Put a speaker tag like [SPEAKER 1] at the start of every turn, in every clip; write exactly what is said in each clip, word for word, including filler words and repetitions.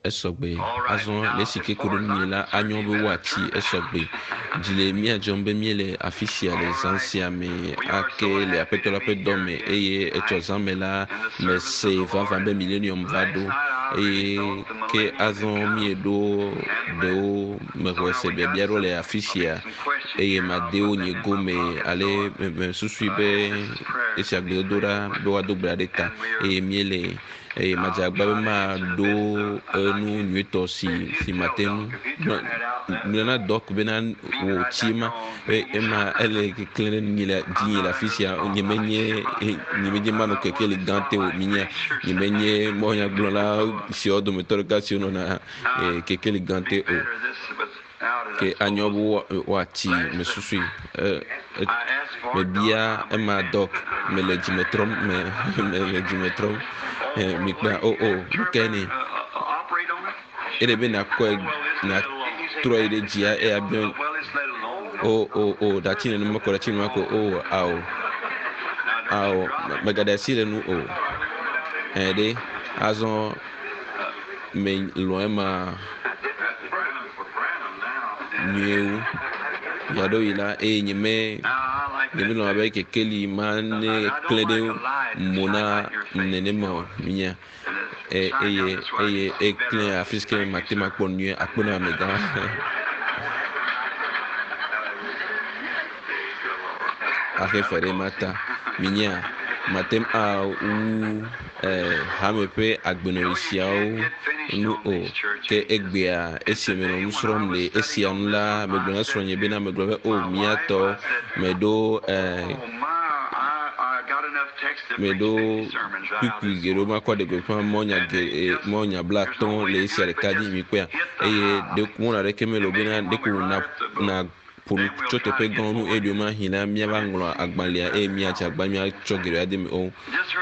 [SPEAKER 1] esogbe azon le sike kodo miela anyo be wati esogbe dile mia jombe miele afisia les anciens me ake le apetola pe dome eye etozame la me se va va be millennium vado eye ke azon miedo do me wese be biaro le afisia eye madeo nyego me ale me susuibe esiagbe dora do adobra deta eye miele e majagba ma do nu nuito si si maten no na dok benan wo chima e ma ele ke klenen ni la di la fisia nyemenye nyemenye mano ke ke elegante o minya nyemenye moya glola si odo metorgation na ke ke elegante o ke anyobo wati mesusui me bia e ma dok me legimetrom me me legimetrom mi kpa o o keni ere be na ko na tro ide dia e abion o o o da tin no ko da tin ko o ao ao magada sile no o e de azon me loema mieu yado ila e nyeme demi no abe ke keli mane klede mona nenemo minya e eye eye e kle afiske matema kponu akpona mega ake fere mata minya matem a u eh hamepe agbeno isiao nu o ke egbea esiemeno musrom le esianla megbena sronye bena meglobe o miato medo eh medo pipi gero makwa de gopam monya ge monya blaton le siare kadi mi kwa eye de kuna de kemelo bena de kuna na polu chote pe gonu e de ma hina mia banglo agbalia e mia cha gbamia chogere ade mi o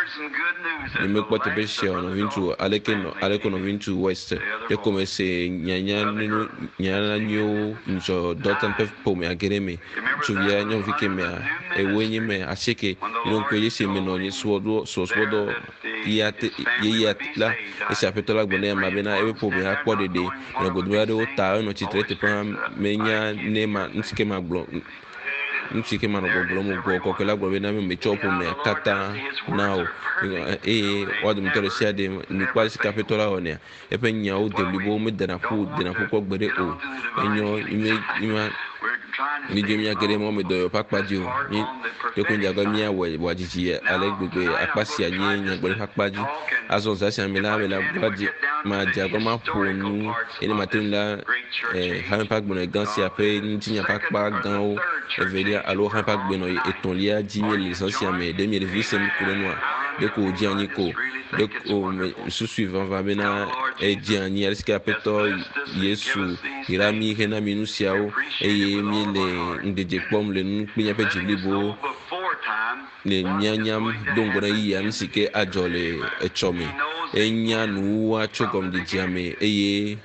[SPEAKER 1] ni me kwa tebe share no vintu aleke no aleke no vintu west de come se nyanya no nyanya nyo nso dotan pe po me agere me tu via nyo vike me e wenye me aseke no ko yesi me no ni swodo so swodo yate yeyat la e sa petola gbone ma bena e po me akpo dede no godwa do ta no chitrete pa menya nema skema glo nchike mano glo mo go ko kala glo bena me chopo me kata now e wadu mtore siade ni kwalisi kapitola one e pe nya o delibo me dana fu dana fu ko gbere o enyo ime ima ni jemia gere mo me do pakpaji o ni de ko njaga mia we wajiji ale gbegbe apasi anye nya gbere pakpaji azon za sia mela mela gbaji ma jago ma ponu ene matenda eh ha pa gbona gansi ape ni tinya pakpa gan o evelia alo ha pa gbeno eton lia dix mille licencia me deux mille vingt noir de ko diani ko de ko su suivant va bena e diani aliske apeto yesu irami hena minusiao e yemi le ndeje pom le npinya pe jilibo le nyanyam dongora yi sike ajole echomi enya nuwa chogom de diame eye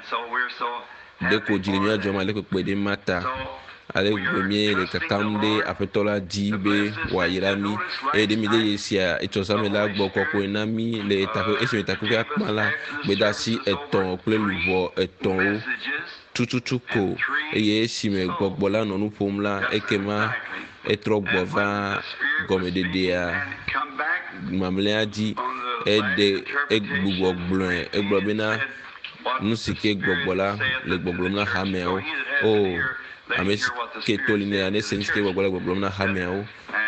[SPEAKER 1] de ko jilimia joma le ko pede mata ale gbemie le kakamde apetola dibe wa irami e de mide yesia etosame la gboko ko enami le tapo ese tapo akmala bedasi eton ple luvo eton tututuko eye sime gbogbola nonu pomla ekema etro gbova gomededea mamle adi ede egbugbo blon egbobena nusike gbogbola le gbogbola hameo o ames ke toline ane senske gbogbola gbogbola na hameo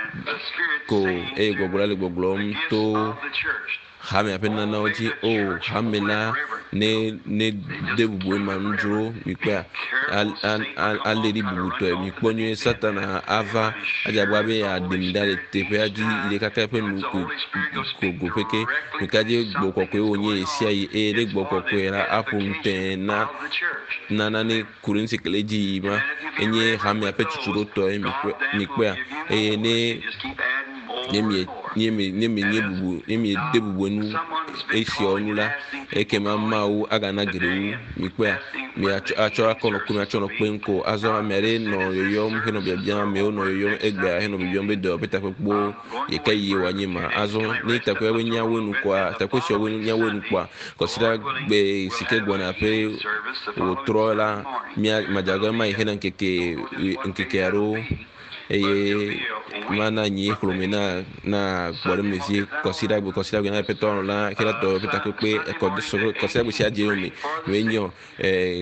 [SPEAKER 1] ko e gbogbola le gbogbola to hame apena na oji o hamela ne ne debubu manjo mikpa al al al lady buto mi ponyo satana ava ajagba be ya demidale tepe aji ile kaka pe nu ko go peke mikaje gboko ko onye esi ayi e le gboko ko era apunte na nana ne kurinse keleji ma enye hame ape chuchuro to mikpa mikpa e ne nemi nemi nemi nyebubu nemi debubu nu esi onula ekema mawu agana gerewu mikpa mi acho akono kumi acho no kwenko azo mere no yoyom heno bia me no yoyom egba heno bia be do peta kpo ye kai wanyima azo ni takwe wenya wonu kwa takwe sho wenya wonu kwa consider be sike gwana pe o trola mi majaga mai hena nkeke nkeke aro eye mana nyi flumina na gbore mezi consider be consider gwana pe ton la kila to peta kpe e ko so consider be sia je mi wenyo eh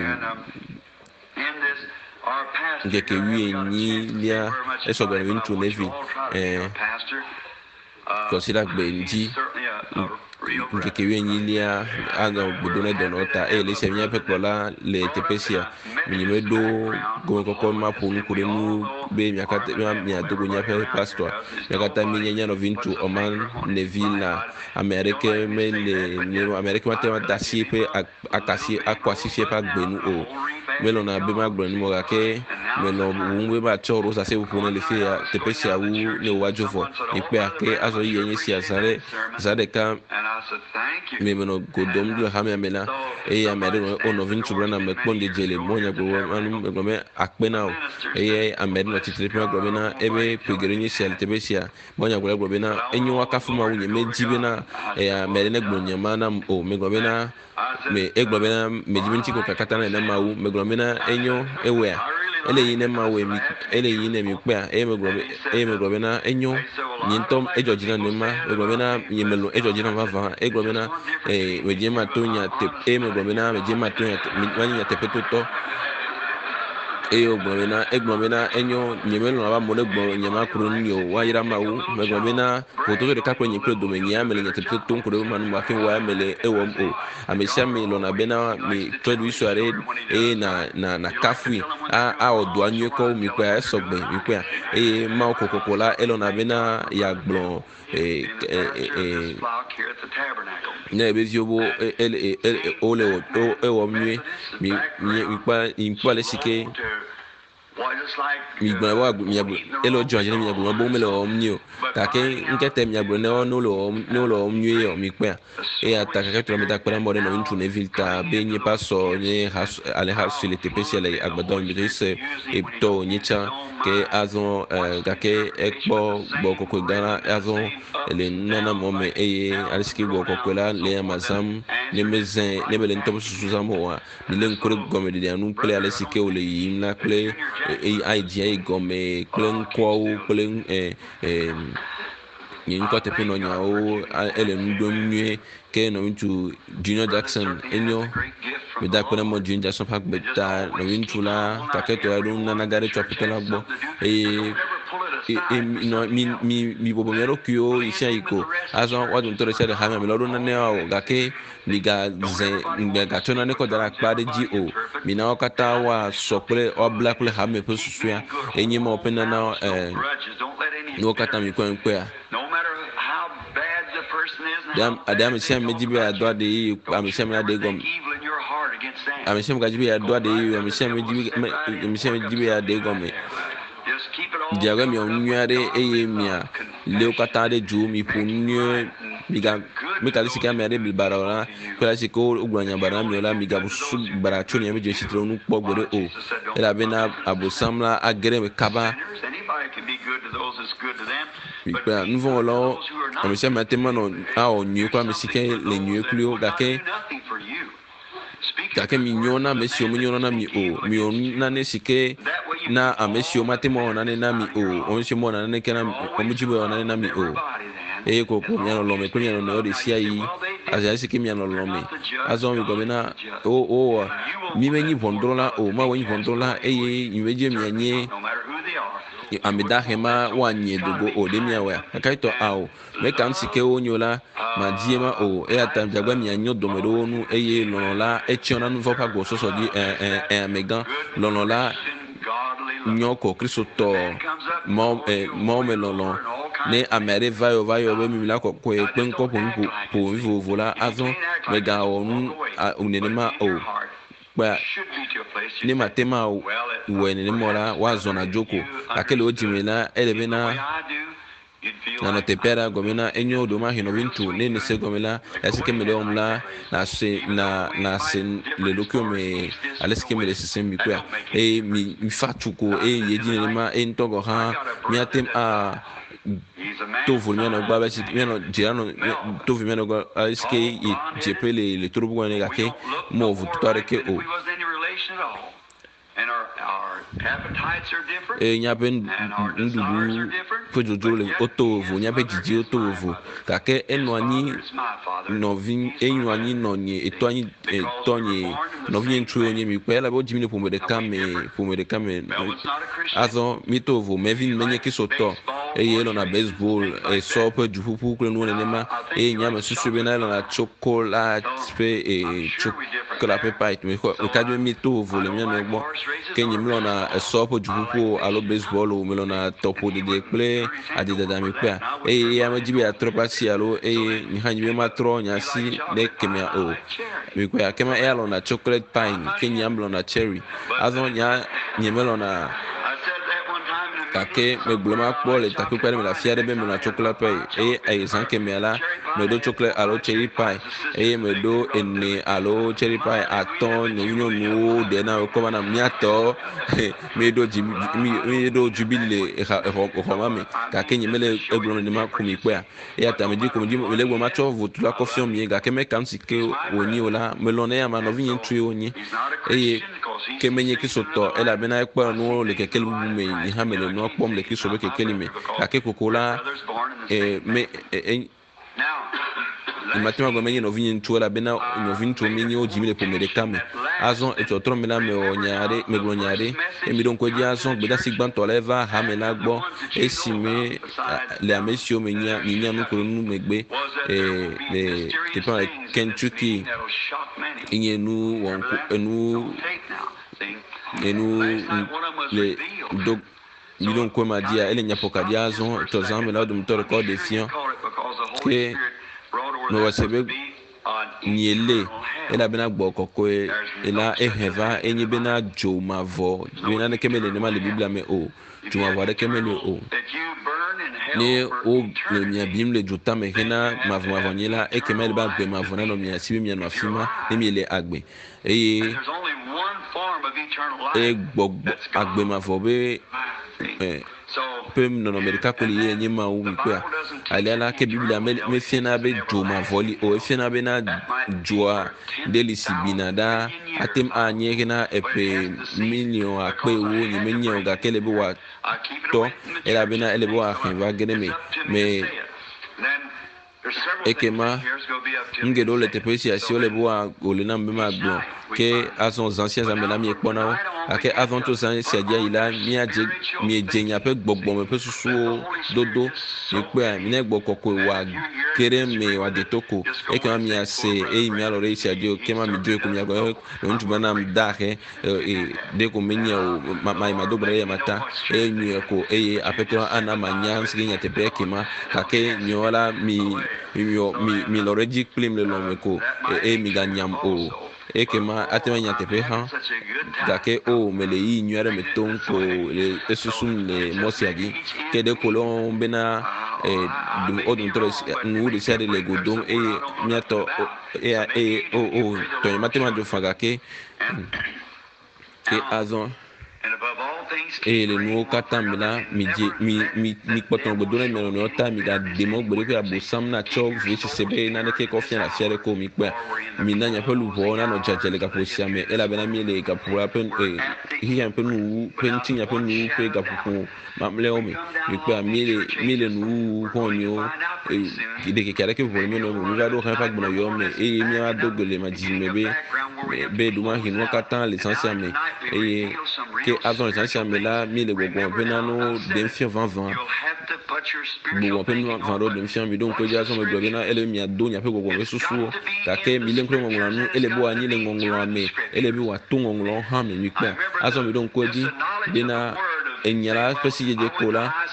[SPEAKER 1] ngeke wi nyi lia eso gwana wintu nevi eh consider be nji ngeke wi nyi lia aga budone donota e le semia pe kola le tepesia minime do go ko ma ponu kurenu be miakata mi adogo nya pe pastor miakata mi nya no vintu oman nevilla america me le ni america matema dasi pe akasi akwasi fe pa gbenu o melo na be ma gbenu mo ga ke melo wunwe ba choro sa se ponu le fe tepesia wu le wajofo ipe ake azo yenye si azare zade ka me meno godom do ha me mena e ya mere no ono vintu brana me kponde jele monya go anu me akpena o e amere no titire pe go na ebe pegere ni sel tebesia monya go go na enyu waka fuma wunye me jibe na e ya mere ne gbonya mana o me go na me e go na me jibe ntiko kakata na na mawu me go na enyu ewe ele yine mawe mi ele yine mi pe e me go e me go na enyu nyintom ejojina nema e go na yemelo ejojina vava e go na e me jema tonya te e me go na me jema tonya mi wanya te petuto e o go na e go na enyo nyemelo na ba mo ne gbo nyema kuru ni o wa yira mawu me go na foto de ka kwenye pre do me nya mele nya te petuto nkuru manu ma fin wa mele e wo o amesha mi lo na bena mi trade wi soare e na na na kafui a a odo anyu ko mi kwa esogbe mi kwa e ma okokokola elo na bena ya gblon e e na ebeziobo ele ole o e wo mi mi mi kwa mi kwa le sike mi gba wa mi abu elo jo ajele mi abu bo mele o mnio ka ke nkete mi abu ne o no lo no lo mnio yo mi kwa e ataka ke tro mi ta kwa mo de no intu ne vilta be ni paso ni ale ha sur le tpcl agbadon mi rise e to ni cha ke azon ga ke ekpo gbo kokko gana azon ele nana mo me e aliski gbo kokko la le amazam ne mezen ne bele ntom susu mo wa ni le nkore gomedi de anu ple alisike o le yimna ple e idea e gome klen kwa klen eh eh ni nkote pe no nya o ele ndo nwe ke no into Junior Jackson enyo me da ko na mo Junior Jackson pak beta no into la taketo adu na nagare chopitola gbo e e no mi mi mi bobo mero kyo isia iko azo wadu ntore sele ha me lo na ne o ga ke liga ze ngbe ga chona ne ko dara kpade ji o mi na okata wa sokle o black le ha me pe susu ya enyi ma opena na eh no kata mi ko nkwe dam adam sem me jibe ado de yi am sem na de gom am sem ga jibe ado de yi am sem me jibe am sem jibe ado gom diaga mi onnyare eye mia le kata de ju mi punye miga mi kali sika me de bilbara kala siko ugranya bara mi ola miga busu bara choni mi je sitro nu pogbore o ela bena abosamla agere me kaba Ikpa nous vont là on sait maintenant non a on mieux quoi mais si que les mieux plus haut gake gake mignona monsieur mignona mi o mi on na ne sike na a monsieur matemo na ne na mi o on se mo na ne kana o mu jibo na ne na mi o e ko ko mi no lo me ko mi no no de sia yi aza sike mi no lo me azo mi go na o o mi me ni vondrola o ma woni vondrola e yi mi veje mi anye amida hema wanye dogo o de miawa akaito ao me kan sike onyola ma diema o e atam jagba mi anyo domero nu eye lonola e chiona nu vopa go so so di eh eh megan lonola nyoko kristo mo eh mo melolo ne amere vayo vayo be mi la ko ko e penko po po vivo vola azon mega onu unenema o ba ni matema wene ni mora wa zona joko akele ojimela elebena na no te pera gomena enyo do ma hino vintu ne ne se gomela eske me le omla na se na na se le lokyo me aleske me le sisem mi kwa e mi mi fatuko e yeji ne ma e ntogo ha mi atem a to volmi no gba ba si mi no jirano to volmi no gba eske e jepele le turbu gone ga ke mo vu tutare ke o e nyabe ndudu pejojole otovo nyabe jiji otovo kake eno ani novin enyo ani nonye eto ani etonye novin ntru onye mi kwa la bo jimi po de kame po de kame azo mitovo mevin menye kisoto e yelo na baseball e sope jupupu kule no nema e nyama susube na na chocolate pe e chocolate pie me ko kadwe mitovo le nyama gbo kenyi mlo na sopo jupupu alo baseball o mlo na topo de de play adi dada mi kwa e ya majibi atropa si alo e ni hanyi me matro nya si de kemia o mi kwa kema e alo na chocolate pie kenyi mlo na cherry azo nya nyemelo na kake me gloma kpo le tape kwa me la fiade be me na chocolate pie e ai san kemia la me do chocolate alo cherry pie e me do ene alo cherry pie aton no no de na ko na miato me do jibi me do jubile e ho mame kake nyemele egloma ni ma kumi kwa e ata me di ko di me le gbo ma cho votu la confiance mi ga ke me kan sike oni ola me lo na ya ma no vinye ntui oni e ke menye kisoto e la bena e kwa no le keke lu me ni ha me le no pom le kiso be keke ni me kake kokola e me imatima go menye no vinye ntui la bena no vinye ntui menye o jimi le po me de kame azon et otro me la me o nyaare me glo nyaare e mi don ko di azon gbe da sigban to leva ha me la gbo e si me le amesio me nya mi nya no ko nu me gbe e le te pa Kentucky inye nu won enu enu le do mi don ko ma dia ele nya poka dia azon to zan me la do motor ko defiant que no va se be niele ela bena gbo kokko ela eheva enye bena jo mavo bena ne kemele ne ma le biblia me o jo mavo de kemele o ne o le mia bim le jota me hena mavo mavo nyela e kemele ba gbe mavo na no mia sibi mia no afima ne mi le agbe e e gbo agbe mavo be eh pem no America ko li yenye ma wu kwa ali ala ke biblia me me fina be jo ma voli o fina be na joa delisi binada atem anye gena epe million akpe wo ni menye ga kele be wa to ela be na ele be wa khin va gene me me ekema ngedo le tepesi asi ole bo ole na mbema gbo ke azon anciens amela mi ekpona o ake avant to san se dia ila mi aje mi ejenya pe gbogbo me pe susu dodo mi pe mi ne gbo kokko wa kere me wa de toko e ke mi ase e mi alo re se dia o ke ma mi jo ko mi ago o ntu bana m dahe e de ko menye o mai ma dobre ya mata e nyu ko e apetro ana manya nsinya tepe kema kake nyola mi mi mi mi loreji plim le lome ko e mi ganyam o e ke ma atema nya tepe ha gake o mele yi nyere meton ko le esusum le mosiagi ke de kolon bena e dum odum tro nu de sare le godom e miato e e o o to matema do fagake ke azon e le no katamila mi mi mi mi poton bodole mi no ta mi ga demo gbere ko abosam na cho vi sebe na ne ke kofi na fiere ko mi kwa mi na nya pelu bo na no jajele ga posia me ela bena mi le ga pura pen e hi ya pen nu pen tin ya pen nu pe ga puku mamle o mi mi kwa mi le mi le nu honyo e de ke kare ke bo mi no mi ga do kan pa gbona yo me e mi a dogole ma ji me be be du ma hin no katan l'essentiel me e ke azon l'essentiel me la mi le gbogbo penano dem fi vingt vingt bo penano vingt dem fi mi donc ko ja so me gbona ele mi ado nya pe gbogbo me susu ka ke mi le nkro ngolo nu ele bo anyi le ngolo me ele bi wa to ngolo ha me mi kwa azon mi donc ko di bena enyala pesi je kola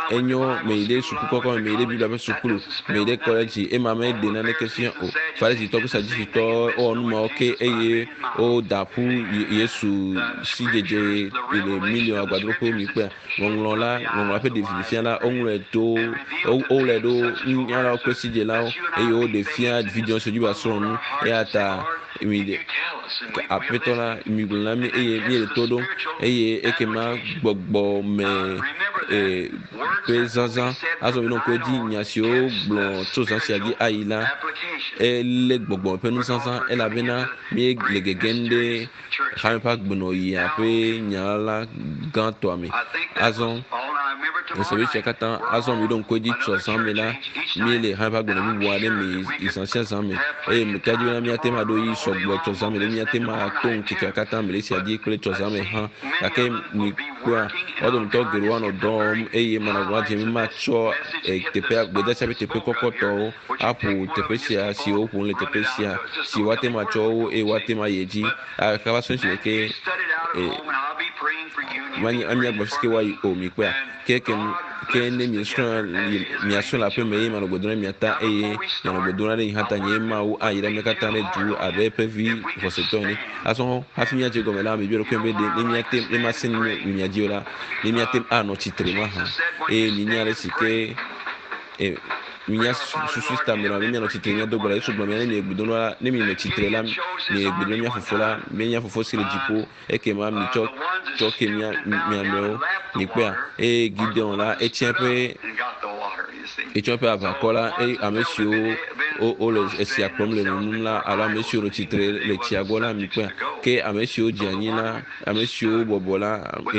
[SPEAKER 1] enyo me ide suku koko me ide bibla be sukulu me ide college e ma me de na ne question o fare ti to ko sa ji to o nu ma oke eye o dapu Yesu si jeje ile million agbadro ko mi pe won lo la won wa pe de fi la on le do o le do nyara ko si je la eye o de fia video so ju ba so nu e ata mi apetola mi gulami eye mi le todo eye ekema gbogbo me e pezaza azo mi no ko di nyasio blon to san siagi aila e le gbogbo pe nu sansan e la bena mi le gegende han pak gbono ya pe nyala ganto ami azo so bi chekata azo mi don ko di to san me la mi le han pak gbono mi wale mi essentiel san me e mi kaji na mi atema do yi so gbo to san me mi atema ton kikakata mi le siagi ko le to san me han ake mi kwa odo to gero no dom eye mana waje mi macho e tepe agbeda sabe tepe kokoto apu tepe sia si o kun le tepe sia si wate macho e wate mayeji aka waso chike e mani amia gboske wa o mi kwa keke ke ne mi so mi aso la pe me mana godona mi ata eye mana godona le hata nyema u ayira me kata ne du abe previ fosetoni aso hafi mi aje gomela mi biro kwembe de mi ate e masin mi ajiola mi ate ano chitrema ha e mi nyale sike e minya susu stamina mi no chitrema do bora so gbama ne egbudono ne mi no chitrela ne egbudono mi afofola mi nya fofo sire jipo e ke ma mi chok chok mi mi ameo ni pe e gideon la e tienpe e tienpe avakola e amesio o o le esia prom le num la ala amesio ro chitre le tiagola mi pe ke amesio jianila amesio bobola e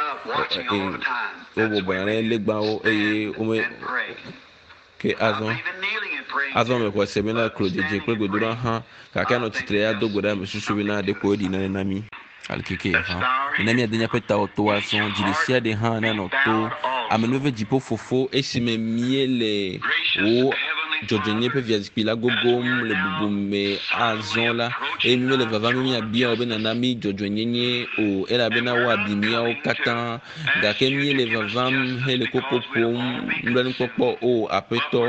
[SPEAKER 1] o bobola le gba o e o me ke azon azon me ko semena krojeje pe godura ha ka ka no titre ya dogoda me susu bi na de ko di na na mi alkeke ha ina mi adenya peta o to ason jilisia de ha na no to amenove jipo fofo esime miele o jojonye pe via spila gogom le bubume azon la e mi le vava mi abia o bena na mi jojonye o ela bena wa bimia o katan ga ke mi le vava he le koko pom ndani popo o apeto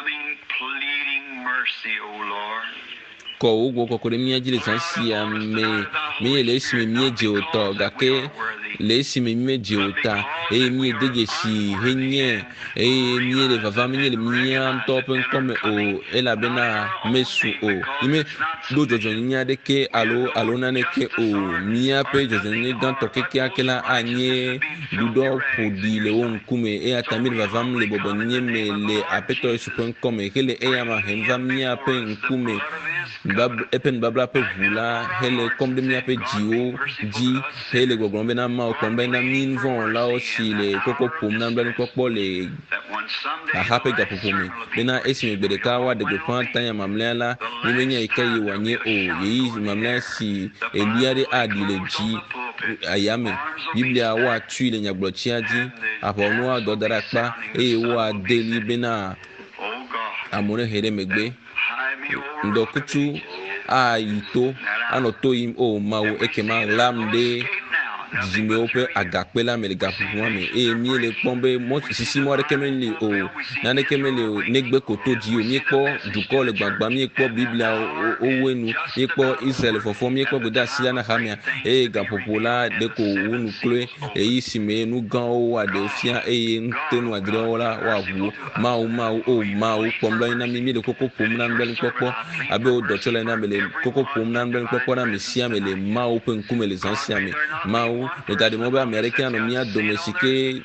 [SPEAKER 1] ko ugo ko kore mi ajile sansia me mi le sime mi eje o to ga ke le sime mi eje o ta e mi deje si henye e mi le vava mi le mi an topen comme o ela bena mesu o ime do jojo nya de ke alo alo na ne ke o mi ape jojo ni dan to ke ke akela anye dudo podi le won kume e atamir vava mi le bobo nye me le apeto supen comme ke le e ama henva mi ape kume bab epen babla pe vula hele comme de mi ape jiwo ji hele gogombe na ma o kombe na min von la o si le koko pom na mbele koko le a hape ga popome bena esime bedeka wa de gopan tanya mamlela ni menya ikayi wanye o yi mamlela si eliare adile ji ayame biblia wa tu le nyaglochia ji apono wa dodara pa e wa deli bena amore here megbe ndokutu ayito anoto im o mawo ekema lamde jime ope agape la me gapu mo me e mi le pombe mo sisi mo re kemeli o na ne kemeli o negbe koto ji o mi po duko le gbagba mi po biblia o wenu mi po israel fofo mi po goda sila na hamia e gapopola de ko wonu kle e isi me nu gan o wa de ofia e ntenu adre wala wa wu ma o ma o ma o pomla ina mi mi le koko pom na mbele popo abe o do chola na mele koko pom na mbele popo na mesia mele ma o pe nkume les anciens me ma o le gars de mon américain no mia domestiqué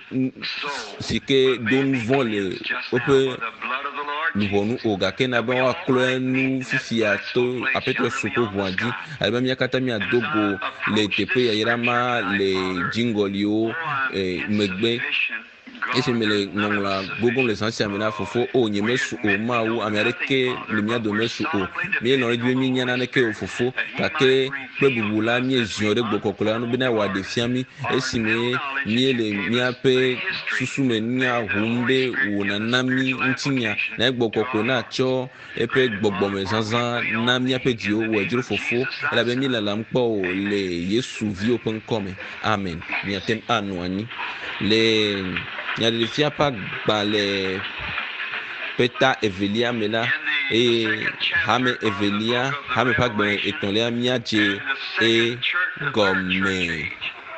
[SPEAKER 1] sike don vole ope nuvonu oga kena ba wa klenu fifia to apeto suko voandi alba mia kata mia dogo le tepe ya irama le jingolio e megbe ese mele nongla gogom les anciens mena fofo o nyemesu o mawu amerike le mia domesu o mi no redwe mi nyana ne ke fofo kake pebubula mi ezion de gbokokola no bina wa de fiami esi me mi le mi ape susu me nya humbe wona nami ntinya na gbokoko na cho epe gbogbo me zanzan na mi ape dio wo ejuru fofo ela be mi la lampo le yesu vi open come amen mi atem anu ani le nya de fia pa gba le peta evelia mela e hame evelia hame pa gba etonle mia je e gomme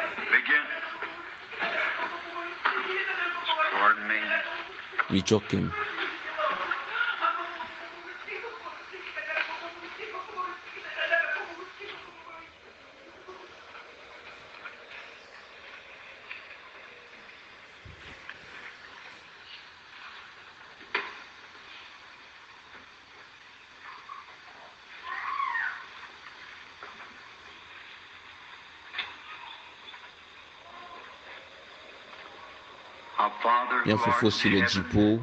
[SPEAKER 1] mi chokem Mia fofo si le dziƒo,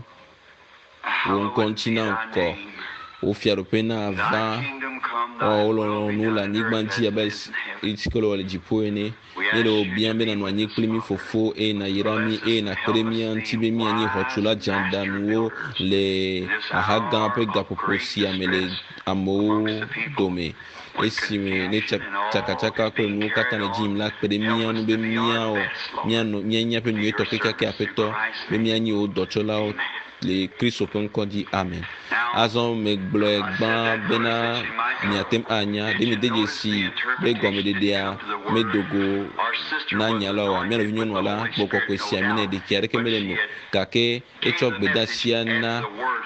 [SPEAKER 1] wo ŋkɔntsi na ŋkɔ, wo fiaɖoƒe na va, wo lɔlɔ nu le anyigba dzi abe esi ke le dziƒo ene. Ne le wo biam be nanɔ anyi kpli mi fofo eye nayra mi eye nakpe ɖe mia ŋuti be mianyi xɔtula dzadanuwo le ahagã ƒe gaƒoƒo sia me le amewo dome. Esime ne tsakatsaka kple nuwo katã le dzi yim la kpe ɖe mia ŋu be miawɔ mianɔ mianya ƒe nuwo tɔxɛ kake aƒetɔ be mianyi wo dɔtsɔlawo le Kristo ƒe ŋkɔ dzi amen. Azɔ megblɔe gbã bena miatem anya ɖe mi de dzesi be gɔmededea medogo na nya la oa mia nɔvi nyɔnua la gbɔkɔkɔe sia mi ne ɖeke aɖeke mele no gake etsɔ gbedasia na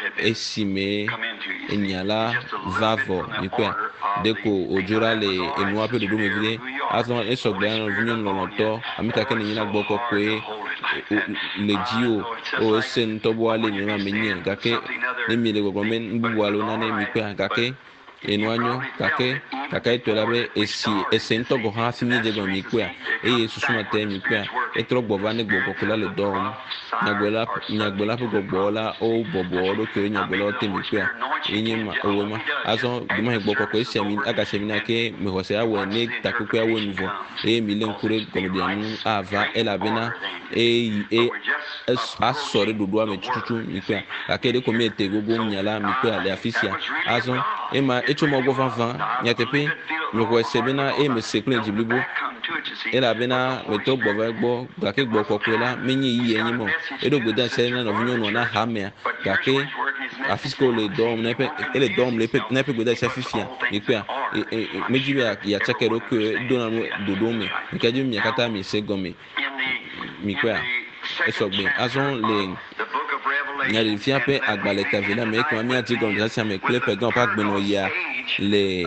[SPEAKER 1] esime enya la va vɔ mikpɔa deko odzora le enua ƒe ɖoɖo me vi ɖe azɔ esɔgbe na nɔvi nyɔnu lɔlɔtɔ ami kake ne nyina gbɔkɔkɔe le dzi o o ese ŋutɔbɔ ale ne ma menye gake ne mi le gbɔgbɔ me nububu alo nane mikpɔa gake enua nyo gake kaka etɔ la be esi ese ŋutɔ gɔ hã fi mi dze gɔ mikpɔa eye susuma tɛ mikpɔa etrɔ gbɔ va ne gbɔgbɔ la le dɔ wɔm nyagbɔla nyagbɔla ƒe gbɔgbɔ la o bɔbɔ ɖo ke nyagbɔla te mikpɔa enye ma owe ma azɔ duma gbɔ kɔkɔ esia mi agase mi na ke me xɔse awɔ ne takpekpe awɔ nuvɔ eye mi le ŋku ɖe gɔmedea ŋu ava elabena e e asɔ ɖe ɖoɖoa me tututu mikpɔa gake ɖe ko mi ete gogo nya la mikpɔa le afi sia azɔ ema etso mɔ gbɔ vava nyateƒe me xɔse bena e me se kple dzi blibo elabena metɔ gbɔ va gbɔ gake gbɔ kɔkɔe la menye yi enyi mɔ eɖo gbeda se na nɔvi nyɔnua na hamea gake afi si ke le dɔ wɔm n'eƒe ele dɔ wɔm le n'eƒe gbeda se fifia mikpɔa medzi be yatsake ɖokui dona nu ɖoɖo me mikadzi mia katã mi se gɔme mikpɔa esɔgbe azɔ le nyaɖefia ƒe agbalẽ tavi la me ekema miadzi gɔme sia me kple ƒe gã ƒe agbenɔ ya le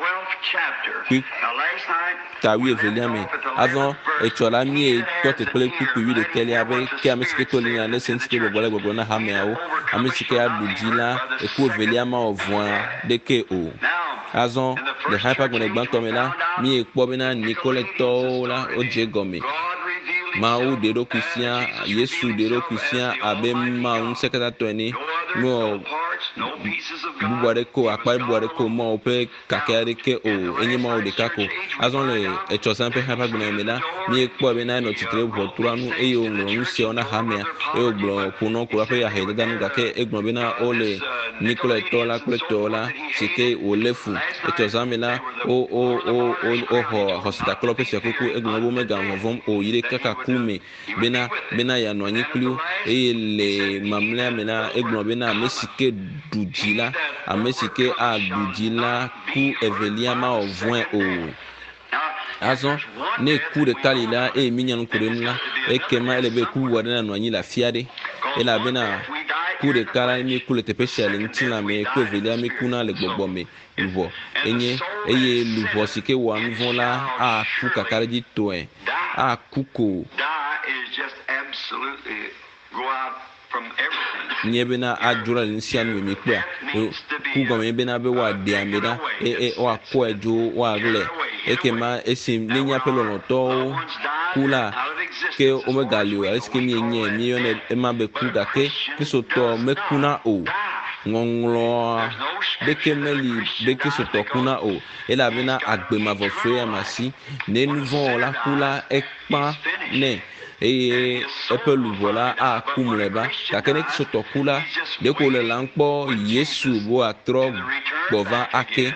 [SPEAKER 1] tawi evelia me azɔ etsɔ la mie tɔ te kple kpukpui wi ɖeke lia be ke ame si ke to li na le se ŋuti ke gbɔgbɔ le gbɔgbɔ na hameawo ame si ke aɖu dzi la eku evelia ma wɔ vɔa ɖeke o azɔ le hã ƒe agbenɔ gbãtɔ me la mie kpɔ bena Nikoletɔwo la wodze gɔme Mawu ɖe ɖokui fia Yesu ɖe ɖokui fia abe Mawu ŋusẽkatãtɔ ene no bubu aɖeke akpa bubu aɖeke Mawu ƒe kake aɖeke o enye Mawu ɖeka ko azɔ le etsɔsa ƒe hã ƒe agbenɔ me la míekpɔ bena enɔ tsitre ʋɔtrua nu eye wòŋlɔ nu siawo na hamea eye wògblɔ ƒonɔ ko la ƒe ahedada nu gake egblɔ bena wole Nikoletɔ la kple tɔwo la si ke wòlé fu etsɔsa me la wo wo wo woxɔ xɔsitakplɔ ƒe fiakuku egblɔ be mega vɔvɔm o yi ɖe kaka ku me bena bena yeanɔ anyi kpli wo eye le mamlɛa me la egblɔ bena ame si ke ɖu dzi la ame si ke aɖu dzi la ku evelia ma wɔ vɔ̃e o azɔ ne ku ɖeka li la eye mi nya nu ko ɖe nu la ekema ele be ku bubu aɖe nanɔ anyi le afi aɖe elabena ku ɖeka la mi ku le teƒe sia le ŋutilã me ku evelia mi kuna le gbɔgbɔ me luʋɔ enye eye luʋɔ si ke wɔa nu vɔ̃ la aku kaka ɖe dzi tɔe aku ko nye bena adzora le nusia nu mi kpɔa ku gɔme bena be woaɖe ame ɖa eye woakɔe dzo woaɣlɛ ekema esi ne nya ƒe lɔlɔtɔwo ku la ke womegali o esi ke mienye miyɔnɛ ema be ku gake kristotɔ mekuna o ŋɔŋlɔa ɖeke meli be kristotɔ kuna o elabena agbemavɔsɔe amasi ne nu vɔ̃ la ku la ekpa nɛ eye eƒe luʋɔ la aku mlɔeba gake ne kristotɔ ku la ɖeko le la ŋkpɔ Yesu bo atrɔ gbɔ va ake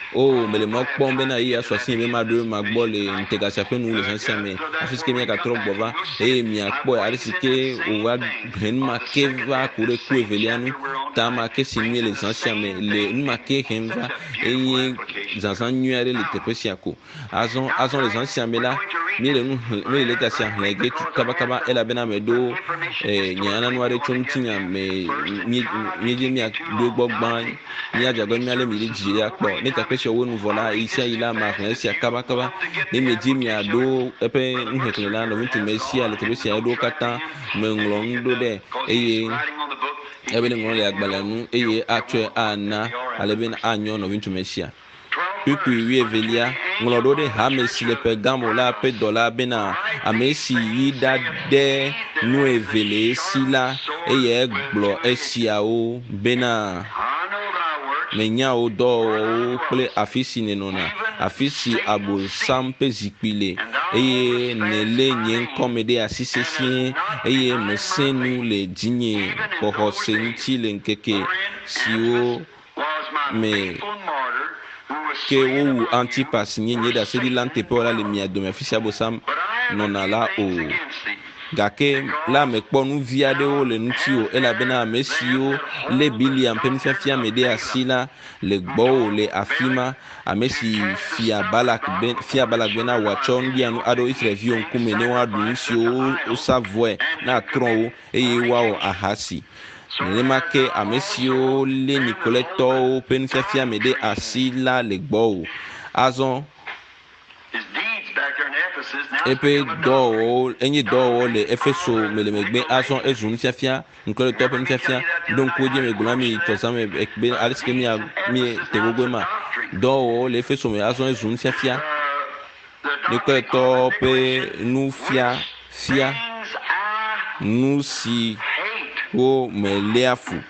[SPEAKER 1] oh mais le mois pombe na iya soisi me ma do ma gbo le intégration pe nous les anciens mais afiske mi ka trop bova e mi akpo arisike o wa ben ma ke va kure ku evelianu ta ma ke sinu les anciens mais le ma ke henva e zanzan nuare le tepesiako azon azon les anciens mais là mi le nous mi le ta sia le ge kaba kaba ela bena me do e nyana noire chontinya me mi mi je mi do gbogban ni aja go mi ale mi le jiri akpo ni ta pesio wo nu vola isia ila ma kan sia kaba kaba ni me ji mi ado epe nhekle la no mi me sia le tepesia do kata me nglon do de eye ebe ni ngolo le agbala nu eye atwe ana ale ben anyo no mi me sia piku wi evelia ngolo de ha me si le pe gamo la pe dola bena amesi yida de nu evele sila eye gblo esia o bena menya o do o ple afisi nenona afisi abo sampe zikpile eye nele nyen komede asisesi eye mesenu le dinye poho senti le nkeke siwo me ke wo antipas nyenye da sedi lante pe wala le mia do me afisi abo sam nona la o gake la me kponu via de o le nutio ela bena mesio le biliam pe mfafia mede asila le gbo le afima amesi fia balak ben fia balak bena wachon dianu ado interview nkume ne wa du nsio o savoi na tron o eye wa o ahasi ne make amesio le nicoleto pe mfafia mede asila le gbo azon epe do enyi do le efeso melemegbe azon ezun fiafia nkole top fiafia donc ko je me glami to sam ekbe aliske mi mi tegogwema do le efeso me azon ezun fiafia le ko to pe nu fia fia nu si o meleafu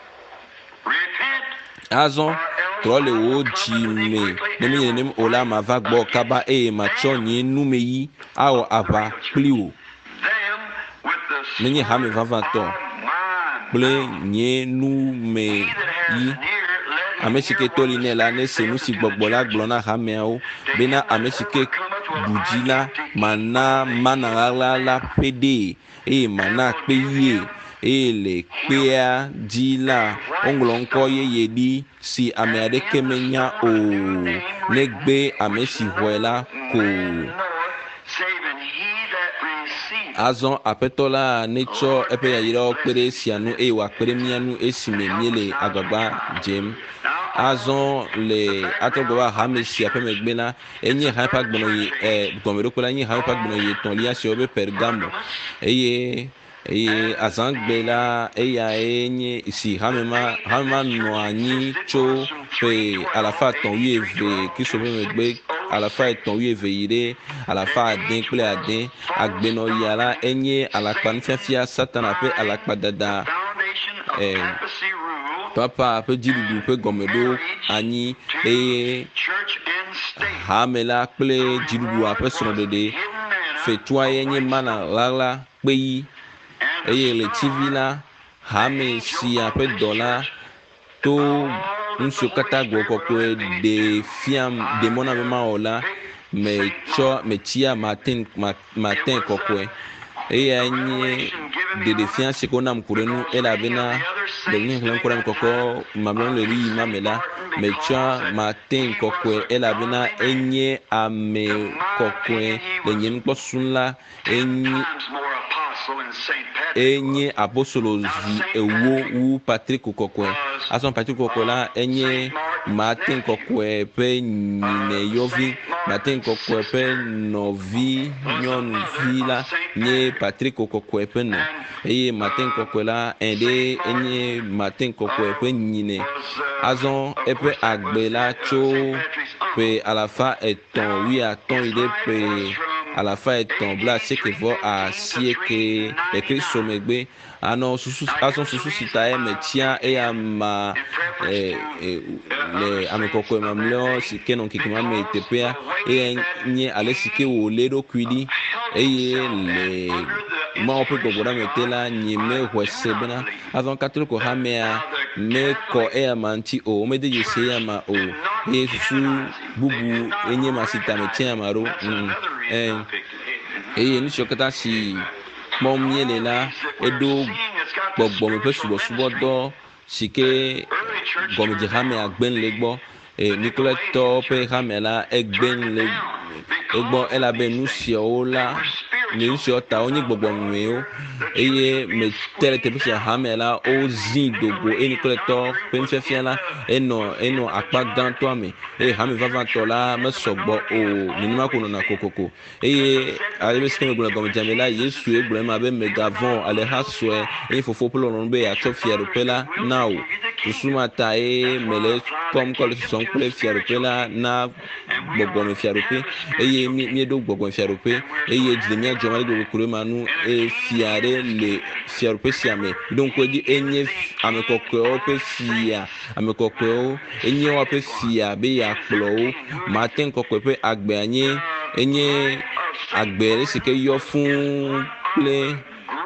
[SPEAKER 1] azon trole wo jime nemi nem ola ma va gbo kaba e ma chonye nume yi awo ava pliwo menye ha me va va to ple nye nume yi amesike toli ne la ne se musi gbogbo la glona ha me o bena amesike bujila mana mana la la pede e mana peye ele kpea dila onglonko yeye di si ame ade kemenya o negbe ame si hoela ko azon apetola necho epe ya yira okpere sianu e wa kpere mianu esime miele agbagba jem azon le atogba ha mesi ape megbena enye hyper gbono yi e gomero kola enye hyper gbono yi ton lia se obe pergamo eye eye azangbela eya enye isi hamema hamema no anyi cho pe alafa ton yeve kiso megbe alafa ton yeve ire alafa adin pele adin agbeno yala enye alakpa nfiafia satana pe alakpa dada eh papa pe jirudu pe gomedo anyi eye hamela pele jirudu ape sonodede fetwa enye mana lala peyi eye le tivi la hame si ape dola to nso kata gwo kokwe de fiam de mona mema ola me cho me tia matin matin kokwe eye anye de de fiance ko nam kurenu ela bena de ni hlen kuram koko mablon le ri mamela me cho matin kokwe ela bena enye ame kokwe le nyen posunla enye enye apostolo ewo wu Patrick kokwe ason Patrick kokwe la enye Martin kokwe pe nyine yovi Martin kokwe pe novi nyon vila nye Patrick kokwe pe no eye Martin kokwe la ende enye Martin kokwe pe nyine azon epe agbela cho pe alafa eton wi aton ide pe alafa eton bla sekevo a sieke e Kristo megbe ano susu azon susu sita e metia e ama eh le amekoko mamlo sike non kikima me tepea e nye alesike wo ledo kwidi eye le ma ope gobora metela nyime hwesebena azon katolo ko hamea me ko e amanti o me de yese ama o eye susu bubu enye masita me tia maro eh eye ni sokata si mom yele la edo gbogbo me pe subo subo do sike gomi je hame agben legbo e Nicolas to pe hame la egben le egbo ela be nu si o la ni si o ta oni gbogbo me o eye me tele te pe hame la o zin dogo e Nicolas to pe nfe fia la eno eno apa gan to ame e hame vava to la me sogbo o ni ma ko na kokoko eye ale se me gbo gomi je la Yesu e gbo ma be megavon ale ha so e fofo polo no be ya to fiero pela now usuma tae mele kom ko le son ko le fiero pela na gbogbo me fiero pe eye mi mi do gbogbo fiero pe eye jide mi ajo ma le ko manu e fiare le fiero pe siame donc ko di enye ame kokko pe fia ame kokko enye wa pe fia be ya plo matin kokko pe agbe anye enye agbe le se ke yo fun ple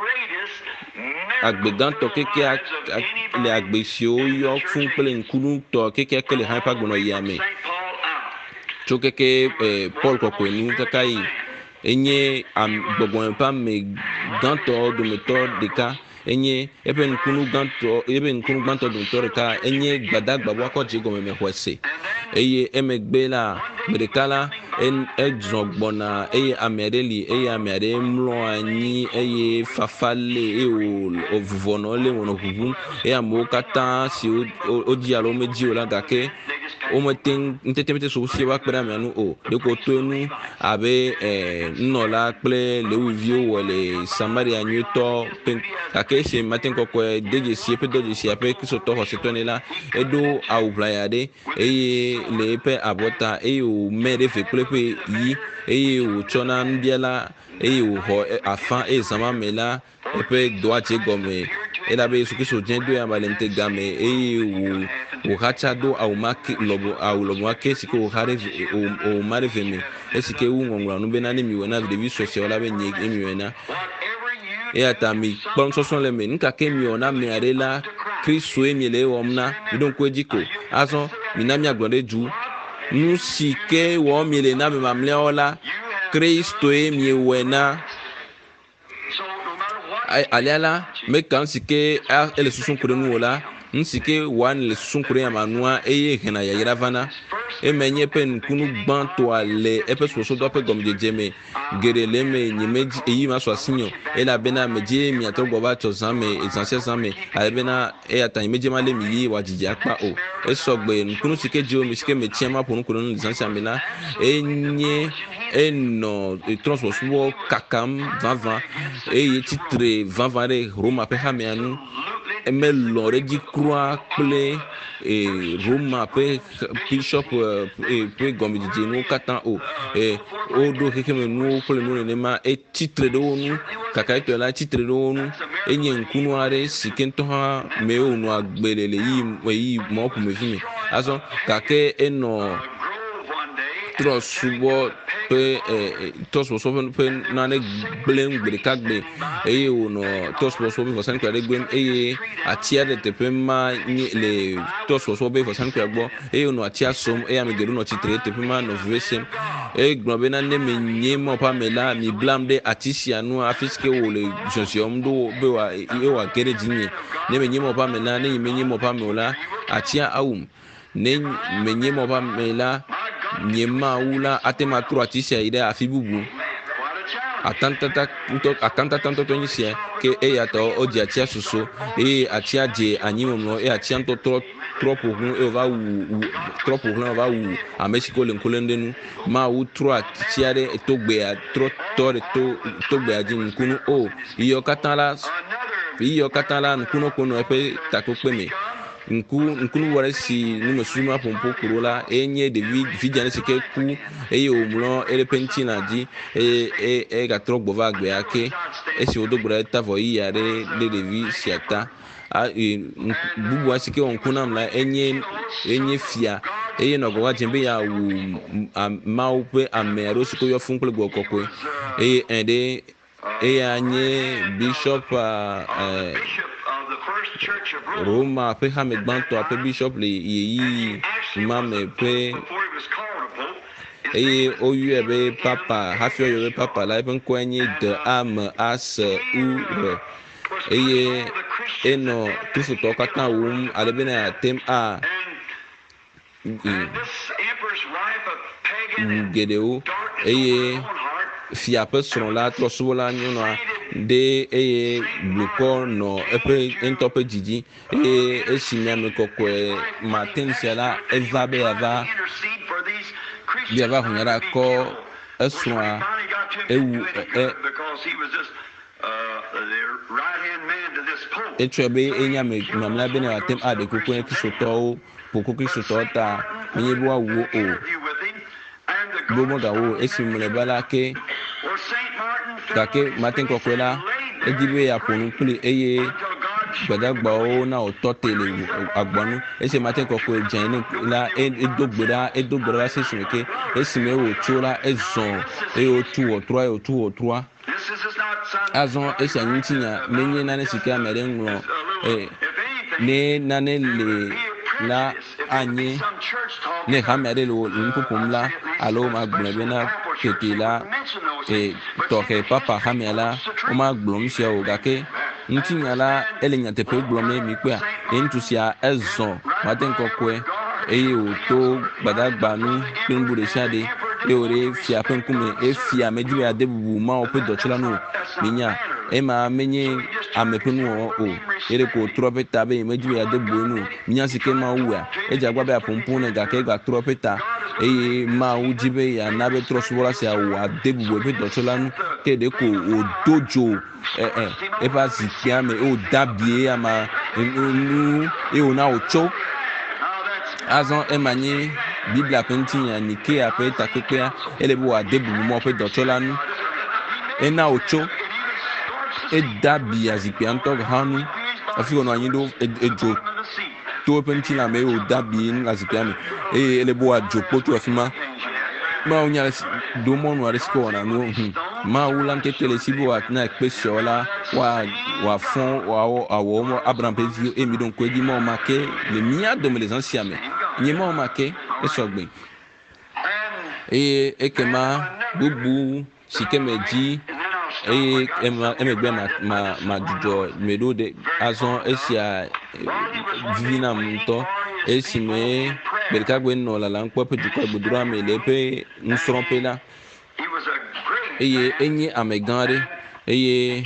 [SPEAKER 1] agbegan to keke le agbesio yo fun pele nkulu to keke kele han pa gbono yame to keke Paul kokko ni kakai enye am gbogbo pa me ganto do meto deka enye ebe nkunu ganto ebe nkunu ganto do meto deka enye gbadagba wa ko jigo me hwese eye emegbela medekala en exogbona eye amereli eye amere mlo anyi eye fafale e o ovuvono le wono huvu e amokata si o dialo meji o la gake o meten ntetemete so si wa pera manu o de ko tonu abe eh nola ple le uvio wole samaria nyuto gake se maten kokko deje si pe doje si ape kiso to ho setone la edo au playade eye le pe abota eye o mere fe plepe yi eye o chona ndiela eye o ho afan e sama mela epe doache gome ela be su kiso jendo ya valente game eye o o hachado au maki lobo au lobo ake siko o hare o o mare veme esike u ngongwa no be na ni mi wona de bi social la be nyi emi wena e atami kpon soson le me nka ke mi ona me arela Kristo emi le womna bidon ko ejiko aso minami agbonde ju nu sike wo mi le na be mamle ola Kristo emi wena ai aliala me kan sike ele susun kure nu wala nsike wan le susun kure ya manua eye hena ya yiravana e menye pen kunu gbanto ale epe soso do pe gomje jeme gerele me nyimeji eyi ma so asinyo e la bena meje mi atogbo ba to zame essentiel zame ale bena e atan meje ma le mi yi wajiji apa o e sogbe kunu sike je o mi sike me tiema ponu kunu essentiel mena enye eno transport kakam vingt e titre vingt vingt Roma pe ha me anu eme lore di croix ple e Roma pe bishop e pe gomi di no katan o e o do keke me no ple no ne ma e titre do nu kaka to la titre do nu enye nkunu are sikento ha me o no agbelele yi yi mo pu me fimi aso kake eno tro subo pe eh tos so pe na ne blem gbe kagbe eye ono tos so be for san kwa gbe eye atia de te pe ma le tos so be for san kwa gbo eye ono atia som eye amegeru no titre te pe ma no vese e gbo be na ne me nye mo pa me la mi blam de atisia no afiske wo le jonsiom do be wa e wa kere jinye ne me nye mo pa me la ne me nye mo pa me la atia awum ne me nye mo pa me la nyema ula atema tro atisia ide afibubu atantata to atantata tanto to nyisia ke e ya to oji atia soso e atia je anyimo no e atia to tro trop hu e va wu trop hu va wu a Mexico le nkolendenu ma wu tro atia de to gbe a tro to to to gbe a jin kunu o iyo katala iyo katala nkunu kono epe takokpe me nku nkunu wara si nume suma pompo kurola enye de vidjane sike ku eye omlo ele pentina di e e e ga trogbo va gbe ake e si odogbura ta vo yare le de vi siata a bubu asike onkuna mla enye enye fia eye no go wa jembe ya wu maupe amero siko yo fun ple go kokwe eye ende eye anye bishop uh Roma pe ha me gbanto ape bishop le yeyi imam pe eye oyu ebe papa hafi oyu ebe papa la ebe nkwenye de am as u re eye eno kristo kata wum alebena tem a gedeu eye fia pe son la tro so la nyono de eye bloko no epe entope jiji e esinya me kokwe matin sela evabe ava bi ava hunyara ko eswa ewu e etwebe enya me mamla be na atem ade kokwe kisoto poko kisoto ta menye bo awu o bo mo ga wo esimule balake kake matin kokwela ejibe ya ponu kule eye gbadagba o na o totele agbonu ese matin kokwe jan la edogbera edogbera se sunke esime wo tura ezon e o tu o trois o tu o trois azon ese antinya menye na ne sika mere nwo e ne na ne le la anye ne hamere lo nkupumla alo magbona ketila e toke papa hamela o magbom sia o gake ntinyala elenya tepe glome mi pe entusia ezon maten kokwe eye o to gbadagbanu pinbure shade e ore fia penkume e fia mejibe adebu ma o pe dochila no minya e ma menye amepenu o ere ko tropeta be mejibe adebu no minya sike ma uwa e jagba be apompon ne gake gba tropeta eye ma ujibe ya na be trosola sia wa adebu be dochila no kede ko o dojo eh eh e pa zikia me o dabie ama nu e o na ocho azon emanye biblia pentinya nike ape takekea elebu adebu mo pe dochola nu e na ocho e dabia zikia nto hanu afi ono anyindo ejo to pentina me o dabie na zikia me e elebu ajo poto afima ma onya do mo no arisko na no ma wulan tetele sibo atna ekpesiola wa wa fond wa awo mo abraham pezio emi don ko di mo make le mia de les anciens me ni mo make esogbe e ekema bubu sikemeji e emegbe ma ma ma dujo medo de azon esia divina mto esime berkagwe no la la nkwo pejuko budura me lepe nsrompe la eye enye amegare eye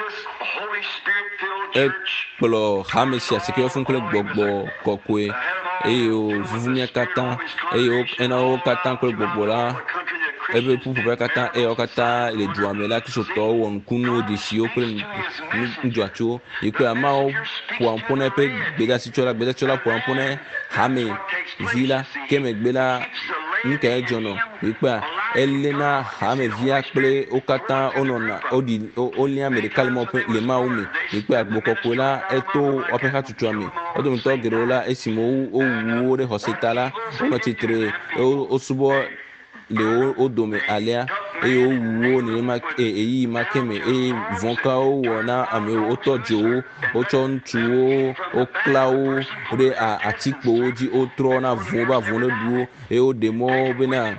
[SPEAKER 1] ekplo hamesia sike ofunkle gbogbo kokwe eye o vuvumia katan eye o ena o katan kle gbogbo la ebe pupu be katan e o kata le duame la kisoto won kunu de si o kle njuacho ikwe ama o poampone pe gbeda sichola gbeda chola poampone hame vila kemegbela nke jono ikwe elena hame via kple o kata onona odi only american mo le maumi ikwe agbokokola eto opeka tutuami odum to gerola esimo o wo re hospitala ono titre o subo le odome alia e o wo ni ma eyi ma keme e vonka o wona ame o tojo o chontu o klawo re atikpo oji o tro na voba vone duo e o demo bena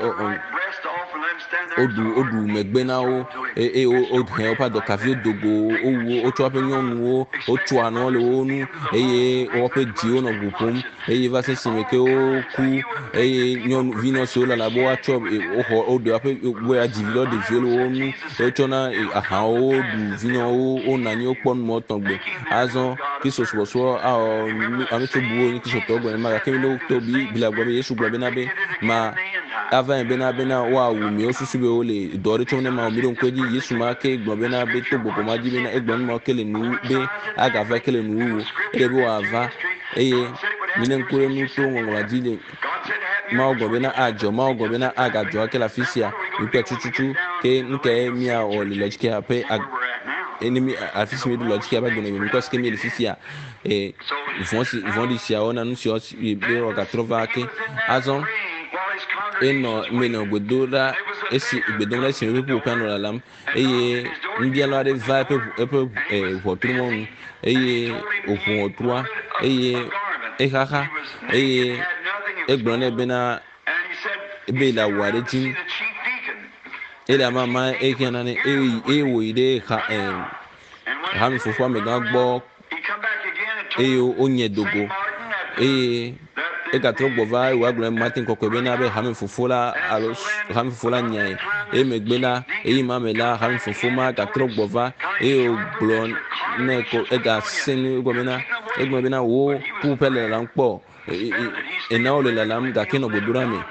[SPEAKER 1] odu odu megbena o e o o he pa do kavio dogo o wo o cho pe nyonu o cho ano le onu eye o pe di o no gupum eye va se simeke o ku eye nyonu vino so la labo a cho o ho o do pe we a divilo de violo onu o cho na aha o du vino o o na ni o pon mo tongbe azon kiso so so a o ami to buo ni kiso to gbe ma ka mi lo to bi bila gbe yesu gbe na be ma avant bena bena wa wu mi o susu be o le dori to ne ma o mi don kweji yesu ma ke gbo bena be to gbogbo ma ji bena egbon mo kele nu be aga fa kele nu wo e be wa va eye mi ne nkure nu to ngwa jile ma o gbo bena ajo ma o gbo bena aga jo kele afisia ipe tututu ke nke mi a o le lojike ape enemy afisi mi do lojike ape gbo ne mi because ke mi le fisia e vont vont di sia ona nu si o be o ga trova ke azon eno meno godora esi gbedom la si me pe open la lam eye mbia la de va pe pe eh votrumon eye ofun otrua eye ehaha eye egbone bena ebe la ware tin ele mama e kana ne e e wo ide ha eh ha mi fofo me gan gbo e onye dogo e e ka tro gbo va wa gbo Martin kokko be na be ha mi fofo la alo ha mi fofo la nya e me gbe la e ma me la ha mi fofo ma ka tro gbo va e o gbo ne ko e ga sin gbo me na e gbo be na wo pu pele la npo e na o le la lam ga kino gbodura mi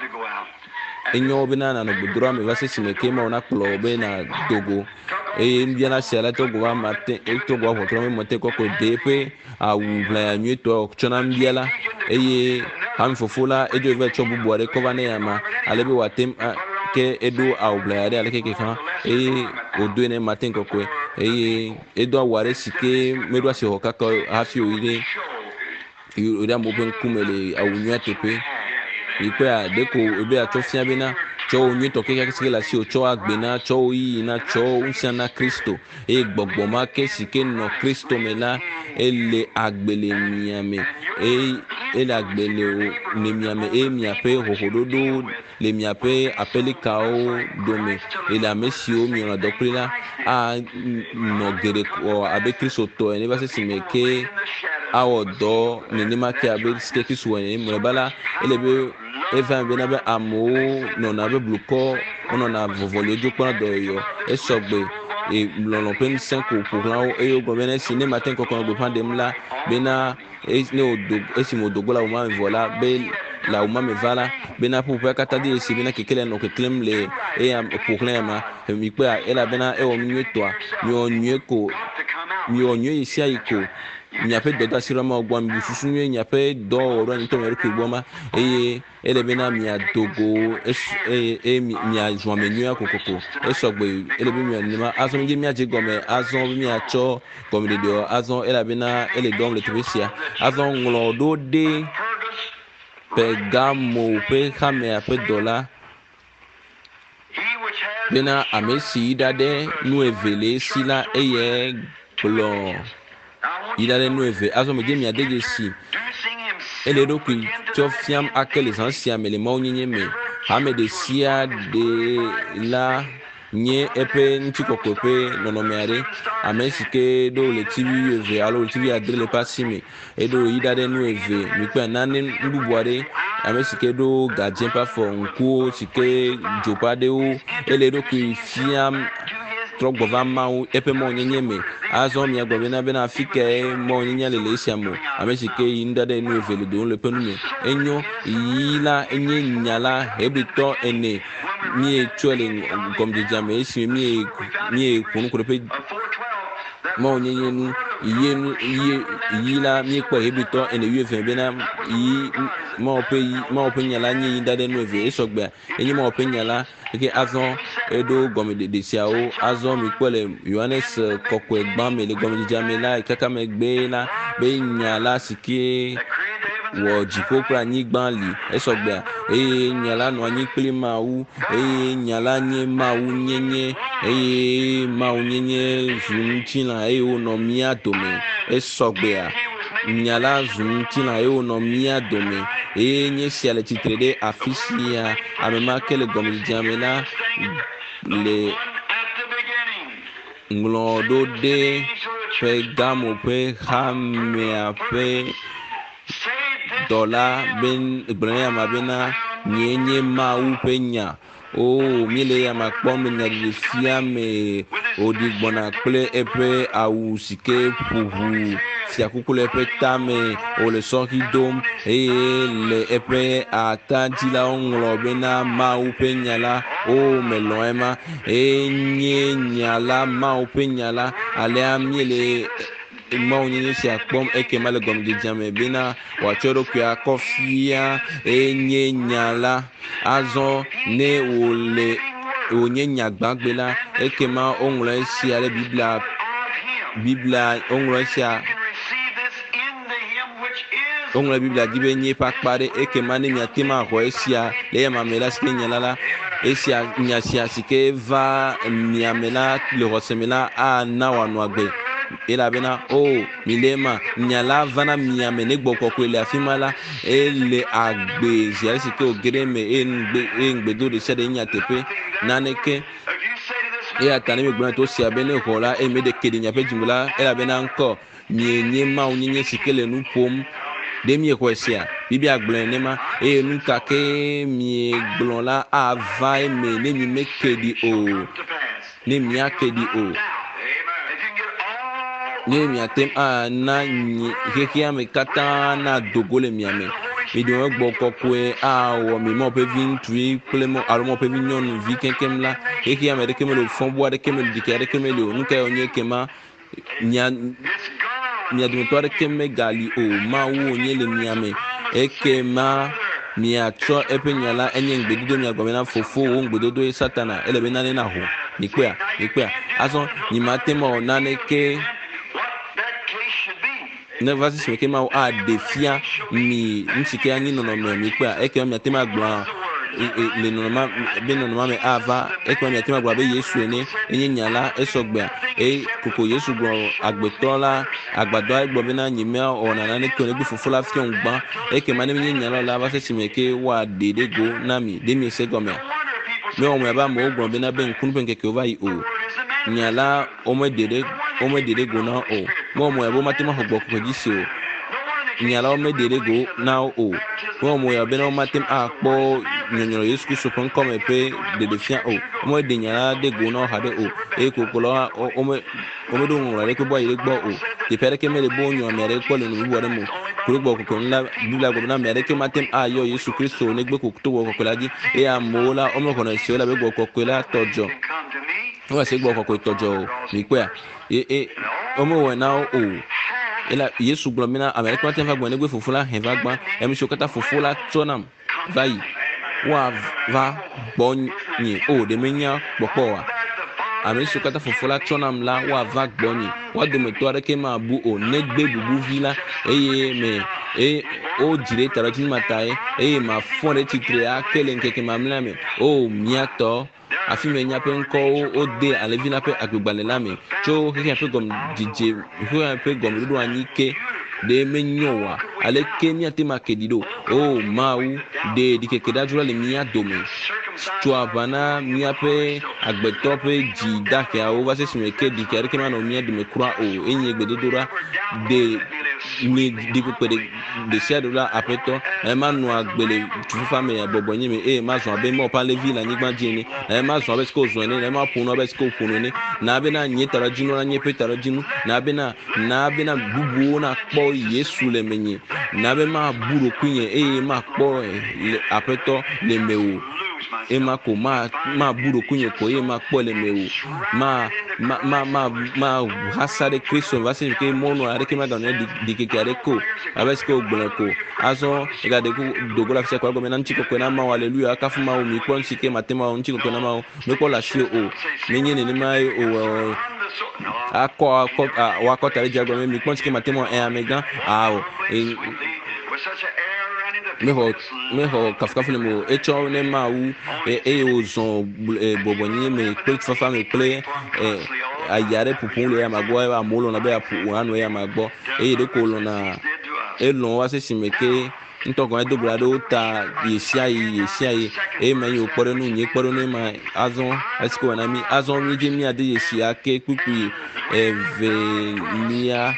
[SPEAKER 1] enyo bina na no budura me vase simeke ma ona kplo be na dogo e mbia na shala to gwa mate e to gwa hotro me mote koko depe a wu bla ya nyu to chona mbia la eye ham fofula e jo ve cho bubu are ko bana ya ma alebe watem ke edo a wu bla ya de ale ke kan e odo ne maten koko eye edo aware sike medo ase hoka ko hafi o ile ida mo ben kumele a wu nyu atepe ipe a deko ebe a tofia bena cho onyu to keke keke la si o cho agbena cho yi na cho usiana Kristo e gbogbo ma ke sike no Kristo mela ele agbele miame e ele agbele o ne miame e miape hohododo le miape apelika o dome ele amesi o mi ona dokrila a no gere ko abe Kristo to ene ba se simeke awo do ne ne ma ke abe sike Kristo ene mo bala ele be even bena be amo no na be bluko ono na vovole do kwa do yo e sogbe e lolo pen cinq pour lan e yo go bena si ne matin ko ko go pan dem la bena e ne o do e si mo do gola o ma vola be la o ma me vala bena pour pa kata di si bena kekele no ke klem le e am pour klema mi pe a ela bena e o mi to mi o nyu ko mi o nyu isi ayiko nyape doda sirama ogwa mi susu nyu nyape do oro ni to me ko gboma eye ele bena mi adogo e e mi ajo menu akokoko e sogbe ele bi mi anima azon mi mi aje gome azon mi acho gome de do azon ele bena ele dom le tibisia azon nglo do de pegamo pe khame ape dola bena amesi dade nu evele sila eye blo il a les nueve azo me gemi adege si ele do ku to fiam akele san sia me le ma onyenye me ha me de sia de la nye epe nti kokope nono me are amesike do le tv eve alo tv adre le pasime e do ida de nueve mi pe nane ndubuare amesike do gadien pa fo nku sike jopade o ele do ku fiam trogbo va mau epe mo nyenye me azo mi agbo na be na afike mo nyenye le le siamo amesike inda de nu evele do le penu me enyo yila enye nyala hebito ene mi chuele comme de jame esi mi mi kunu kunu pe mo nyenye nu yenu yila mi kwa hebito ene yuve be na yi mo pe mo pe nyala nyi inda de nu evele esogba enye mo pe nyala ke azon edo gomi de de siao azon mi kwele Yohanes kokko egban me le gomi de jamela kaka me gbe la be nyala sike wo jiko pra nyi gban li esogba e nyala no anyi kle mawu e nyala nye mawu nyenye e mawu nyenye zunchina e ono mi atome esogba nyala zunchina e ono mi adome e nye siale titrede afisia amema kele gomi de jamela le nglodo de pe gamo pe hamea pe dola ben brenya mabena nyenye ma upenya o mile ya makpom na lifia me odigbona kple epe awu sike puhu si akukule epe tame o le soki dom e le epe atantila onglo bena ma upenya la o meloema e nye nyala ma upenya la ale amile ma onyenye si akpom eke male gom de jame bena wachoro kwa kofia enye nyala azo ne ole onye nyagbagbe la eke ma onwere si ale biblia biblia onwere si onwere biblia dibe nye pakpare eke ma ne nyatema ho esia le ma mela ske nyala la esia nyasia sike va miamela le rosemela a na wanu agbe ela bena o milema nyala vana miame ne gboko ko ele afimala ele agbe zia sike ogreme engbe engbe do de sede nya tepe naneke e atani me gbona to sia bene hola e me de kedi nya pe jimula ela bena nko mienye ma onyenye sike le nu pom demi ekwesia bibi agblon nema e nu kake mi gblon la ava e me ne mi mekedi o ne mi akedi o ne mi atem a na ni hekia me kata na dogole mi ame mi do gbo kokwe a wo mi mo pe vin tui plemo aro mo pe vinyon vi kenkem la hekia me de kemelo fonbo de kemelo dikere kemelo nu ka onye kema nya nya do to de kemme gali o ma wo onye le mi ame ekema mi atso epenyala enye ngbedodo mi agbamena fofo wo ngbedodo e satana elebe nane na ho nikwa nikwa aso ni matemo nane ke ne vasi smeke ma a defia mi nsike anyi no no mi kwa eke mi atema agba le no ma be no ma me ava eke mi atema agba be Yesu ene enye nyala esogba e koko Yesu gbo agbetola agbado agbo be na nyime ona na ne ko ne fufu la fion gba eke ma ne mi nyala la vasi smeke wa dede go na mi de mi se gome me o mo ba mo ogbo be na be nkunu pe nkeke over yi o nyala o mo dede o mo dede go na o mo mo yabo matema hogbo ko jisi o nyala o mo dede go na o mo mo yabe na matem akpo nyonyoro Yesu Kristo kon come pe de defia o mo de nyala de go na ha de o e kokolo o mo o mo do ngora le ko boy le gbo o de pere ke me le bo nyo mere ko le no bo mo ko gbo ko nla bibla go na mere ke matem ayo Yesu Kristo ne gbe ko to wo ko la di e amola o mo ko na se la be gbo ko la tojo wa se gbo ko tojo mi kwa e e omo we na o ela Yesu glomina America matem va gbo ne gbe fufula he va gba emi so kata fufula tonam vai wa va bonyi o de menya popo wa ami so kata fufula tonam la wa va gbonyi wa de me to are ke ma bu o ne gbe bubu vila eye me e o dire tarati matae e ma fond titre a kele nkeke mamla me o miato afi me nya pe nko o de alevina pe agbegbalẹ lami cho ke pe gom dj ho pe gom do anike de menyowa ale kenya te makedido o mau de dikeke dajura le mia domi to abana mia pe agbeto pe ji dake a o va se smeke dikere ke ma no mia de me kura o enye gbedodora de ni di pe de de shadow la apeto e ma no agbele tufa me bobo nyi me e ma so abe mo pa levi la nyigba jini e ma so abe sko zo ni e ma punu abe sko punu ni na abe na nyi tara jinu na nyi pe tara jinu na abe na na abe na bubu na kpo Yesu le menyi na abe ma buro kunye e ma kpo apeto le mewo e ma ko ma ma buro kunye ko e ma kpo le mewo ma ma ma ma ma hasade Kristo va se ke mono are ke ma da ne di ke kare ko abeske o gbon ko aso ga de ko dogola fse ko go menan chiko ko na ma haleluya ka fu ma o mi ko nsike matema o chiko ko na ma o me ko la shi o menye ne mai o akọ akọ wa ko tare jago me mi ko nsike matema e amega a o me ho me ho kafka mo echo ne ma wu e e o zon bobonye me ko fafa me play e ayare pupun le ya magbo ya molo na be ya pu anu ya magbo e de ko lo na e lo wa se simeke ntogo e dobra do ta yesia yi yesia yi e ma yo pore nu nyi pore nu ma azon esko na mi azon mi je mi ade yesia ke kuku e velia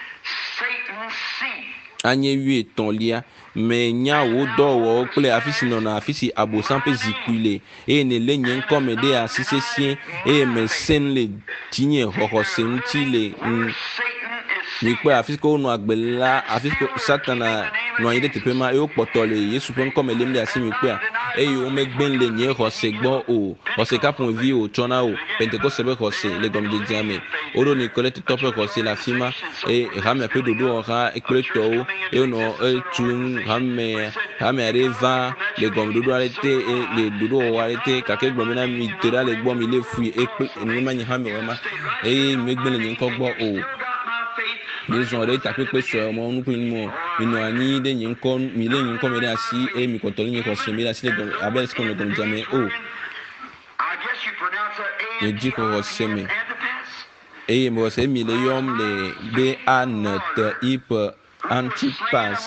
[SPEAKER 1] anye wi ton lia me nya wo do wo ple afisi no na afisi abo sampe zikule e ne le nyen comme de asisesien e me sen le tinye hoho sen chile ni pe afisi ko no agbela afisi satana no yin de tepema e o potole Yesu pe comme le mle asimi pe e yo me gben le nyen ho se gbo o o se kapon vi o chona o pentecoste be ho se le gom de diame oro ni collecte top ho se la fima e rame pe dodo ha e collecto e no e tun rame rame reva le gom dodo arete e le dodo arete ka ke gbo mi na mi tera le gbo mi le fui e pe ni ma nyi rame o ma e me gben le nyen ko gbo o ni so re ta pe pe so mo nu pin mo inu ani de nyen ko mi le nyen ko me da si e mi ko to nyen ko se mi da si le gom abel sko le gom jame o nye dzi xɔxɔ se me eye me wɔse mi le yɔm le be ane te ipe Antipas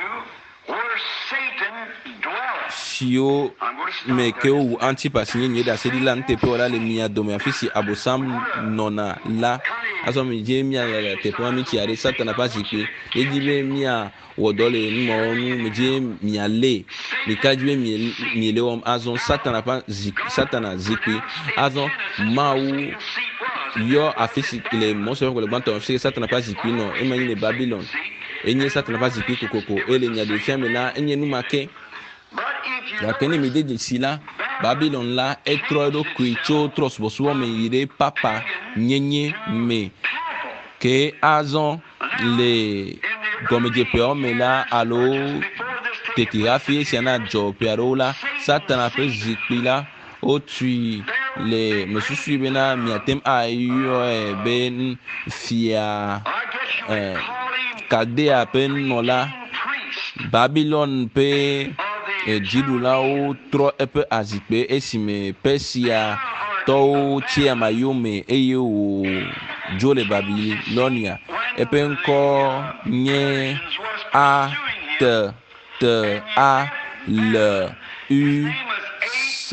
[SPEAKER 1] siwo me ke wo Antipas nye nye da se di la nteƒe wala le mia dome afi si abosam nɔna la azɔ mi dze mia le teƒe mi tsi aɖe Satana ƒe zikpui edzi be mia wɔ dɔ le numɔnu mi dze mia le mi ka dzi be mi mi le wɔm azɔ Satana ƒe zikpui Satana zikpui azɔ Mawu yɔ afi si le mɔsɔn le gbãtɔ afi si Satana ƒe zikpui nɔ ema nye le Babylon enye Satana ƒe zikpui kokoko ele nya de fia me la enye numake gake ne mi de si la Babylon la etrɔ eɖokui tso trɔsubɔsubɔ me yi ɖe papa nyenye me ke azɔ le gɔmedzeƒeawo me la alo tete hafi esia na dzɔ ƒe aɖewo la Satana ƒe zikpui la wotui le mesusu bena miatem ayɔe be fia eh, Kaldea ƒe nɔla Babylon ƒe dziɖulawo trɔ eƒe azikpe esime Persia tɔwo tsi amayome eye wo dzo le Babilonia eƒe ŋkɔ nye A T T A L U S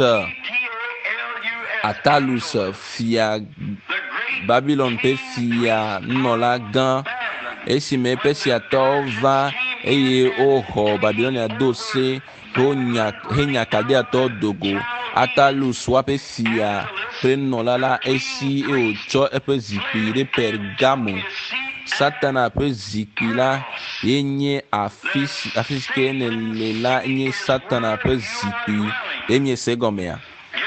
[SPEAKER 1] Atalus fia Babylon ƒe fia nɔla gã esime Persiatɔwo va eye woxɔ Babilonia do se henya Kaldeatɔwo dogo Atalus woaƒe fia ƒe nɔla la esi eye wotsɔ eƒe zikpui ɖe Pergamo Satana ƒe zikpui la ye nye afi si ke ne le la nye Satana ƒe zikpui ye mie se gɔmea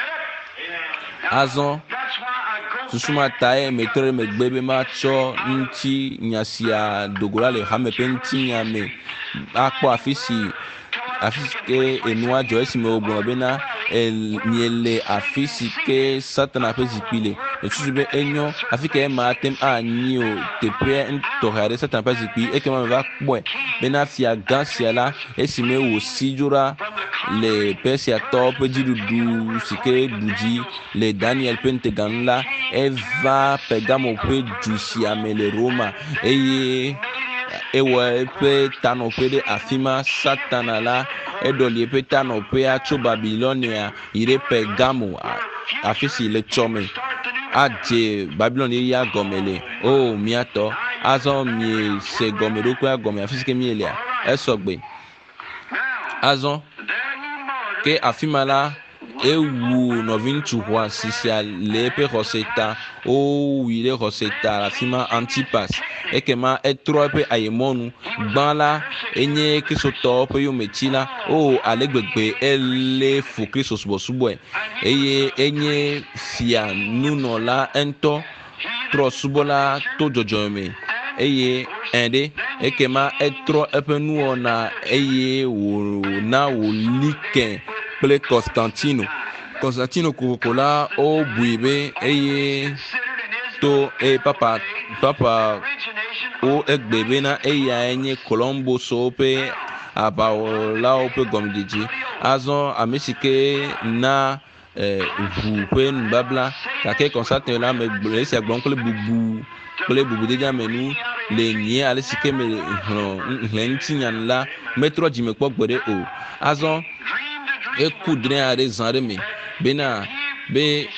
[SPEAKER 1] azɔ susuma ta ye metrɔ ɖe megbe be matsɔ ŋuti nya sia dogo la le hame ƒe ŋuti nya me akpɔ afi si afi si ke enua dzɔ esime wogblɔ bena miele afi si ke Satana ƒe zikpui le mesusu be enyo afi ke ema atem anyi o teƒe tɔxɛ aɖe Satana ƒe zikpui ekema me va kpɔe bena fia gã sia la esime wòsi dzo ɖa le Persiatɔwo ƒe dziɖuɖu si ke ɖu dzi le Daniel ƒe ŋuteganu la eva Pergamo ƒe du sia me le Roma eye ewɔ eƒe tanɔƒe ɖe afi ma Satana la eɖɔli eƒe tanɔƒea tso Babilonia yi ɖe Pergamo afi si le tsɔ me adze Babylon ye ya gɔme le o miatɔ azɔ mie se gɔme ɖokoe gɔme afi si ke mie lea esɔgbe azɔ ke afi ma la ewu nɔvi ŋutsu xɔasi sia le eƒe xɔse ta wowui ɖe xɔse ta afi ma Antipas ekema etrɔ eƒe ayemɔnu gbã la enye kristotɔwo ƒe yometsi la o ale gbegbe ele fu kristo subɔsubɔe eye enye fia nunɔla ŋutɔ trɔsubɔla to dzɔdzɔ me eye ɛɖe ekema etrɔ eƒe nuwɔna eye wòna wòli kɛ kple Constantino Constantino kokoko la o bui be eye to e papa papa o egbe bena eya enye Colomboso ƒe aʋawɔlawo ƒe gɔmedzedze azɔ ame si ke na ʋu ƒe nubabla gake Constantino la me gblɔ esia gblɔm kple bubu kple bubudede amenu le nyie ale si ke me hlɔ hlẽ ŋutinya la metrɔ dzimekpɔ gbe ɖe o azɔ eku drɛ aɖe zã ɖe me bena be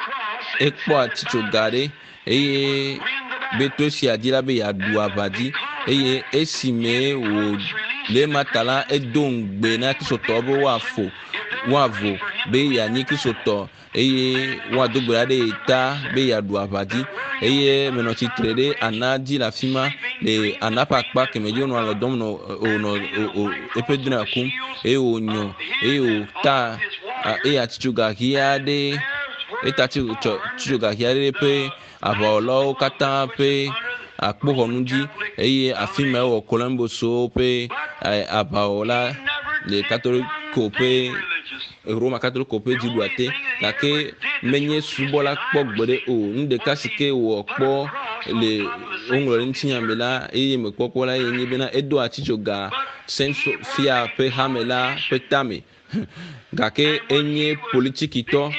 [SPEAKER 1] ekpɔ atitsoga ɖe eye be to sia dzi la be yeaɖu aʋa dzi eye esime wò le ma ta la edo ŋugbe na kristotɔwo be woafo woavo be yeanyi kristotɔ eye woado gbe ɖa ɖe ta be yeaɖu aʋa dzi eye menɔ tsitre ɖe ana dzi le afi ma le ana ƒe akpa keme dzi wonɔ alɔ dɔm nɔ wònɔ eƒe drĩa kum eye wònyɔ eye wòta eye atitsoga ɣi aɖe eta atitsoga ɣi aɖe ƒe aʋawɔlawo katã ƒe akpoxɔnu dzi eye afi ma ewɔ Colomboso ƒe aʋawɔla le katoliko ƒe Roma katoliko ƒe dziɖua te gake menye subɔla kpɔ gbe ɖe o nu ɖeka si ke wɔ kpɔ le woŋlɔ ɖe ŋutinya me la eye mekpɔkpɔ la ye nye bena edo atitsoga Saint Sophia ƒe hame la ƒe tame gake enye politikitɔ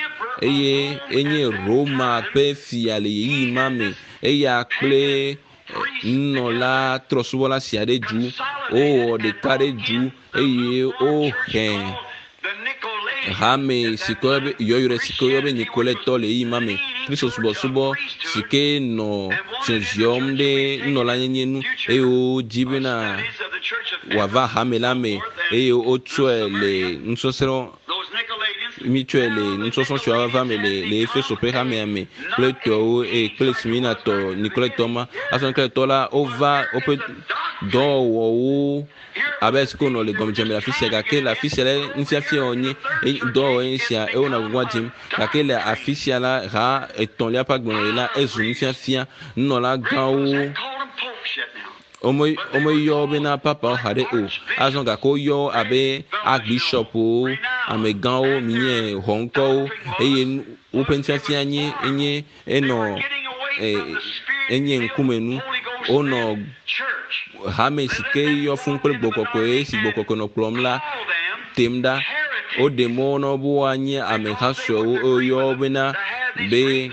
[SPEAKER 1] eye enye Roma pe fia le yi mame eya kple nnola trɔsubɔla sia ɖe dzu o ɖeka ɖe dzu eye o hɛn hame sike be yɔyɔ sike yɔ be Nicoletɔ le yi mame Kristo subɔsubɔ sike nɔ ziɔziɔm ɖe nnɔla nyenye nu eye o dzi bena wava hame la me eye o tsɔe le nusɔsrɔ̃ mi tsɔe le nusɔsrɔ̃ si wava me le le Efeso ƒe hamea me kple tɔwo eye kple Smirnatɔ Nicoletɔ ma asɔ Nicoletɔ la wova woƒe dɔwɔwɔwo abe sike wonɔ le gɔmedzeme le afi sia gake le afi sia le nufiafia wonye dɔwɔwɔ sia ewona gbɔgbɔ dzim gake le afi sia la ha etɔ̃lia ƒe agbalẽ la ezu nufiafia nunɔla gãwo Omo omo yɔ bena papa ha ɖe o azɔ gake woyɔ abe agbishɔpwo amegãwo minye xɔŋkɔwo eye woƒe nufiafia nye enye enɔ enye ŋkume nu wonɔ hame sike yɔ fún kple gbɔkɔkɔe si gbɔkɔkɔ nɔ kplɔm la tem ɖa woɖe mɔ na be woanye ameha suewo woyɔ bena be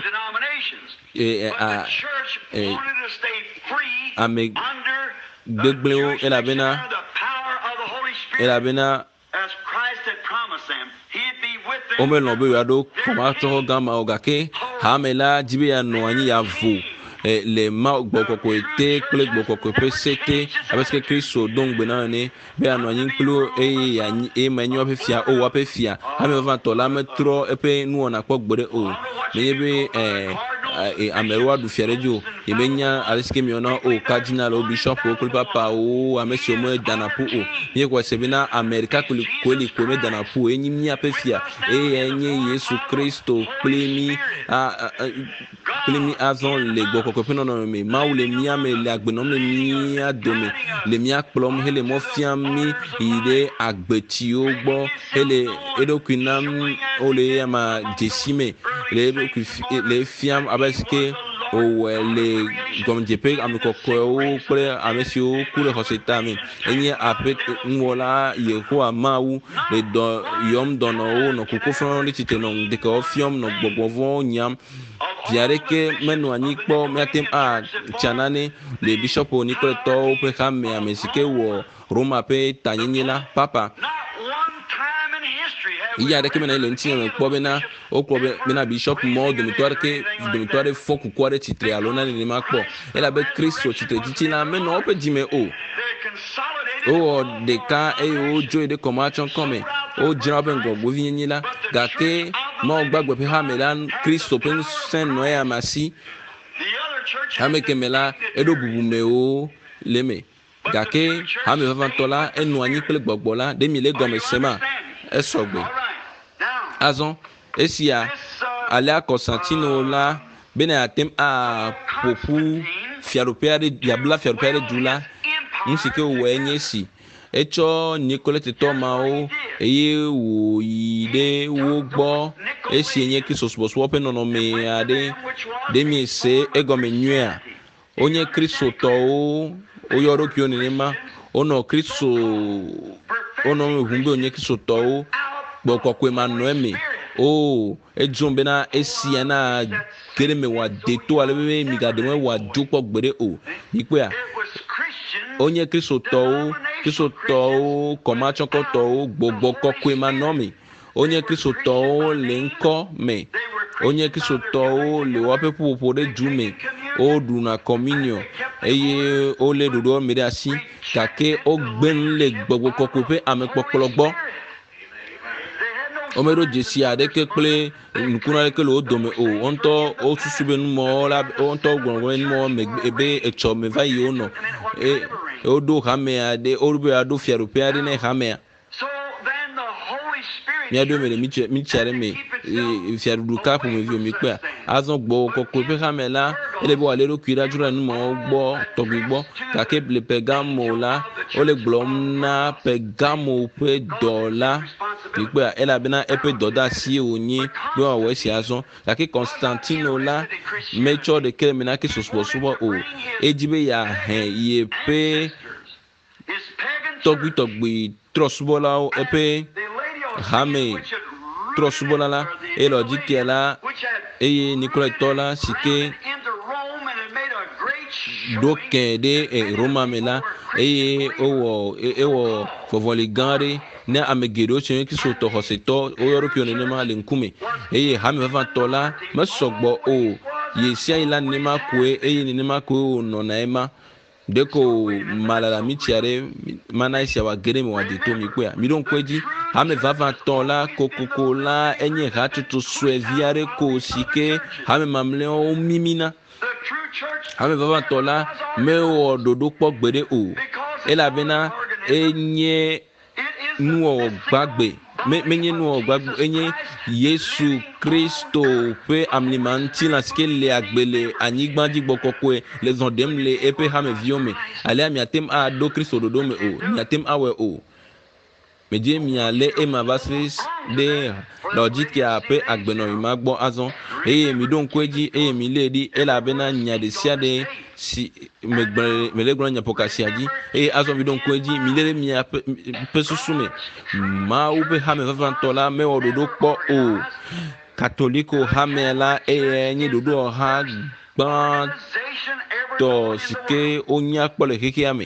[SPEAKER 1] ame gbegblẽwo elabena elabena womelɔ be yewoaɖo kɔmatɔ gãma o gake hame la dzi be yeanɔ anyi yeavo le ma gbɔkɔkɔe te kple gbɔkɔkɔe ƒe se te abe sike Kristo do ŋugbe na ene be yeanɔ anyi kpli eye yeanyi eye me nye woƒe fia o woaƒe fia hame vavãtɔ la metrɔ eƒe nuwɔna kpɔ gbe ɖe o menye be ɛɛ amewo aɖu fia ɖe dzi o yemenya ale sike miɔna o kardinalwo bishɔpwo kple papawo ame siwo medana ƒu o nye xɔ se bena ame ɖeka koe li koe medana ƒu o enye míaƒe fia eye enye Yesu Kristo kple mi kple mi azɔ le gbɔkɔkɔe ƒe nɔnɔme me Mawu le mía me le agbenɔm le mía dome le mía kplɔm hele mɔ fiam mi yi ɖe agbetsiwo gbɔ hele eɖokui nam wole ama dzesi me le eɖokui le fiam abe sike owɔe le gɔmedzeƒe ame kɔkɔewo kple ame siwo ku le xɔse tame enye aƒe ŋuwɔla Yehowa Mawu le dɔ yɔm dɔnɔwo nɔ kuku fɔm ɖe tsitre nɔ ŋdekawo fiɔm nɔ gbɔgbɔvɔwo nyam via ɖeke menɔ anyi kpɔ míate a tsanane le bishɔpo Nicoletɔwo ƒe xame ame sike wɔ Roma ƒe tanyenye la papa iya ɖeke mena le ŋuti me kpɔ bena wokpɔ be bena bishɔp mɔ dometɔ aɖeke dometɔ aɖe fɔ kuku aɖe tsitre alo na nenema kpɔ elabe Kristo tsitre tsitsi la menɔ woƒe dzime o wowɔ ɖeka eye wodzoe ɖe kɔmatsɔ kɔme wodzra woƒe ŋgɔgbevi nyenye la gake Mawu gbagbe ƒe hame la Kristo ƒe ŋusẽ nɔ eya me asi hame keme la eɖo bubumewo le me gake hame vavãtɔ la enɔ anyi kple gbɔgbɔ la ɖe mi le gɔme sema esɔgbe azɔ esia alea kɔsantino la bena atem a ƒoƒu fiaɖoƒe aɖe biabla fiaɖoƒe aɖe du la nu si ke wòwɔe nye si etsɔ Nicoletɔ mawo eye wòyi ɖe wo gbɔ esi nye Kristo subɔsubɔ ƒe nɔnɔme aɖe ɖe mi se egɔme nyuia wonye Kristotɔwo woyɔ ɖokuiwo nenema wonɔ Kristo wonɔ ʋum be wonye Kristotɔwo gbɔkɔkɔe manɔe me o edzom bena esia na geɖe me wòade to ale be migaɖe me wòado kpɔ gbe ɖe o yikpea wonye Kristotɔwo Kristotɔwo kɔmatsɔkɔtɔwo gbɔgbɔ kɔkɔe manɔ me wonye Kristotɔwo le ŋkɔ me wonye Kristotɔwo le woaƒe ƒuƒoƒo ɖe du me woɖuna communion eye wole ɖoɖoa me ɖe asi gake wogbe nu le gbɔgbɔ kɔkɔe ƒe amekpɔkplɔ gbɔ womeɖo dzesi aɖeke kple nukunu aɖeke le wo dome o woŋutɔ wosusu be numɔ la woŋutɔ gblɔ be numɔ me ebe etsɔ me va yi wonɔ e woɖo hame aɖe woɖo be yeaɖo fiaɖoƒe aɖe ne hamea míaɖo me le mitsia ɖe me fiaɖuɖu ka ƒomevi mi kpea azɔ gbɔ kɔkɔe ƒe xame la ele be wòale ɖokui ɖa dzro numɔwo gbɔ tɔgbi gbɔ gake le Pergamo la wole gblɔm na Pergamo ƒe dɔ la yikpea elabena eƒe dɔdeasi wònye be wòawɔ esi azɔ gake Constantino la metsɔ ɖeke me na Kristo subɔsubɔ o edzi be yeahẽ yeƒe tɔgbi tɔgbi trɔsubɔlawo eƒe hame trɔsubɔla la et leur dit qu'elle a et Nicolas Tola sike d'aucun de Roma mela et o e o fovoli gare ne amegedo chen ki so to hoseto o european ne ma le nkume e ha me va tola ma sogbo o ye sia ila ne ma kwe e ne ma kwe no na ema deko malala mitiare mana isia wa gere me wa de to mi kwe mi don kweji ha me va va tola kokokola enye ha tutu sweviare ko sike ha me mamle o mimina ha me va va tola me o dodo po gbede o e la bena enye nu o gbagbe menye nu o gbagbe enye Yesu Kristo pe amlimanti la skele agbele anigbanji gbokokwe les ondem le epe ha me viome ale mi atem a do Kristo dodo me o mi atem awe o me je mi ale e ma vasis de logique ya pe agbeno mi gbo azon e mi don kweji e mi ledi e la bena nya de sia de si me me le gronya pokasiaji e azon mi don kweji mi le mi pe susume ma ube ha me va tola me ododo po o catholique ha me la e nyi dodo ha gban to sike onya pole keke ame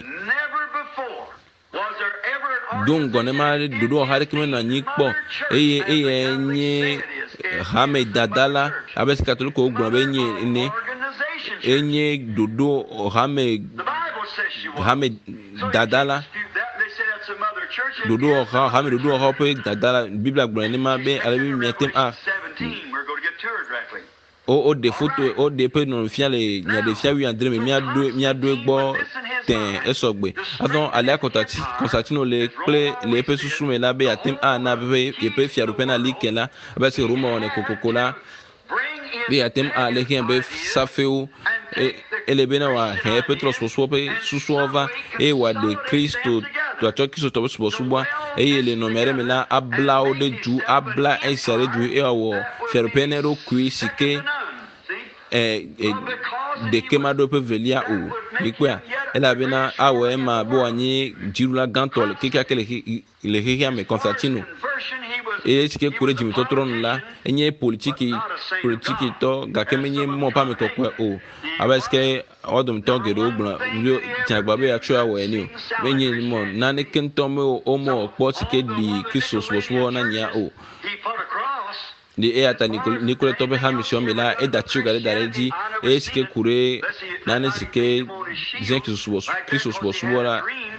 [SPEAKER 1] donc gonema dodo ha de keme na nyi po e e nyi ha me dadala abes catholique o gban be nyi ne enye dodo hame hame dadala dodo ha hame dodo ha pe dadala biblia gboro ni ma be ale bi mietem a o o de photo o de pe no fia le nya de fia wi andre me mi ado mi ado gbo ten esogbe adon ale akotati Constantino le ple le pe susu me la be atem a na be ye pe fia rupe na likela ba se ruma one kokokola be atem a le hien be safeu ele bena wa he petros so pe susuova e wa de Kristo to acho Kristo to so subwa e ele no mere mela abla o de ju abla e sare ju e wo ferpenero kui sike e de kemado pe velia o ikwa ela bena awe ma bo anyi jirula gantol kika kele le hia me Constantino e sike kure jimi to tron la enye politiki politiki to ga kemenye mo pa me to kwa o abaske odum to gero gbon yo tiagba be actually awe ni o menye mo na ne kento me o mo po sike di Christos wo na nya o ni e ata Nicola to be ha mission me la e da chuga le dareji e sike kure na ne sike zen Christos wo Christos wo la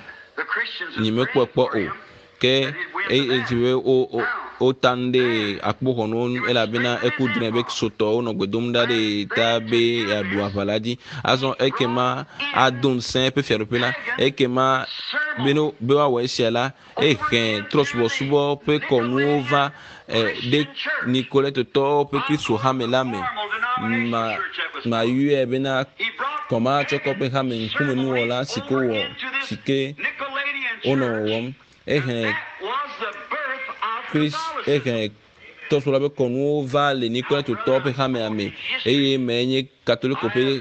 [SPEAKER 1] ni me kwa po o ke e e jiwe o o o tande akpo non ela bena ekudre bek soto no gbedumda de tabe ya du avalaji azon ekema adun saint pe fierupela ekema beno bewa wesiala e ken trosbo subo pe konuva de Nicolette to pe Kristo hamelame ma ma yue bena koma choko pe hamen kume nuola sikowo sike ono wom e Chris e to so labe konu vale Nicolas to top hame ame e menye catholique pe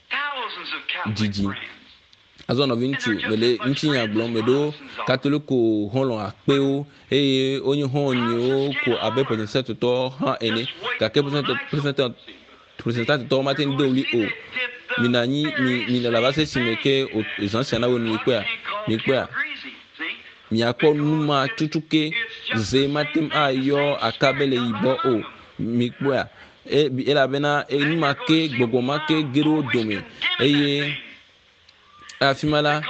[SPEAKER 1] jiji azon of inchu mele nchinya blom medo catholique holon ape o e onye honyi o ko abe president to ha ene ka ke president president to Martin Doli o minani mi mi la base simeke o anciens na wonu ikwa ikwa miakpo numa tutuke ze matem ayo akabele ibo o mikpoa e ela bena e numa ke gbogoma ke gero dome eye afimala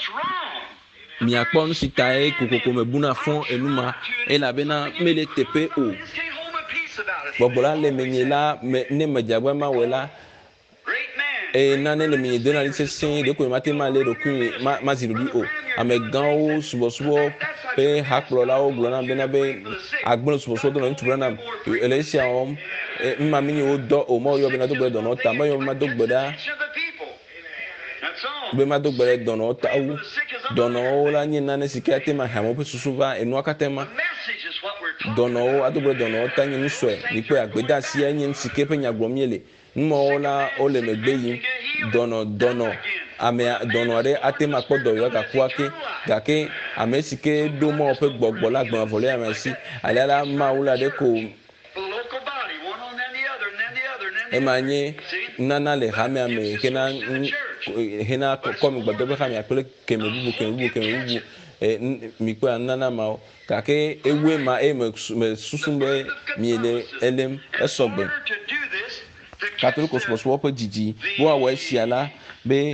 [SPEAKER 1] miakpo nsita e kokoko mebuna fon enuma ela bena mele tepe o gbogbola le menyela ne majagwa ma wela e nane le menye dena lise sin de ko matem ale do kun ma mazirudi o amegan o subo subo pe haklola o glona bena be agbon subo subo do ntubra na elesia om mma mi o do o mo yo bena do gbedo no ta mo yo ma do gbeda be ma do gbeda do no ta o do no la nyi na ne sikate ma ha mo pe susuva enu akatema do no ado gbedo no ta nyi nso ni pe agbeda si anyi sike pe nyagbomiele nmo la o le megbe yi dono dono ame dono re atema podo yo ka kwake gake ame sike do mo pe gbogbo la gbon vole ame si alala ma ula de ko emanye nana le hame ame kena hena comme gbado be hame apele keme bubu keme bubu keme bubu e mi ko nana ma ka ke ewe ma e me susumbe miele elem esogbe katoliko sponsor po jiji bo awe siala be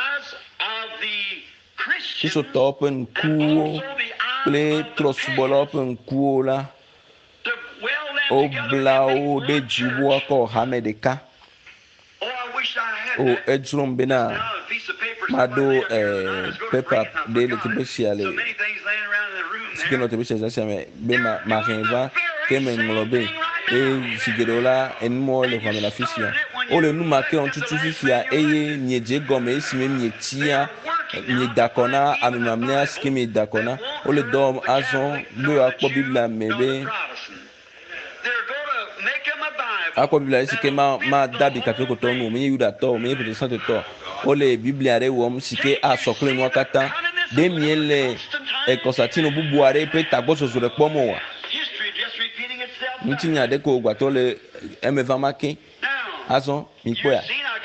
[SPEAKER 1] kiso top en ku ple tros football open ku la o blau de jibu ko hamedeka o edrum bena mado eh paper de le tibesiale sikeno tibesiale same be ma marinva kemen nglobe e sigedola en mo le kwa la fisia o le numa ke on tutu fisia eye nieje gome esime mietia mi dakona amimamnia skimi dakona o le dom azon lo akpo biblia mebe akpo biblia sike ma ma dabi katoko to nu mi yuda to mi protestant to o le biblia re wo sike asokle nu akata de miele e kosatino bubuare pe tagbososo re pomo wa ntinya de ko gba to le emeva make azon mi poya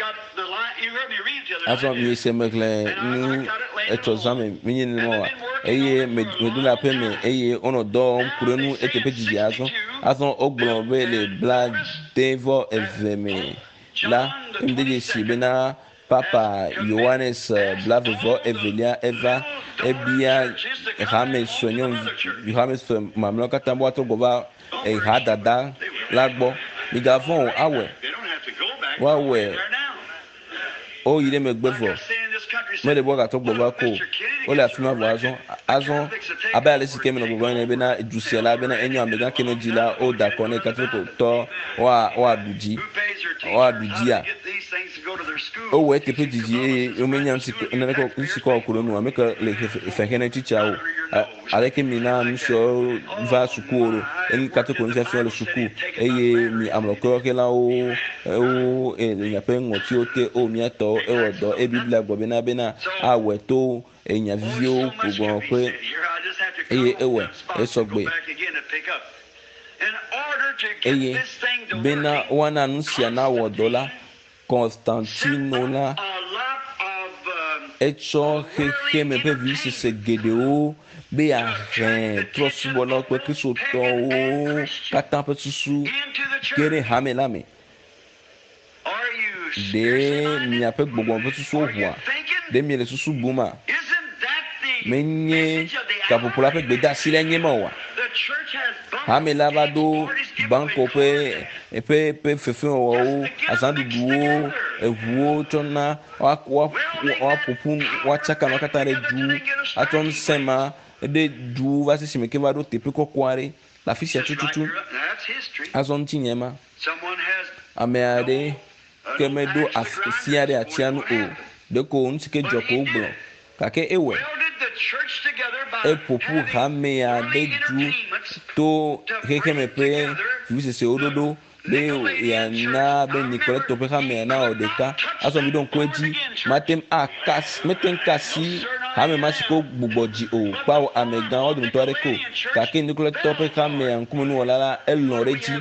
[SPEAKER 1] azon mi se megle nu etozame mi ni mo wa eye medula peme eye ono do kurenu etepeji azon azon ogbon be le black devo eveme la mdj sibena papa Johannes Blavovo Evelia Eva ebia James Sonyon James mamlo katambo to gova e hadada lagbo migavon awe wawe o yire megbefo me de boka to gboba ko o la fima vo azon azon aba ale sike me no gboba na be na edusiela be na enyo amega keno jila o da kone katiko to wa wa duji wa duji a o we te pe jiji o menya nsiko na ko nsiko okuro nu ameka le fehene teacher o ale ke mi na nso va sukuru en katiko nse fi le suku eye mi amloko ke la o o e nya pe ngoti o te o mi ato e wodo e biblia gbo be na be na awe to enya vivio kugbon pe eye ewe esogbe eye bena wana nusia na wodola Constantino la echo hehe me pe visi se gedeo be a ren trosu bono pe kiso to o katan pe susu kere hamela me de mi ape gbogbo pe susu ohua de mi le susu buma menye ka popula pe gbeda sile nye mo wa hamela bado banko pe pe pe fefe o azandu duo evuo tona wa wa wa popun wa chaka no katare du aton sema de du va se simeke bado tepe kokware la fisia tututu azon tinyema ameade kemedo afiare atianu o de ko nsike joko ogbo kake ewe e popu hamea de du to keke me pe vise se ododo be ya na be Nicolas to pe hamea na odeka aso mi don kweji matem akas meten kasi hame masiko gbugboji o pa o amegan odun to re ko kake Nicolas to pe hamea nkumunu olala elnoreji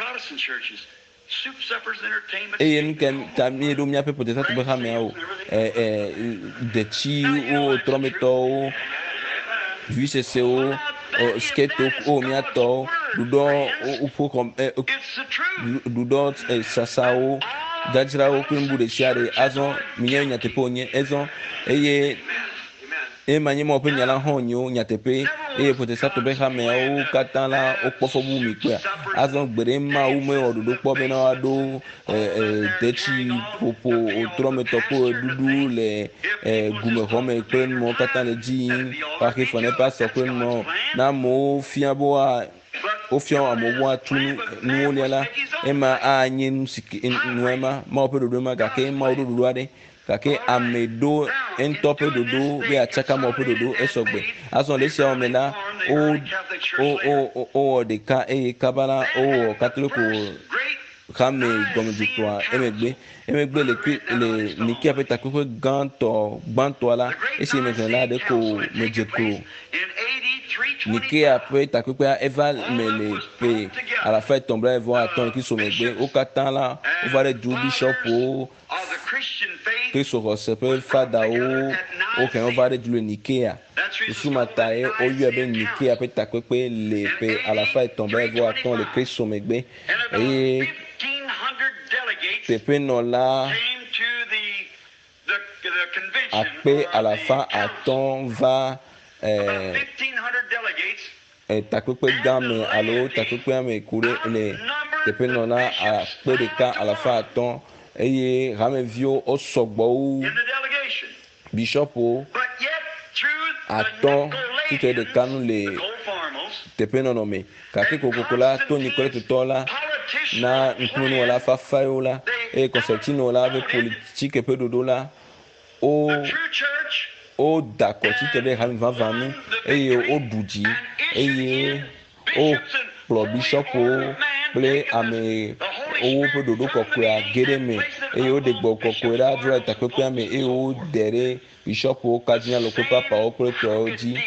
[SPEAKER 1] eye nken tami do mi ape potesa to be hamea o eh eh de chi o trometo o vise se o sketo o mi ato dudo o po kom dudo sasao dajira o kwembu de share azon miye nyatepe onye ezon eye e manye mo pe nyala honyo nyatepe eye potesa to be hamea o katala o pofo bu mi pe azon gbere ma u me odudo po be na ado eh dechi popo o trometo ko dudu le eh gume home pe mo katale jin pa ke fone pa so pe mo na mo fiabo a o fion amowo atunu nu olela e ma anyi musiki nuema ma o pe dodo ma ga ke ma o dodo ade kake amedo entope dodo be achaka mo dodo esogbe azon le sia omela o o o o de ka e kabala o katoliko kame gomditoa emegbe emegbe le le niki apeta ko ganto gbanto ala esi me la de ko mejeko Nikea pe takpe eva mele pe à la fin tomber voir attendre qui sont megbe au katan là on va le du bishop o que so recebe fada o o que on va le du Nikea sous matae o yu ebe Nikea pe takpe le pe à la fin tomber voir attendre le Christ sont megbe et pepe non là après à la fin attend va euh takpe game alo takpe ame kure le pepe non là après de cas à la fin attend et ramevio o sogbo bishop o attend tout est de canou les tepe non nommé kake kokola to Nicolas tutola na nkunu wala fa fayola e concertino la avec politique peu dodo la o o d'accord tu te vais ram va vanu et o duji et o pro bishop o ple ame o peu dodo kokwa gereme et o de gbo kokwa la dra ta kokwa me e o dere bishop o kardinal o papa o pro toji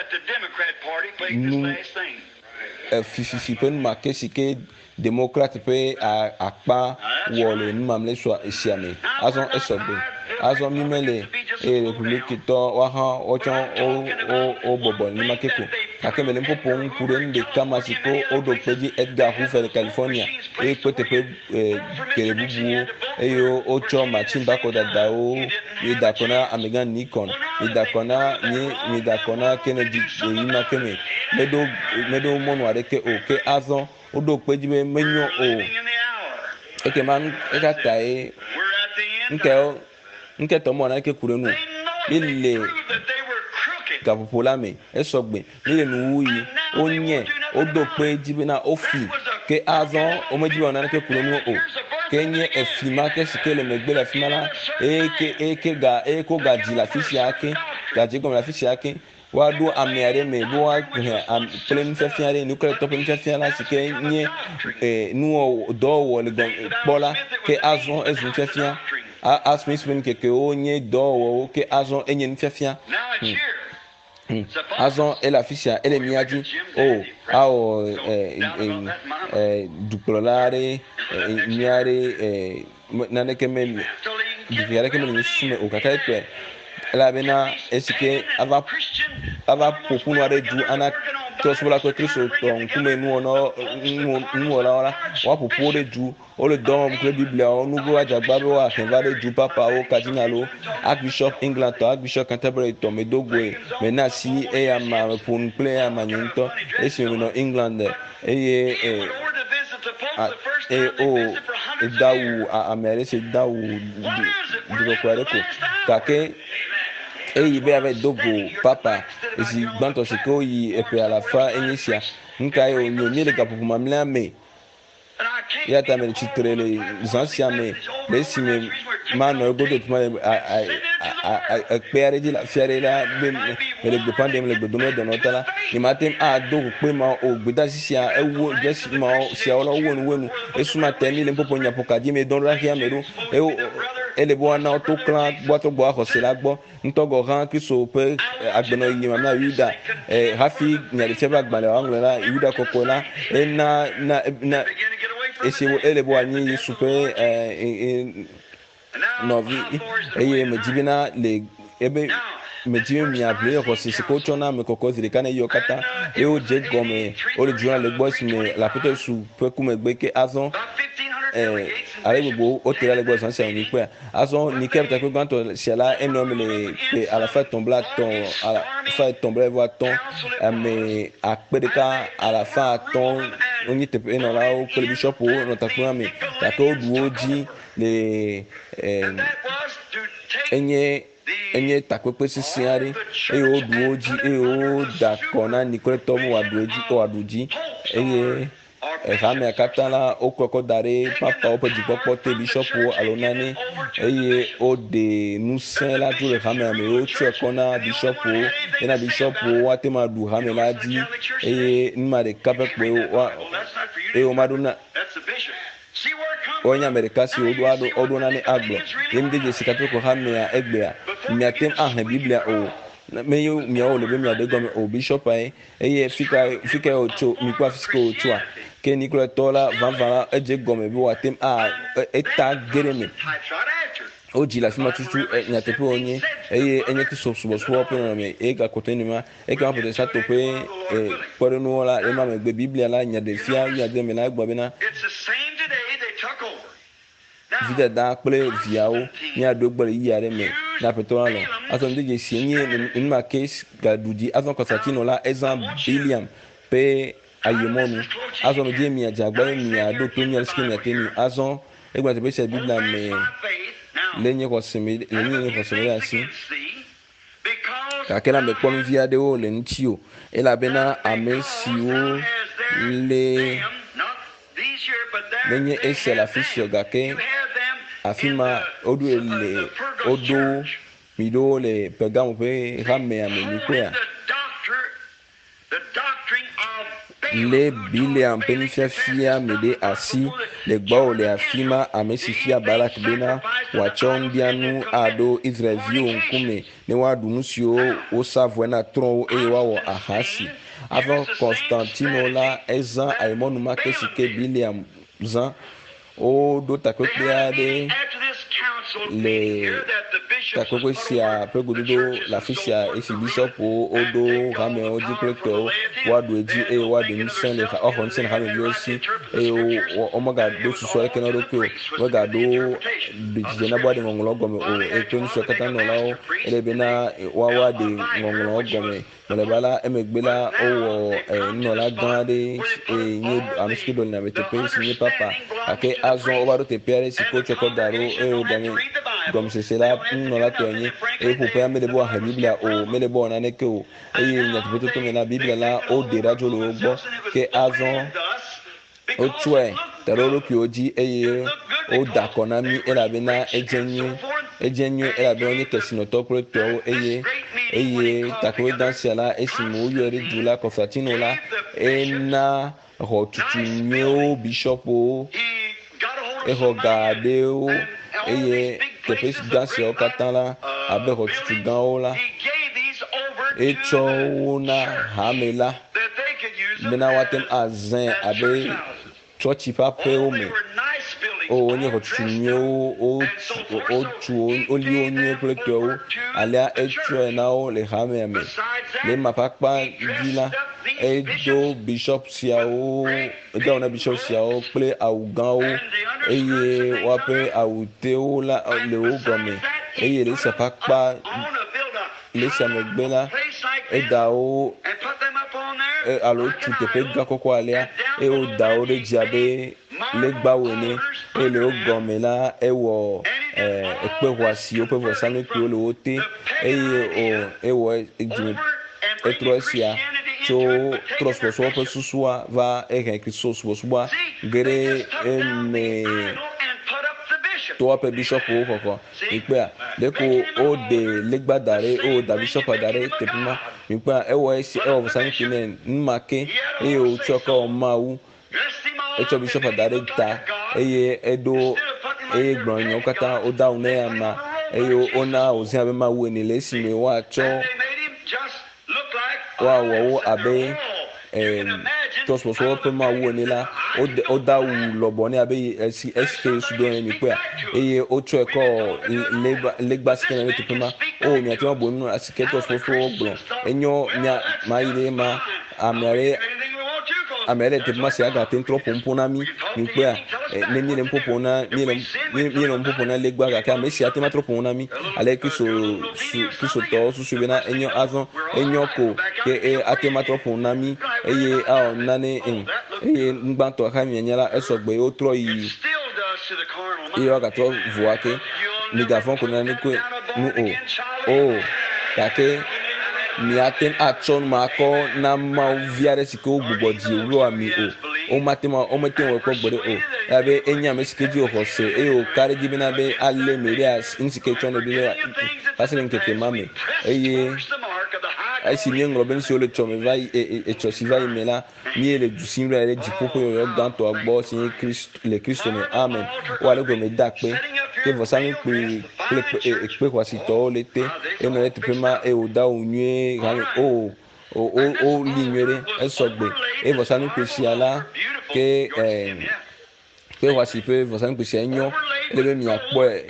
[SPEAKER 1] nous fifi peut marquer si que démocrate peut à à pas ou le mamle soit ici azon esobe azon mimele e république to wa ha o chan o o o bobo ni makeko akemele mpopo nkure nde kama siko o do peji Edgar Hoover California e peut peut kerebubu e yo o cho machin bako dada o e dakona American Nikon e dakona ni ni dakona Kennedy e makeme medo medo mono areke o ke azon o do peji me menyo o e ke man e ka tai nke o nke to mo na ke kure nu ile kapopolame esogbe ile nu yi onye o do peji be na ofi ke azon o meji ona na ke kure nu o kenye efima ke sikele megbe la fimala e ke e ke ga e ko ga di la fishi ake ga di comme la fishi ake wa do amiare me bo wa am plem fe fiare nu kre to plem fe fiara sike nye e nu do wo le gon bola ke azon ezun fe fiara a asmis men ke ke o nye do wo ke azon enye nu fe fiara azon e la fishi ele miaji o a o eh eh duplolare miare eh nane ke men difiare ke men ni sume o kaka pe la bena esike ava ava popunu are du ana to sola ko Kristo ton kuma nu ono nu ola ola wa popo de du o le don ko biblia o nu go ajagba be wa kan va de du papa o cardinal archbishop England to archbishop Canterbury to medogo me na si e ya ma pon play ya manyinto e si no England e e e o e dawu a amere se dawu du ko areko kake et il va avec dogo papa et si banto se ko yi et puis à la fin initia nka yo nyonye le kapu mamla me ya ta me chitre les anciens me les si me mano go de tuma a a a pere di la fiare la be le de pandem le de no no tala ni matem a dogo pe ma o gbeda sisia e wo just ma si a wo wonu wonu e suma temi le popo nya pokadi me don ra hia me do e o ele bo na to clan bo to bo akose la gbo ntogo ran ki so pe agbeno yi mama yuda eh hafi nya de tebra gbale wa ngla yuda kokola e na na na e se ele bo anyi super eh novi eye me jibina le ebe me jibi mi able ko se ko chona me koko zire kana yo kata e o je gome o le jura le boss me la peut su pe ku me gbe ke azon eh ale gbogbo o tera le boss anse ni pe azon ni ke ta ko ganto se la enorme le pe à la fin tomber ton à la fin tomber voir ton mais après de cas à la fin ton on y te pe no la o le bishop o no ta ko me ta ko duo ji le eh enye enye takwepe sisiari e o duoji e o da kona nikole tomu wa duoji o aduji eye e hame akatala o koko dare papa o pedi popo te bishop o alonani eye o de nusen la tu le hame ame o tse kona bishop o ena bishop o wa te ma du hame la di eye nma de kape pe o e o maduna onya America si odo odo na ni agbo yem de sika to ko ha me a egbe a mi atem ah biblia o me yo mi o le be mi ade gome o bishop ai eye fika fika o cho mi kwa fisika o cho a ke ni kula tola van van eje gome bi watem a eta gereme o ji la fima tutu nya tepe onye eye enye ki so so so pe na me e ga kote ni ma e ka pote sa to pe e pore no la e ma me gbe biblia la nya de fia nya de me na gba be na vida da ple viao nya do gbe yi are me na peto la aso ndi je sienye ni ma case ga dudi aso Constantino la ezan William pe ayemonu aso me je mi ajagba mi ado to nya skin ya teni aso e gba te be se biblia me lenye ko semi lenye ko semi asi kakela me kwam via de o le ntio ela bena amesio le lenye ese la fisio gake afima odo le odo mido le pegamo pe rame amenikoya le bile ampenifia fia mede asi le gbao le afima amesifia barak bena wachondianu ado Israelvio nkume ne wadunusio o savwena tron e wawo ahasi avant Constantino la ezan aimonu makesike bile zan o do takopia de le takoko sia pregodo la fisia esi bishop o odo rame o di prefecto wadu eji e wadu mission le o hon sen rame yosi e o omaga do suso e kenado ko waga do de jena bode ngongolo gome o e toni so kata no lawo ele bena wa wa de ngongolo gome le bala emegbela o e no la gande e ni amiski do na mete prince ni papa ake azon o baro te pere si ko choko daro e o dani comme c'est cela no la tonye e pour pas me de boire la biblia o me de boire na ne ko e nya te to me na biblia la o de radio lo gbo ke azon o tue teroro ki oji e o da konami e la bena ejenye ejenye e la be onye kesino to pro to eye eye takwe dansia la esimu yori dula Constantino la e na ho tutunyo bishop o e ho gade o eye tepe dansia o katala abe ho tutugan o la e cho na hamela bena watem azin abe church pape o me o onye ho tutunyo o o tu o li onye pleto o ala e cho na o le hameme le mapakpa dila e do bishop siao e do na bishop siao ple augan o eye wape auteo la le o gome eye le sepakpa le samegbela e da o e alo tu te pe ga koko alia e o da o de jabe le gbawo ni e le o gome la e wo eh e pe wa si o pe wo sanu ki o le o te eye o e wo e ju e trosia so trospo so pe susua va e ken Christo so so gere e me to ape bishop o koko ipe a leko o de legba dare o da bishop dare tepima ipe a e wo e si e wo sanu ki ne nmake e o choko mawu e cho bishop dare ta eye edo eye gbonyo kata o da une ama eyo ona ozi abe ma wo ni lesi me wa cho wa wo abe em tospo so pe ma wo ni la o da wu lobo ni abe esi sk sudo ni pe eye o cho eko legba skin ni to pe ma o mi ati won bo nu asike tospo so gbon enyo nya ma ile ma amere amere te ma se aga te ntro pompona mi ni pe a ne ni le pompona ni le ni le pompona legba ga ka me si ate ma tro pompona mi ale ki so ki so to so so be na enyo azon enyo ko ke e ate ma tro pompona mi eye a na ne en eye ngba to ka mi nyala eso gbe o tro yi e o ga to voa ke ni ga fon ko na ni ko nu o o ta ke mi aten atson mako na ma viare siko gbugbo di owuro ami o o mate ma o mate wo ko gbere o abe enya me sikeji o hose e o kare gibi na be alle merias insike chone bi pasere nkete mame eye ai si nyen roben si o le chome vai e e chosi vai mela mi ele du sinra ele di popo yo ganto agbo sin Christ le Christ ne amen o ale go me da pe ke vo sami pe kple ekpe xɔasitɔwo le te enɔ ɖe teƒe ma eye wòda wo nyuie o o o li nyuie ɖe esɔgbe eye vɔsamlikpe sia la ke ɛɛ kpe xɔasi ƒe vɔsamlikpe sia nyɔ ele be miakpɔe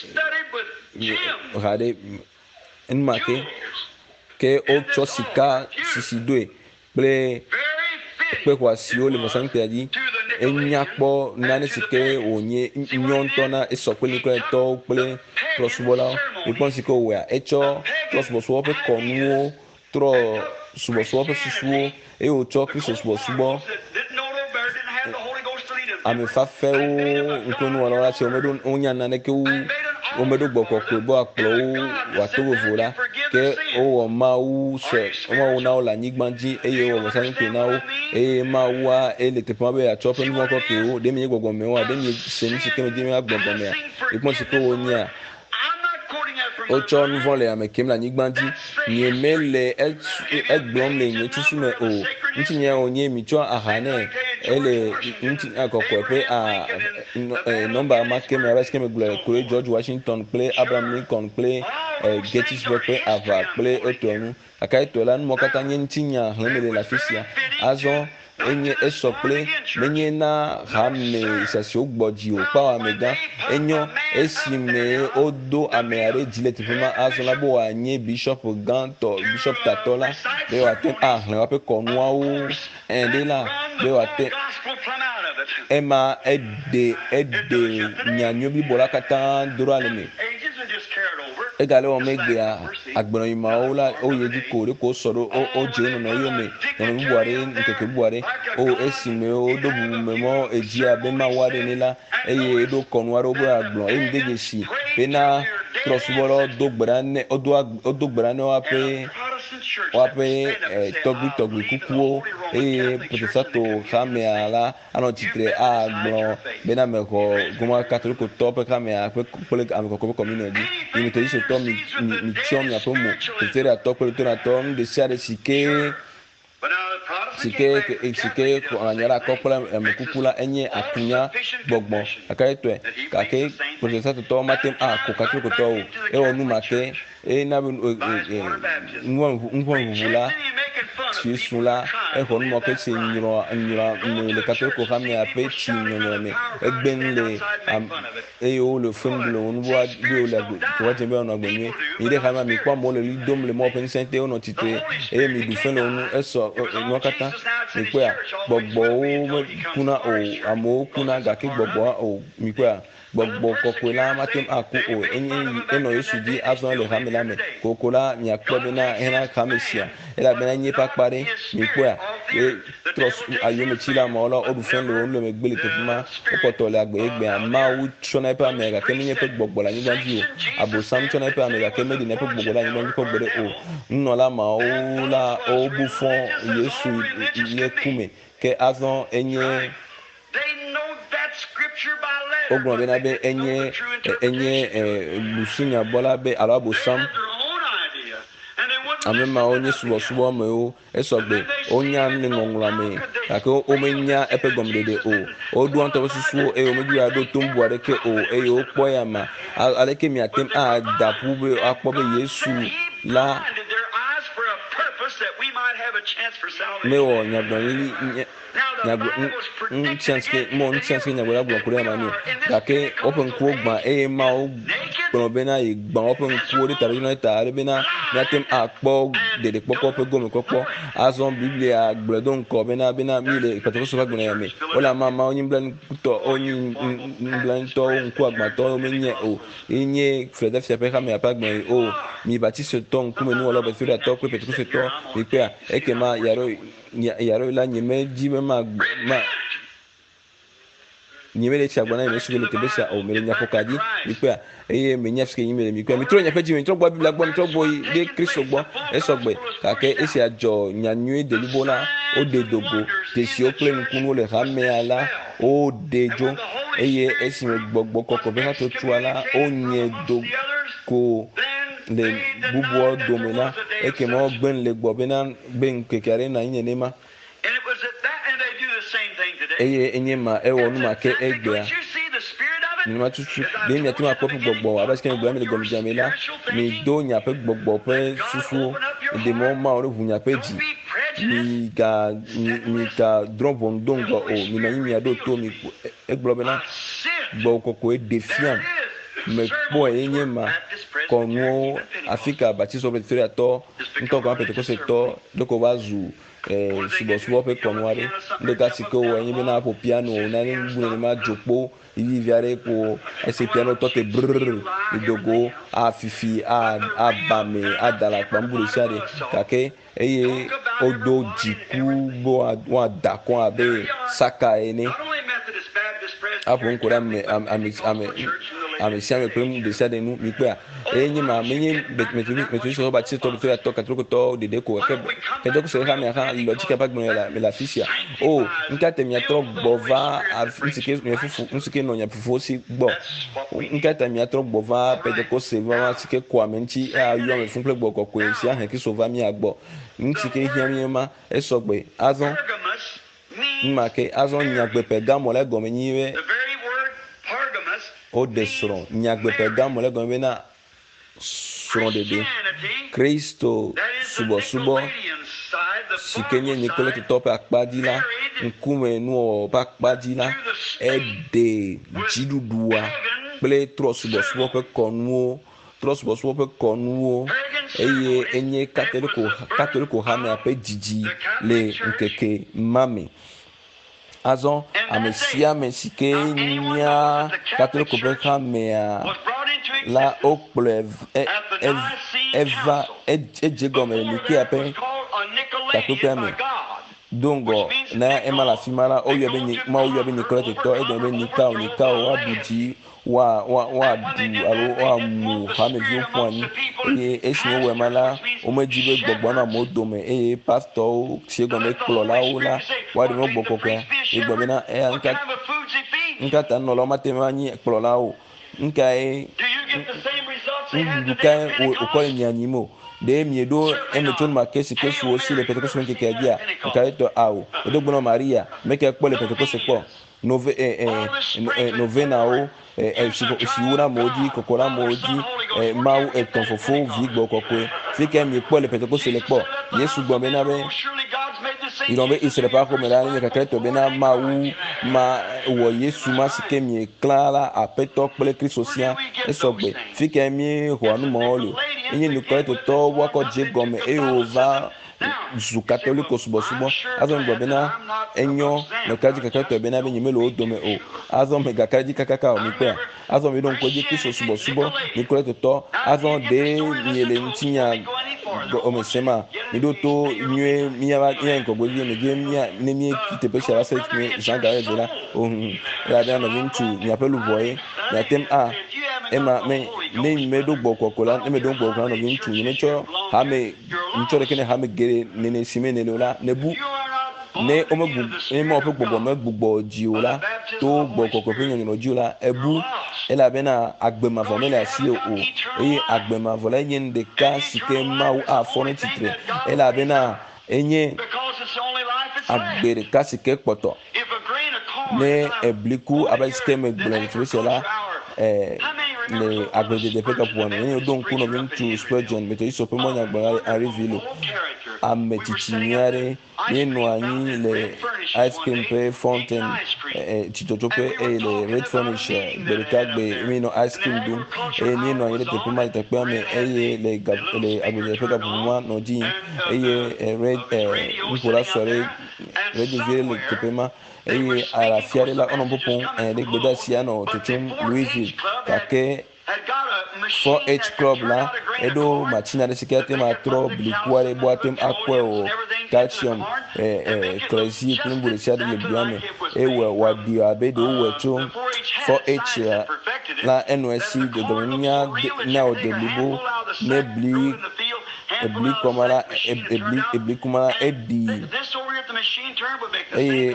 [SPEAKER 1] ha ɖe enuma ke ke wotsɔ sika sisi doe kple kpe xɔasiwo le vɔsamlikpea dzi enya kpɔ nane si ke wònye nyɔ ŋutɔ na esɔ kple nikɔetɔwo kple trɔsubɔlawo ekpɔ si ke wòwɔa etsɔ trɔsubɔsubɔ ƒe kɔnuwo trɔ subɔsubɔ ƒe susuwo eye wòtsɔ kristo subɔsubɔ amefafɛwo ŋkunuwɔlawo la tse womeɖo wonya naneke wu womeɖo gbɔkɔkɔe be akplɔwo wòato vovo la ke wowɔ mawu sɛ mawu na wo le anyigba dzi eye wowɔ vɔsamlikpe na wo eye mawua ele teƒe ma be yeatsɔ ƒe nu vɔ̃ kɔkɔewo ɖe mi nye gbɔgbɔmewoa ɖe mi se nu si ke me di mi agbɔ gɔmea ekpɔ si ke wonyea wotsɔ nu vɔ̃ le ame kem le anyigba dzi nye me le egblɔm le nye tusu me o ŋuti nye wonye mi tsɔ aha nɛ ele ŋuti akɔkɔe ƒe a nɔmba ma ke me abe si ke me gblɔ kple George Washington kple Abraham Lincoln kple Gettysburg ƒe aʋa kple etɔe nu gake etɔe la numɔ katã nye ŋutinya hlẽme le le afi sia azɔ enye esɔ kple menye na hame sasiwo gbɔ dzi o kpawo amegã enyo esime wodo amea ɖe dzi le teƒe ma azɔ la be wòanye bishop gãtɔ bishop tatɔ la be wòate ahlẽ woƒe kɔnuawo ɛn ɖe la be wòate ema eɖe eɖe nyanyɔ blibo la katã do ɖa le me egale wɔ megbea agbenɔyimawo la woyi dzi ko ɖe ko sɔ ɖo wodze wo nɔnɔ yome nɔnɔ bubu aɖe nkeke bubu aɖe o esime woɖo bubume mɔ edzia be mawu aɖe ne la eye eɖo kɔnu aɖewo be agblɔ eye ŋde dzesi bena trɔsubɔlawo do gbe ɖa ne wodo gbe ɖa ne woaƒe woaƒe tɔgbi tɔgbi kukuwo eye protestato xamea la anɔ tsitre agblɔ bena mexɔ goma katolikotɔ ƒe xamea ƒe kple ame kɔkɔ ƒe kɔmina dzi yimetɔ yisotɔ mi mi tsyɔ miaƒe mo presbiteratɔ kple luteratɔ nu ɖe sia ɖe si ke si ke si ke anya la kɔ kple ame kuku la enye akunya gbɔgbɔ gake etɔe gake protestatotɔwo mate akɔ katolikotɔwo ewɔ nu ma ke ena be nuvɔ̃ʋuʋu la si su la exɔ numɔ ke si nyrɔ nyrɔ le katoliko xamea ƒe tsi nyɔnyɔ me egbe nu le eye wole fem le wo nuwoa be wole wɔdze be wonɔ agbe nyuie yi ɖe xamea mi kpɔ amewo le li dom le mɔ ƒe ŋusẽ te wonɔ tsitre eye mi ɖu fe le wo nu esɔ nuwo katã mi kpɔa gbɔgbɔwo mekuna o amewo kuna gake gbɔgbɔa o mi kpɔa gbɔgbɔ kɔkɔe la mate aku o enye enɔ Yesu dzi azɔ le hame la me koko la miakpɔ bena hena hame sia elabena enye ƒe akpa ɖe mi kpɔa ye trɔ ayometsi la amewo la woɖu fɛn le wo nu le megbe le teƒe ma wokpɔtɔ le agbe egbea mawu tsɔna eƒe ame gake menye eƒe gbɔgbɔ le anyigba dzi o abosam tsɔna eƒe ame gake meɖina eƒe gbɔgbɔ le anyigba dzi kɔ gbe ɖe o nunɔla mawo la wobu fɔ Yesu ye kume ke azɔ enye wogblɔ bena be enye enye lusunya bɔ la be alo abosam ame mawo nye subɔsubɔ amewo esɔgbe wonya le ŋɔŋlɔa me gake womenya eƒe gɔmeɖeɖe o woɖo ŋutɔ ƒe susuwo eye womedzo aɖo tombo aɖeke o eye wokpɔ ya ma aleke miate ada ƒu be akpɔ be Yesu la mewɔ nyagblɔɖi ŋutiãsike mɔ ŋutiãsike nyagblɔɖa gblɔ ku ɖe ama nɛ gake woƒe ŋkuwo gbã eye mawo gblɔ bena yi gbã woƒe ŋkuwo ɖe ta ɖe ta ale bena míate akpɔ ɖeɖekpɔkpɔ ƒe gɔmekpɔkpɔ azɔ biblia gblɔe do ŋkɔ bena bena mi le kpɔtɔkɔsɔ ƒe agblɔ ya me wole ama mawo nye nublanuitɔ wonye nublanuitɔwo ŋkuagbãtɔwo menye o enye Philadelphia ƒe xamea ƒe agblɔ o mi baptistotɔ ŋkume nuwɔla presbiteratɔ kple pentekostotɔ mi kpea ekema yaɖo yaɖo la nye medzi be ma ma nye me le tsi agba na nye sugbɔ le tebe sia o me le nyaƒoka dzi mi kpea eye me nya fi ke nye me le mi kpea mi trɔ nyaƒe dzi mi trɔ gbɔ biblia gbɔ mi trɔ gbɔ yi ɖe Kristo gbɔ esɔgbe gake esia dzɔ nyanyuie delibo la wo ɖe dogo desiwo kple nukunuwo le xamea la wo ɖe dzo eye esime gbɔgbɔ kɔkɔ ƒe hatsotsoa la wo nye do ko le bubuwo dome la ekema wo gbe le gbɔ bena be ŋkeke aɖe na nye nema eye enye ma ewɔ nu ma ke egbea mi ma tutu de mi atima pop gbogbo abas ken gba mi le gomi jamela mi do nya pe gbogbo pe susu de mo ma o hu nya pe ji mi ga mi ga drop on dongo o mi na mi ado to mi e gbo be na gbo koko e defiant me po enye ma kono Afrika baptiste presbyteria to nto ko Pentecost to doko bazu eh subo subo pe kono are ndeka siko enye be na po piano na ni ngune ma jopo yi viare ko ese piano to te brrr idogo a fifi a abame adala pambulu shade kake eye odo jiku bo wa dakon abe saka ene apo nkora me ame ame ame siame prem de sade nu mi pe enyi ma menye metumi metumi so ba ti to to to katro to de de ko ke ke do so ha me ha logique pas me la me la ficia oh nka te mi atro bova nsike me fufu nsike no nya fufu si gbo nka te mi atro bova pe de ko se va sike ko amenti a yo me fun ple gbo ko ko si ahan ki so va mi agbo nsike hia mi ma esogbe azon ma ke azon nya gbe pe gamo le go me nyiwe o de soro nyagbe pegamo le gombe na soro de Kristo subo subo sikenye nikole to tope akpadila nkume nu pa akpadila ede jidudua ple tro subo subo pe konuo tro subo subo pe konuo eye enye katoliko katoliko ha me ape jiji le nkeke mami azon amesia mesike nya katoliko pe ha me la okple eva ejegome nike ape katoliko me dongo na emala fimala oyo be ni ma oyo be ni kolete to edo be ni ka oni ka o abuji wa wa wa du alo wa mu ha me bi fun ani e esin wo emala o meji be gbogbo na mo do me e pastor segun me klo la o la wa de mo gboko ko e gbo be na e nka nka ta no lo mate ma ni klo la o nka e nka o ko ni animo de miedo emeton makesi kesu osi le Pentecost nke kegia nkaeto awo odogbono Maria meke kpo le Pentecost kpo nove eh eh novena o eh siwura modi kokora modi eh mau etonfofo vigbo kokwe fike mi kpo le Pentecost le kpo Yesu gbo be na be idombe isere pa ko mela ni kaketo be na mau ma wo Yesu ma sike mi clara apeto kple Kristo sia esogbe fike mi ho anu mo lo enye ni ko to wako je gome e ova zu katoliko subo subo azon gbo be na enyo no kaji kaketo be na be nyimelo odome o azon me gakaji kakaka o mi pe azon mi don ko je Kristo subo subo ni ko to azon de nyele ntinya o me sema ni do to nwe mi ya ya nko gbo mi je mi ya ni mi kite pe sha se mi Jean Garret de la o la da no vintu ni apelu boy ya tem a ema me ne me do gbo kokola ne me do gbo kokola no vintu ni cho ha me ncho de kene ha me gere ne ne sime ne la ne bu ne o me bu e mo pe gbogbo me gbogbo ji o la to gbo kokoko pe yan no ji o la ebu e la be na agbema vo me la si o e agbema vo la yen de ka sike ma u a fo ne titre e la be na enye agbere ka sike poto ne ebliku abasike me gbele trise la eh le agbede de peka pour ne don kuno vintu Spurgeon meto iso pe monya gba arrivilo ametichinyare ni no anyi le ice cream pe fountain eh titoto pe e le red furnish berika gbe mi no ice cream dum e ni no anyi le pe ma te pe me e le le agbede de peka pour moi no ji e red eh nkola sore red vie le te pe ma e ara fiare la ono bopon e le gbeda sia no tutum Louisville kake four H club la edo machina de sikete ma tro blikuare boatem akwe o calcium eh eh crazy kumbu de sia de le biame e we wadi abedo we to four H la N O S C de dominia na o de libo ne bli ebli komara ebli ebli komara edi eh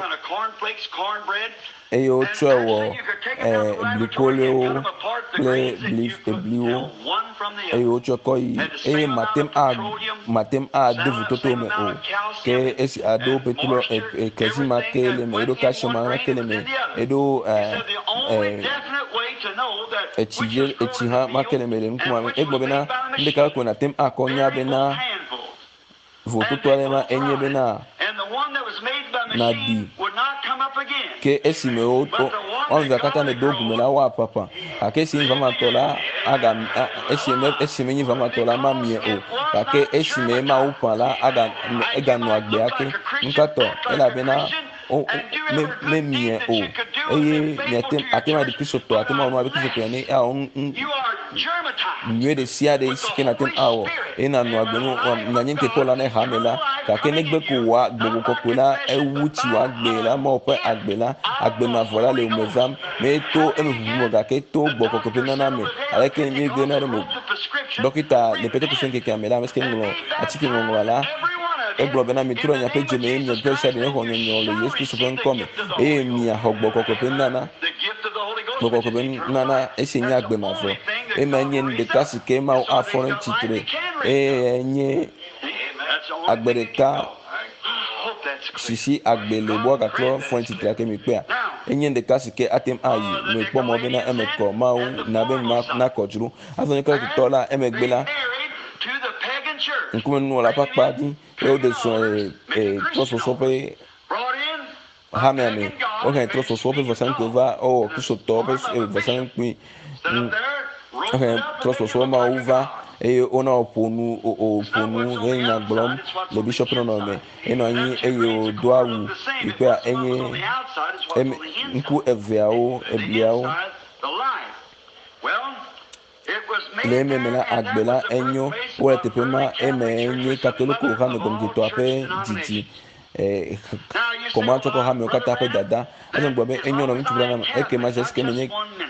[SPEAKER 1] e o twa eh blikole o ple blif eblio e o twa koi e matem a matem a devu toto me o ke esi ado petulo e kezi makele me do kasho ma makele me edo eh eh echije echiha makene mele nkuma egbo bena ndeka ko na tem akonya bena voto toalema enye bena na di ke esime o on zakata ne dogumela wa papa ake si vama tola aga esime esime ni vama tola ma mie o ake esime ma upala aga ega no agbe ake nkato ela bena o me me mie o eye nyete atema de kristo atema ono abekristo to ne a on nwe de sia de sike na tem awo ena no agbe no na nyente pola na hamela ka ke ne gbe ko wa gbo ko ko la ewu ti wa gbe la mo pe agbe la agbe ma vola le umezam me to enu mo ga ke to gbo ko ko pe na na me ale ke ni gbe na mo dokita le pete ko sen ke kamera me ske ngolo atiki ngolo la e bloga na mitro nya pe jeme nya pe sha de ho nya nyolo yesu so pen come e mi a hogbo ko ko pe na na ko ko pe na na e se nya agbe ma fo e ma nye de kasi ke ma afon titre e nye agbereka sisi agbele bo ka klo fon titre ke mi pe a e nye de kasi ke atem ayi me po mo be na e me ko ma o na be ma na ko juru aso ni ko to la e me gbela nkume nu la papa di e de so e troso so pe ha me me o ka troso so pe vosan ko va o ku so to pe vosan ku okay troso so ma uva e ona oponu oponu e na glom le bishop no no me e no anyi e yo doawu ipe a enye nku eviao ebliao le me mena agbela enyo o etepema e me enye katoliko ha me gom to ape titi eh comment to ko ha me kata ape dada azen gbo be enyo no ntubra na e ke ma jeske menye.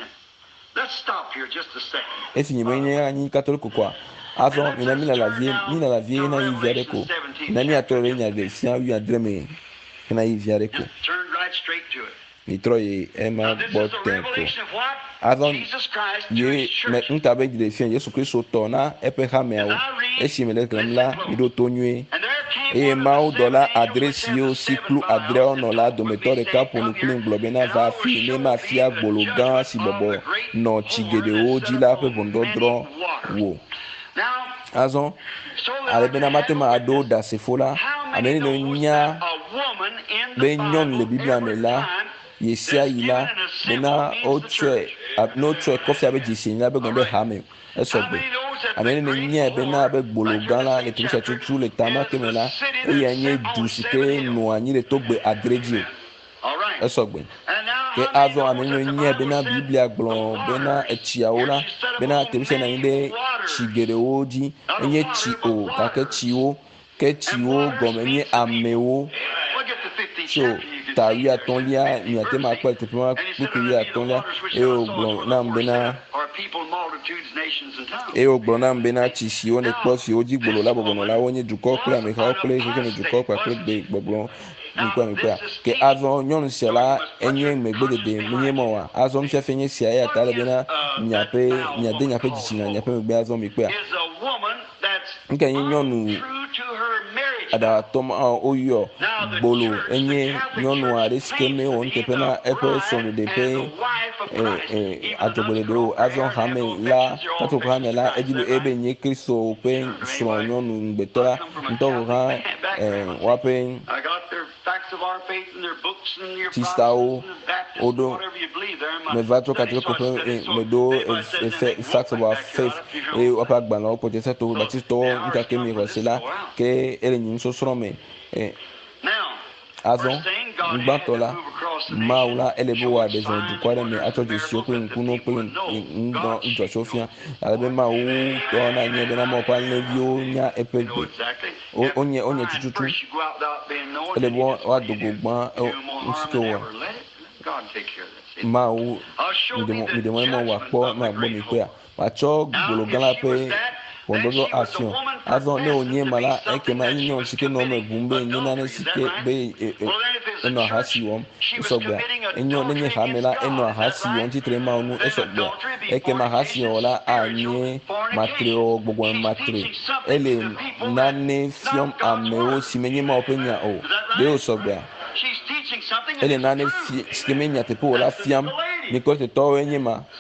[SPEAKER 2] Let's stop here just a second.
[SPEAKER 1] Esi nyime nye anyi katoliko kwa azo mina mina la vie mina la vie na yi viare ko na mi atore nya de sia wi adreme na yi viare ko
[SPEAKER 2] Turn right straight to it.
[SPEAKER 1] ni troye ema
[SPEAKER 2] Now, this is the
[SPEAKER 1] botempo
[SPEAKER 2] revelation of what?
[SPEAKER 1] azo
[SPEAKER 2] Jesus Christ to
[SPEAKER 1] ye
[SPEAKER 2] his
[SPEAKER 1] me
[SPEAKER 2] church.
[SPEAKER 1] ntabe gide fie Yesu Kristo to na epe ha me awo esi mele klamla ido tonwe
[SPEAKER 2] And there came
[SPEAKER 1] e
[SPEAKER 2] one
[SPEAKER 1] ma
[SPEAKER 2] of
[SPEAKER 1] o
[SPEAKER 2] the
[SPEAKER 1] dola
[SPEAKER 2] seven angels
[SPEAKER 1] adresi
[SPEAKER 2] which
[SPEAKER 1] yo
[SPEAKER 2] has the
[SPEAKER 1] siklu
[SPEAKER 2] seven
[SPEAKER 1] adre
[SPEAKER 2] vials,
[SPEAKER 1] ono la do metore kapo ni kulin globena va fi ne ma fi agbolo gan si bobo no chigede o jila pe bondo dro wo
[SPEAKER 2] Now,
[SPEAKER 1] azon
[SPEAKER 2] so that
[SPEAKER 1] ale
[SPEAKER 2] I can
[SPEAKER 1] bena matema
[SPEAKER 2] handle
[SPEAKER 1] ado
[SPEAKER 2] this,
[SPEAKER 1] da sefola
[SPEAKER 2] how many
[SPEAKER 1] ameni no
[SPEAKER 2] knows
[SPEAKER 1] nya
[SPEAKER 2] that a woman in the
[SPEAKER 1] be nyon le
[SPEAKER 2] Bible
[SPEAKER 1] biblia me
[SPEAKER 2] every
[SPEAKER 1] la
[SPEAKER 2] time
[SPEAKER 1] yesia
[SPEAKER 2] that's given
[SPEAKER 1] yila
[SPEAKER 2] in a symbol
[SPEAKER 1] bena
[SPEAKER 2] means
[SPEAKER 1] o
[SPEAKER 2] the
[SPEAKER 1] tue
[SPEAKER 2] church?
[SPEAKER 1] no tue kofi abe jisi nya be gonde hame esogbe ameni no nya bena be gbolo gala le tibisha tutu le tama kemela e ya nye dusike no anyi le togbe adredio
[SPEAKER 2] All right.
[SPEAKER 1] esogbe
[SPEAKER 2] And now
[SPEAKER 1] ke
[SPEAKER 2] how many
[SPEAKER 1] azo
[SPEAKER 2] knows
[SPEAKER 1] ameni no
[SPEAKER 2] that the
[SPEAKER 1] nya
[SPEAKER 2] Bible
[SPEAKER 1] bena
[SPEAKER 2] said
[SPEAKER 1] biblia
[SPEAKER 2] the
[SPEAKER 1] gblo
[SPEAKER 2] water,
[SPEAKER 1] bena echiaola
[SPEAKER 2] here she set up
[SPEAKER 1] bena
[SPEAKER 2] on
[SPEAKER 1] tibisha na
[SPEAKER 2] many
[SPEAKER 1] inde
[SPEAKER 2] waters.
[SPEAKER 1] chigere oji
[SPEAKER 2] Not a
[SPEAKER 1] enye
[SPEAKER 2] water,
[SPEAKER 1] chi
[SPEAKER 2] but
[SPEAKER 1] o kake
[SPEAKER 2] waters.
[SPEAKER 1] chiwo ke chiwo gomenye amewo
[SPEAKER 2] Look at the fifteenth
[SPEAKER 1] so
[SPEAKER 2] chapter, you can
[SPEAKER 1] ta
[SPEAKER 2] see
[SPEAKER 1] wi
[SPEAKER 2] there.
[SPEAKER 1] atonlia mi atema akpa tepema
[SPEAKER 2] And he said,
[SPEAKER 1] buku
[SPEAKER 2] "And
[SPEAKER 1] wi
[SPEAKER 2] I see the
[SPEAKER 1] atonlia
[SPEAKER 2] waters which
[SPEAKER 1] e
[SPEAKER 2] thou
[SPEAKER 1] o
[SPEAKER 2] sawest
[SPEAKER 1] gbon
[SPEAKER 2] were
[SPEAKER 1] na
[SPEAKER 2] the
[SPEAKER 1] mbena
[SPEAKER 2] foreset are people, multitudes, nations, and tongues."
[SPEAKER 1] e o gbon na mbena chishi o ne kpo fi oji gbolo la bobono la wonye juko kula mi ka kule ke ne juko kwa kule gbe gbogbo mi kwa mi kwa ke azo nyon sela enye megbe de minye mo wa azo mfe fenye sia ya tale bena nyape nyade nyape jichina nyape megbe azo mi kwa
[SPEAKER 2] Is a woman that's
[SPEAKER 1] nke yin nyonu
[SPEAKER 2] true to her marriage
[SPEAKER 1] ada
[SPEAKER 2] vow.
[SPEAKER 1] tom a oyo
[SPEAKER 2] Now the
[SPEAKER 1] gbolo
[SPEAKER 2] church, the
[SPEAKER 1] enye
[SPEAKER 2] Catholic
[SPEAKER 1] nyonu
[SPEAKER 2] Church,
[SPEAKER 1] a riske me
[SPEAKER 2] claims to
[SPEAKER 1] on
[SPEAKER 2] be
[SPEAKER 1] tepe na
[SPEAKER 2] the
[SPEAKER 1] epe
[SPEAKER 2] bride
[SPEAKER 1] so de
[SPEAKER 2] and
[SPEAKER 1] pe
[SPEAKER 2] the wife of
[SPEAKER 1] eh
[SPEAKER 2] Christ.
[SPEAKER 1] eh
[SPEAKER 2] Even the
[SPEAKER 1] ajogbole
[SPEAKER 2] nuns
[SPEAKER 1] de
[SPEAKER 2] cut
[SPEAKER 1] o
[SPEAKER 2] off their
[SPEAKER 1] azon
[SPEAKER 2] hair and have no
[SPEAKER 1] hame la
[SPEAKER 2] affections. They're all
[SPEAKER 1] tato ko
[SPEAKER 2] affections
[SPEAKER 1] hame
[SPEAKER 2] to
[SPEAKER 1] la
[SPEAKER 2] Christ. Is
[SPEAKER 1] ejibe
[SPEAKER 2] that
[SPEAKER 1] ebe
[SPEAKER 2] right?
[SPEAKER 1] nye kristo pe so nyonu ngbetola
[SPEAKER 2] I come from a
[SPEAKER 1] nto
[SPEAKER 2] Catholic
[SPEAKER 1] ha
[SPEAKER 2] background.
[SPEAKER 1] eh wape
[SPEAKER 2] I got their facts of our faith and their books and your
[SPEAKER 1] Tista o,
[SPEAKER 2] Protestants and the Baptists and
[SPEAKER 1] odo
[SPEAKER 2] whatever you believe there in my
[SPEAKER 1] me va to
[SPEAKER 2] study.
[SPEAKER 1] katolo
[SPEAKER 2] So
[SPEAKER 1] ko
[SPEAKER 2] I studied.
[SPEAKER 1] pe
[SPEAKER 2] So
[SPEAKER 1] me do
[SPEAKER 2] if anybody says anything, won't
[SPEAKER 1] facts of our
[SPEAKER 2] back you out
[SPEAKER 1] faith
[SPEAKER 2] if you
[SPEAKER 1] e
[SPEAKER 2] don't.
[SPEAKER 1] wapa gba na ko te se to batisto nka ke mi ko sila ke ele nyin so soro me eh
[SPEAKER 2] Now,
[SPEAKER 1] azon
[SPEAKER 2] first thing, God had to
[SPEAKER 1] ngbatola
[SPEAKER 2] move across the
[SPEAKER 1] maula
[SPEAKER 2] nation,
[SPEAKER 1] elebo wa
[SPEAKER 2] showing
[SPEAKER 1] de zon
[SPEAKER 2] signs,
[SPEAKER 1] dukware me
[SPEAKER 2] wonders,
[SPEAKER 1] acho
[SPEAKER 2] and
[SPEAKER 1] je sio
[SPEAKER 2] miracles
[SPEAKER 1] pe
[SPEAKER 2] that the
[SPEAKER 1] nkuno pe
[SPEAKER 2] people would know
[SPEAKER 1] ndo
[SPEAKER 2] God's
[SPEAKER 1] njo
[SPEAKER 2] sheep
[SPEAKER 1] sofia
[SPEAKER 2] knows His
[SPEAKER 1] alebe
[SPEAKER 2] voice.
[SPEAKER 1] ma u to na nye be na mo pa levio nya
[SPEAKER 2] We know
[SPEAKER 1] epegbe
[SPEAKER 2] exactly.
[SPEAKER 1] onye onye
[SPEAKER 2] Fine,
[SPEAKER 1] tututu
[SPEAKER 2] first you go out without being known, then you
[SPEAKER 1] elebo
[SPEAKER 2] just
[SPEAKER 1] wa
[SPEAKER 2] what do you do?
[SPEAKER 1] dogogban
[SPEAKER 2] You do more harm
[SPEAKER 1] usike
[SPEAKER 2] than
[SPEAKER 1] wa
[SPEAKER 2] ever. Let it. Let God take care of that. See?
[SPEAKER 1] ma u
[SPEAKER 2] Uh, show me
[SPEAKER 1] midemo
[SPEAKER 2] the
[SPEAKER 1] midemo mo wa
[SPEAKER 2] judgment
[SPEAKER 1] po
[SPEAKER 2] of
[SPEAKER 1] na
[SPEAKER 2] the
[SPEAKER 1] gbo
[SPEAKER 2] great
[SPEAKER 1] mi pe a
[SPEAKER 2] whore.
[SPEAKER 1] wa cho
[SPEAKER 2] Now,
[SPEAKER 1] gbolo
[SPEAKER 2] if
[SPEAKER 1] gala
[SPEAKER 2] she was
[SPEAKER 1] pe
[SPEAKER 2] that, then
[SPEAKER 1] bondozo
[SPEAKER 2] she was a
[SPEAKER 1] afion
[SPEAKER 2] woman
[SPEAKER 1] azon ne
[SPEAKER 2] professing
[SPEAKER 1] onye
[SPEAKER 2] to be
[SPEAKER 1] mala eke
[SPEAKER 2] something
[SPEAKER 1] ma
[SPEAKER 2] that she
[SPEAKER 1] nyon
[SPEAKER 2] was
[SPEAKER 1] sike no me
[SPEAKER 2] committing
[SPEAKER 1] bumbe nye na ne
[SPEAKER 2] adultery. Is that
[SPEAKER 1] sike
[SPEAKER 2] right?
[SPEAKER 1] be
[SPEAKER 2] Well, then if it's a
[SPEAKER 1] eno
[SPEAKER 2] church,
[SPEAKER 1] ahasi wom
[SPEAKER 2] she was
[SPEAKER 1] esogbe
[SPEAKER 2] committing
[SPEAKER 1] enyo ne nye
[SPEAKER 2] adultery against
[SPEAKER 1] hamela eno
[SPEAKER 2] God. Is that
[SPEAKER 1] ahasi
[SPEAKER 2] right?
[SPEAKER 1] won titre ma onu
[SPEAKER 2] Then
[SPEAKER 1] esogbe
[SPEAKER 2] adultery be
[SPEAKER 1] eke ma ahasi
[SPEAKER 2] fornication,
[SPEAKER 1] ola
[SPEAKER 2] spiritual
[SPEAKER 1] anye
[SPEAKER 2] fornication.
[SPEAKER 1] matreo gbogbo
[SPEAKER 2] She's
[SPEAKER 1] matre
[SPEAKER 2] teaching something to
[SPEAKER 1] ele
[SPEAKER 2] the people
[SPEAKER 1] nane
[SPEAKER 2] that's
[SPEAKER 1] fiom
[SPEAKER 2] not God's
[SPEAKER 1] ameo
[SPEAKER 2] word.
[SPEAKER 1] simenye ma openya o
[SPEAKER 2] Is that
[SPEAKER 1] de
[SPEAKER 2] right?
[SPEAKER 1] osogbe
[SPEAKER 2] She's teaching something that
[SPEAKER 1] ele
[SPEAKER 2] is
[SPEAKER 1] nane
[SPEAKER 2] true.
[SPEAKER 1] skimenya te po la
[SPEAKER 2] That's the,
[SPEAKER 1] fiam
[SPEAKER 2] the lady.
[SPEAKER 1] mi ko te to enye ma
[SPEAKER 2] See, come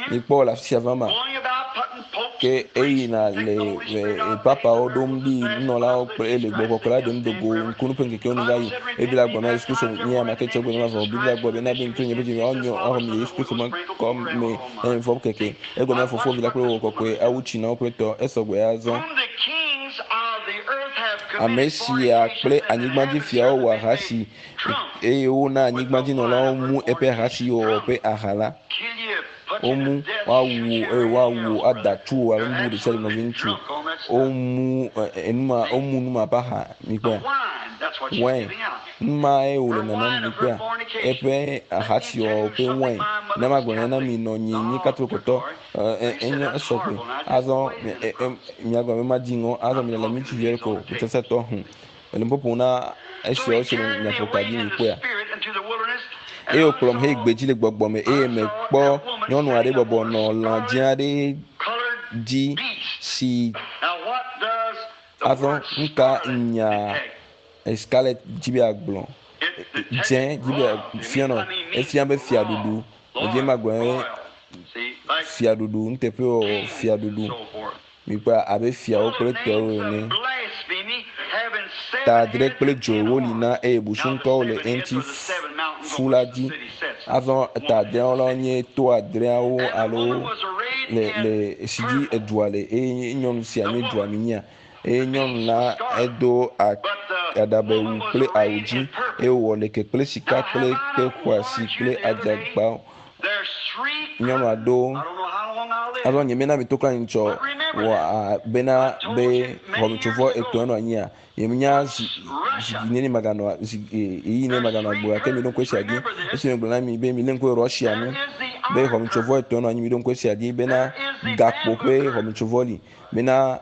[SPEAKER 1] mi kpɔ le afi sia vama
[SPEAKER 2] going about putting popes
[SPEAKER 1] ke
[SPEAKER 2] and priests
[SPEAKER 1] eyina
[SPEAKER 2] and
[SPEAKER 1] le
[SPEAKER 2] take the Holy Spirit out of
[SPEAKER 1] papawo
[SPEAKER 2] people.
[SPEAKER 1] ɖom ɖi nunɔlawo kple ele gbɔgbɔ kple aɖem dogo ŋkunu ƒe ŋkekewo nu va yi ebla gbɔ na Yesu Kristo mia ma ke tso gbɔ ma vɔ biblia gbɔ be na be ŋutsu nye be dzi ɔnyɔ ɔxɔ mi Yesu Kristo me kɔ me ɛn fɔ keke egɔ na fofo vi la kple wɔ kɔkɔe awu tsi na wo kple tɔ esɔgbɔ ya zɔ
[SPEAKER 2] Whom the kings of the earth have
[SPEAKER 1] ame
[SPEAKER 2] committed
[SPEAKER 1] sia kple
[SPEAKER 2] fornication and
[SPEAKER 1] anyigbadzifiawo wɔ
[SPEAKER 2] have
[SPEAKER 1] ahasi
[SPEAKER 2] drunk.
[SPEAKER 1] eye wona anyigbadzinɔlawo mu eƒe ahasi wɔwɔ ƒe aha la
[SPEAKER 2] Kill you, put you
[SPEAKER 1] womu
[SPEAKER 2] to death,
[SPEAKER 1] woawu
[SPEAKER 2] shoot you
[SPEAKER 1] eye
[SPEAKER 2] or
[SPEAKER 1] woawu
[SPEAKER 2] anything else, brother.
[SPEAKER 1] adatu alo
[SPEAKER 2] You're
[SPEAKER 1] nu ɖe sia ɖe nɔvi
[SPEAKER 2] absolutely
[SPEAKER 1] ŋutsu
[SPEAKER 2] drunk on that stuff.
[SPEAKER 1] womu enuma womu numa ƒe aha mi
[SPEAKER 2] The
[SPEAKER 1] kpɔa
[SPEAKER 2] wine, that's what she's
[SPEAKER 1] wine
[SPEAKER 2] giving out.
[SPEAKER 1] numa ye wòle
[SPEAKER 2] Her
[SPEAKER 1] nenem
[SPEAKER 2] wine
[SPEAKER 1] mi
[SPEAKER 2] of her
[SPEAKER 1] kpɔa
[SPEAKER 2] fornication.
[SPEAKER 1] eƒe ahasi wɔwɔ ƒe wine ne ma gblɔ na mi nɔ nyi nyi katã kɔtɔ enyo esɔgbe azɔ miagblɔ be ma di ŋɔ azɔ mi le mi tsi vie ko kutsɛsɛtɔ hm ele ƒoƒo na esiawo si le miaƒo kaɖi mi kpɔa eye wòkplɔm heyi gbedzi le gbɔgbɔ me eye mekpɔ nyɔnu aɖe bɔbɔ nɔ lã dzĩ aɖe dzi si azɔ nuka nya scarlet dzi be agblɔ dzẽ dzi be fianɔ efia be fiaɖuɖu edze ma gblɔ fiaɖuɖu nuteƒe wɔ fiaɖuɖu mi kpɔa abe fiawo kple tɔwo ene ta adre kple dzo woli na eye busumtɔwo le eŋuti fu la dzi azɔ ta adreawo la nye to adreawo alo le le si dzi edua le eye nyɔnu sia nye dua mi nya eye nyɔnu la edo adabewu kple awu dzi eye wòwɔ leke kple sika kple kpe xɔasi kple adzagbawo nyɔnua do azɔ nye mena mi to ka ŋutsɔ wɔ bena be xɔmetsovɔ etɔ̃ nɔ anyia yemenya zikpui ne maganɔ yi ne maganɔ agbo gake mi ɖo ŋkue sia dzi esi mi gblɔ na mi be mi lé ŋkue Russia nu be xɔmetsovɔ etɔ̃ nɔ anyi mi ɖo ŋkue sia dzi bena gakpo ƒe xɔmetsovɔ li bena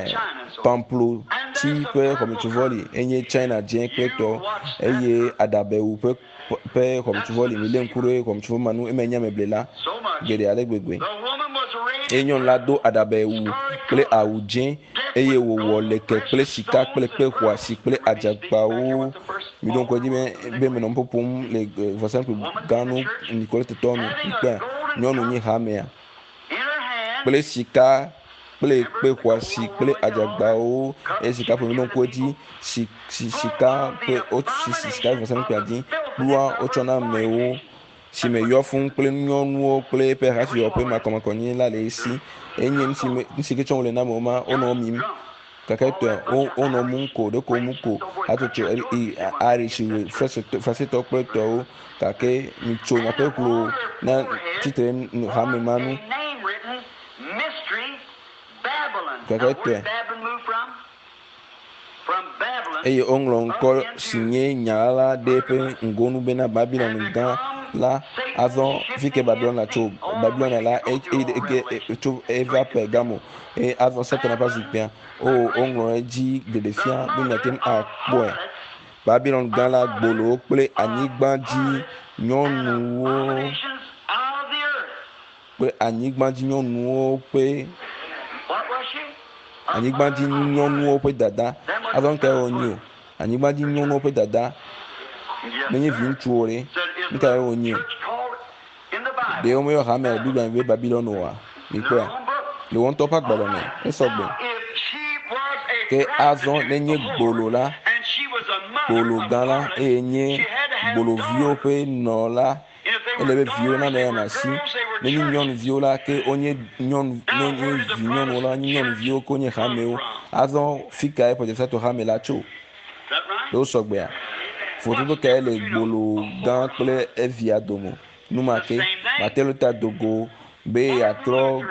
[SPEAKER 1] pamplo ƒe xɔmetsovɔ li enye China dzẽ kple tɔ eye adabewu ƒe ƒe xɔmetsovɔ li mi lé ŋku ɖe xɔmetsovɔ ma nu emenya me ble la geɖe ale gbegbe eye nyɔnu la do adabewu kple awu dzẽ eye wòwɔ leke kple sika kple kpe xɔasi kple adzagbawo mi ɖo ŋkue dzi be be menɔ ƒoƒom le vɔsamlikpui gãnu nikɔletetɔ nu kpea nyɔnu nyi hamea kple sika kple kpe xɔasi kple adzagbawo eye sika ƒo mi ɖo ŋkue dzi si si sika kple wosi sika vɔsamlikpuia dzi kplɔa wotsɔ na amewo si me yɔ fún kple nyɔnuwo kple eƒe hasiwɔ ƒe makɔmakɔ nyi la le esi enye nusi ke tsɔ wòle na amewo ma wonɔ mim gake tɔ wonɔ mu ko ɖeko mu ko hatsotso arisi fasetɔ kple tɔwo gake mitso nyaƒe ƒlo na tsitre hame ma nu gake tɔ eye woŋlɔ ŋkɔ si nye nyala ɖe ƒe ŋgonu bena Babilɔn gã la azɔ fi ke Babilɔn tso Babilɔn la tso eva Pergamo eye azɔ Satana ƒe zikpuia o woŋlɔ edzi ɖeɖefia be miate ŋu akpɔe Babilɔn gã la gbolo kple anyigbadzi nyɔnuwo kple anyigbadzi nyɔnuwo ƒe anyigbadzi nyɔnuwo ƒe dada azɔ nuka ye wonyi o anyigbadzi nyɔnuwo ƒe dada menye viŋutsuwo ɖe nuka ye wonyi o ɖewo meyɔ hame le Biblia be Babilɔn oa mi kpɔa le wo ŋutɔ ƒe agbalẽ me esɔgbe ke azɔ nenye gbolo la gbolo gã la eye nye gboloviwo ƒe nɔ la ele be viwo na le yana si nenye nyɔnuviwo la ke wonye nyɔnu nenye vi nyɔnuwo la nye nyɔnuviwo ko nye hamewo azɔ fika ye pɔtɛsɛtɔ hame la tso le wo sɔgbea fototo ka le gbolo gã kple evia dome numa ke mate lo ta dogo be yatrɔ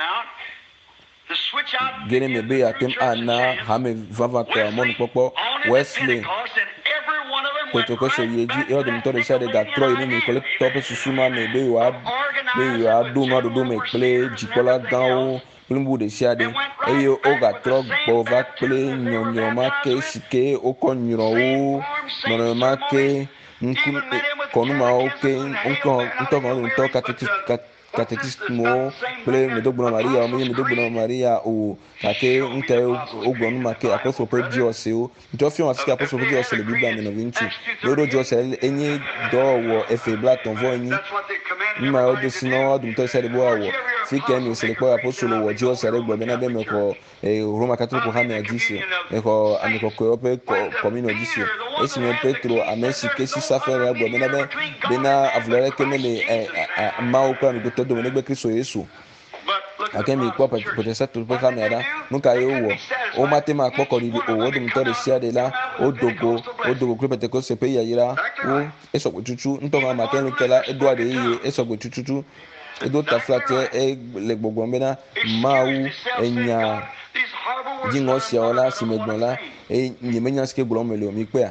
[SPEAKER 1] gene me be yatem ana hame vava tɔ amɔnukpɔkpɔ Wesley Pentecost yi dzi eya dometɔ ɖe sia ɖe gatrɔ yi ne mi kɔle tɔ ƒe susu ma me be yewoa be yewoa do nua ɖoɖo me kple dzikpɔla gãwo kple nu ɖe sia ɖe eye wogatrɔ gbɔ va kple nyɔnyrɔ ma ke si ke wokɔ nyrɔwo nɔnɔme ma ke ŋku kɔnumawo ke ŋutɔ ŋutɔ kɔnɔ dometɔ catéchisme ple me dogbo Maria o me me dogbo Maria o kake nke ogbo nu make apostol pe Jesus o nto fi won sika apostol pe Jesus le Biblia me no vinci loro Jesus enyi do wo efe bla ton vo enyi ma o de sino dum to se de bo awo fi ke mi se le po apostol wo Jesus le gbo be na be me ko e Roma catholic ha me adisi e ko ami ko ko pe komino adisi e si me Petro amesi ke si safere gbo be na be be na avlere ke me le ma o kwa mi ko to do ne gbe Kristo Yesu akemi kwa potesa to pe kamera nuka yo wo o matema akpoko ri o wo dum to de sia de la o dogo o dogo kle pete ko se pe yayira o eso gbetutu nto ma ma ken kela edo ade yi eso gbetutu edo ta flate e le gbogbo mbena mawu enya jingo sia ola si megbon la e nyemenya ske gboro mele o mi pe a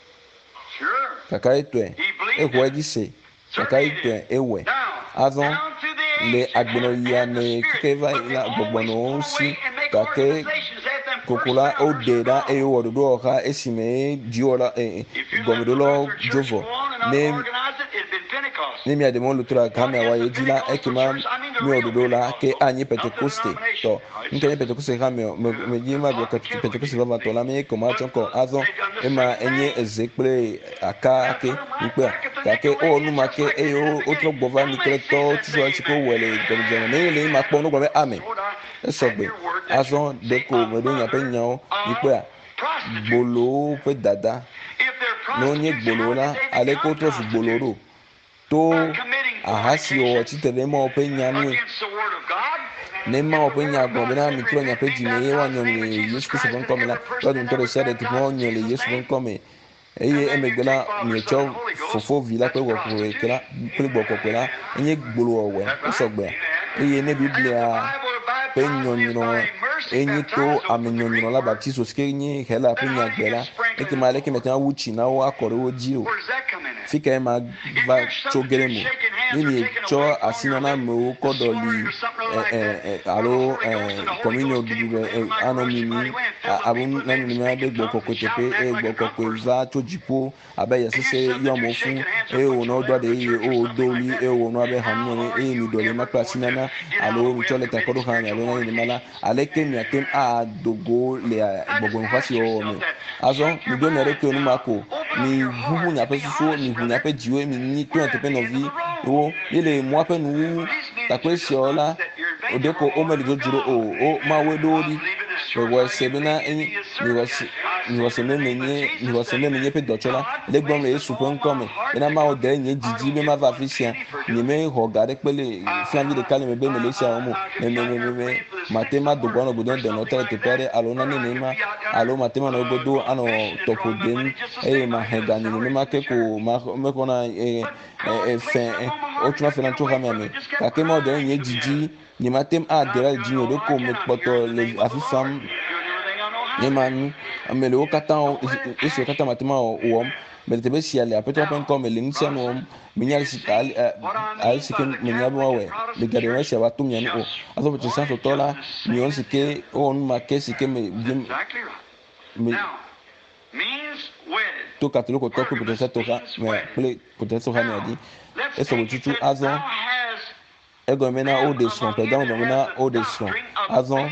[SPEAKER 1] kaka etwe e ho ejise kaka etwe ewe azon le agbeno ya ne keva la gbogbono si kake kokola o de da e wo do do ka esime diola e gomidolo jovo ne ne mi ade mo lutura kama wa yejila ekima mi ododo la ke anyi pentecoste to nke pentecoste kama me jima go pentecoste baba to la mi ko ma chonko azon e ma enye ezekple aka ke ipe kake o nu ma ke e o otro gbova mi kle to ti so chiko wele gomidolo ne le ma po nu gbe amen esogbe azon deko medo nya pe nyan ipe a gbolo pe dada no nye gbolo la ale ko to fi gbolo ro to ahasi o chitere ma o pe nyan ne ma o pe nyan go bena mi tro nya pe jime ye wa nyo mi Yesu Kristo bon komela to dun to de sere ti mo nyo le Yesu bon kome eye emegela mi cho fofo villa pe wo ko kela pe gbo ko kela enye gbolo owe esogbe eye ne Biblia pe nyonyo enyi to amenyonyo la baptizo ske nyi hela pe nya gbela eke male ke metan wuchi na wa akore wo jiro fika ma va chogere mu ni cho asina na mo kodoli eh eh alo eh communio du anonimi abun na ni ma de gboko kotepe e gboko ko va tojipo abeya sese yomo fun e o no do de ye o doli e o no abe hanno e mi doli ma pasina na alo mi chole ta kodo kan alo na ni mala aleke mi akem a dogo le gbogbo nfasi o mi azo mi do mere ke onu mako mi huhu nya pe susu mi hu nya pe jiwe mi ni to ente pe no vi wo ile mo ape nu ta pe si ola odeko o me do juro o o ma we do di we wo se bi na en mi wo se mi wo se me menye mi wo se me menye pe dochola le gbon le su pe nko me ina ma o de nye jiji be ma va fisia ni me ho gare pele flanji de kale me be me le sia o mo me me me me matema do bono budon de nota te pere alona ni ni ma alo matema no godo ano topo den e ma hega ni ni ma ke ko ma me ko na e e fe o tuma fe na to ha me ka ke mo de nye jiji ni matem a dera jinyo de ko me poto le afifam ni manu amele o kata o eso kata matema o wom bele tebe si ale apeto pen ko me lingsia no minyal si al al si ken minyabo we le gade wa sha watum yan o aso pe sa to tola mi on si ke on ma ke si ke me me to katolo ko to ko pe sa to ka me ple pe sa ha me adi eso bo tutu azon ego mena o de son pe down mena o de son azon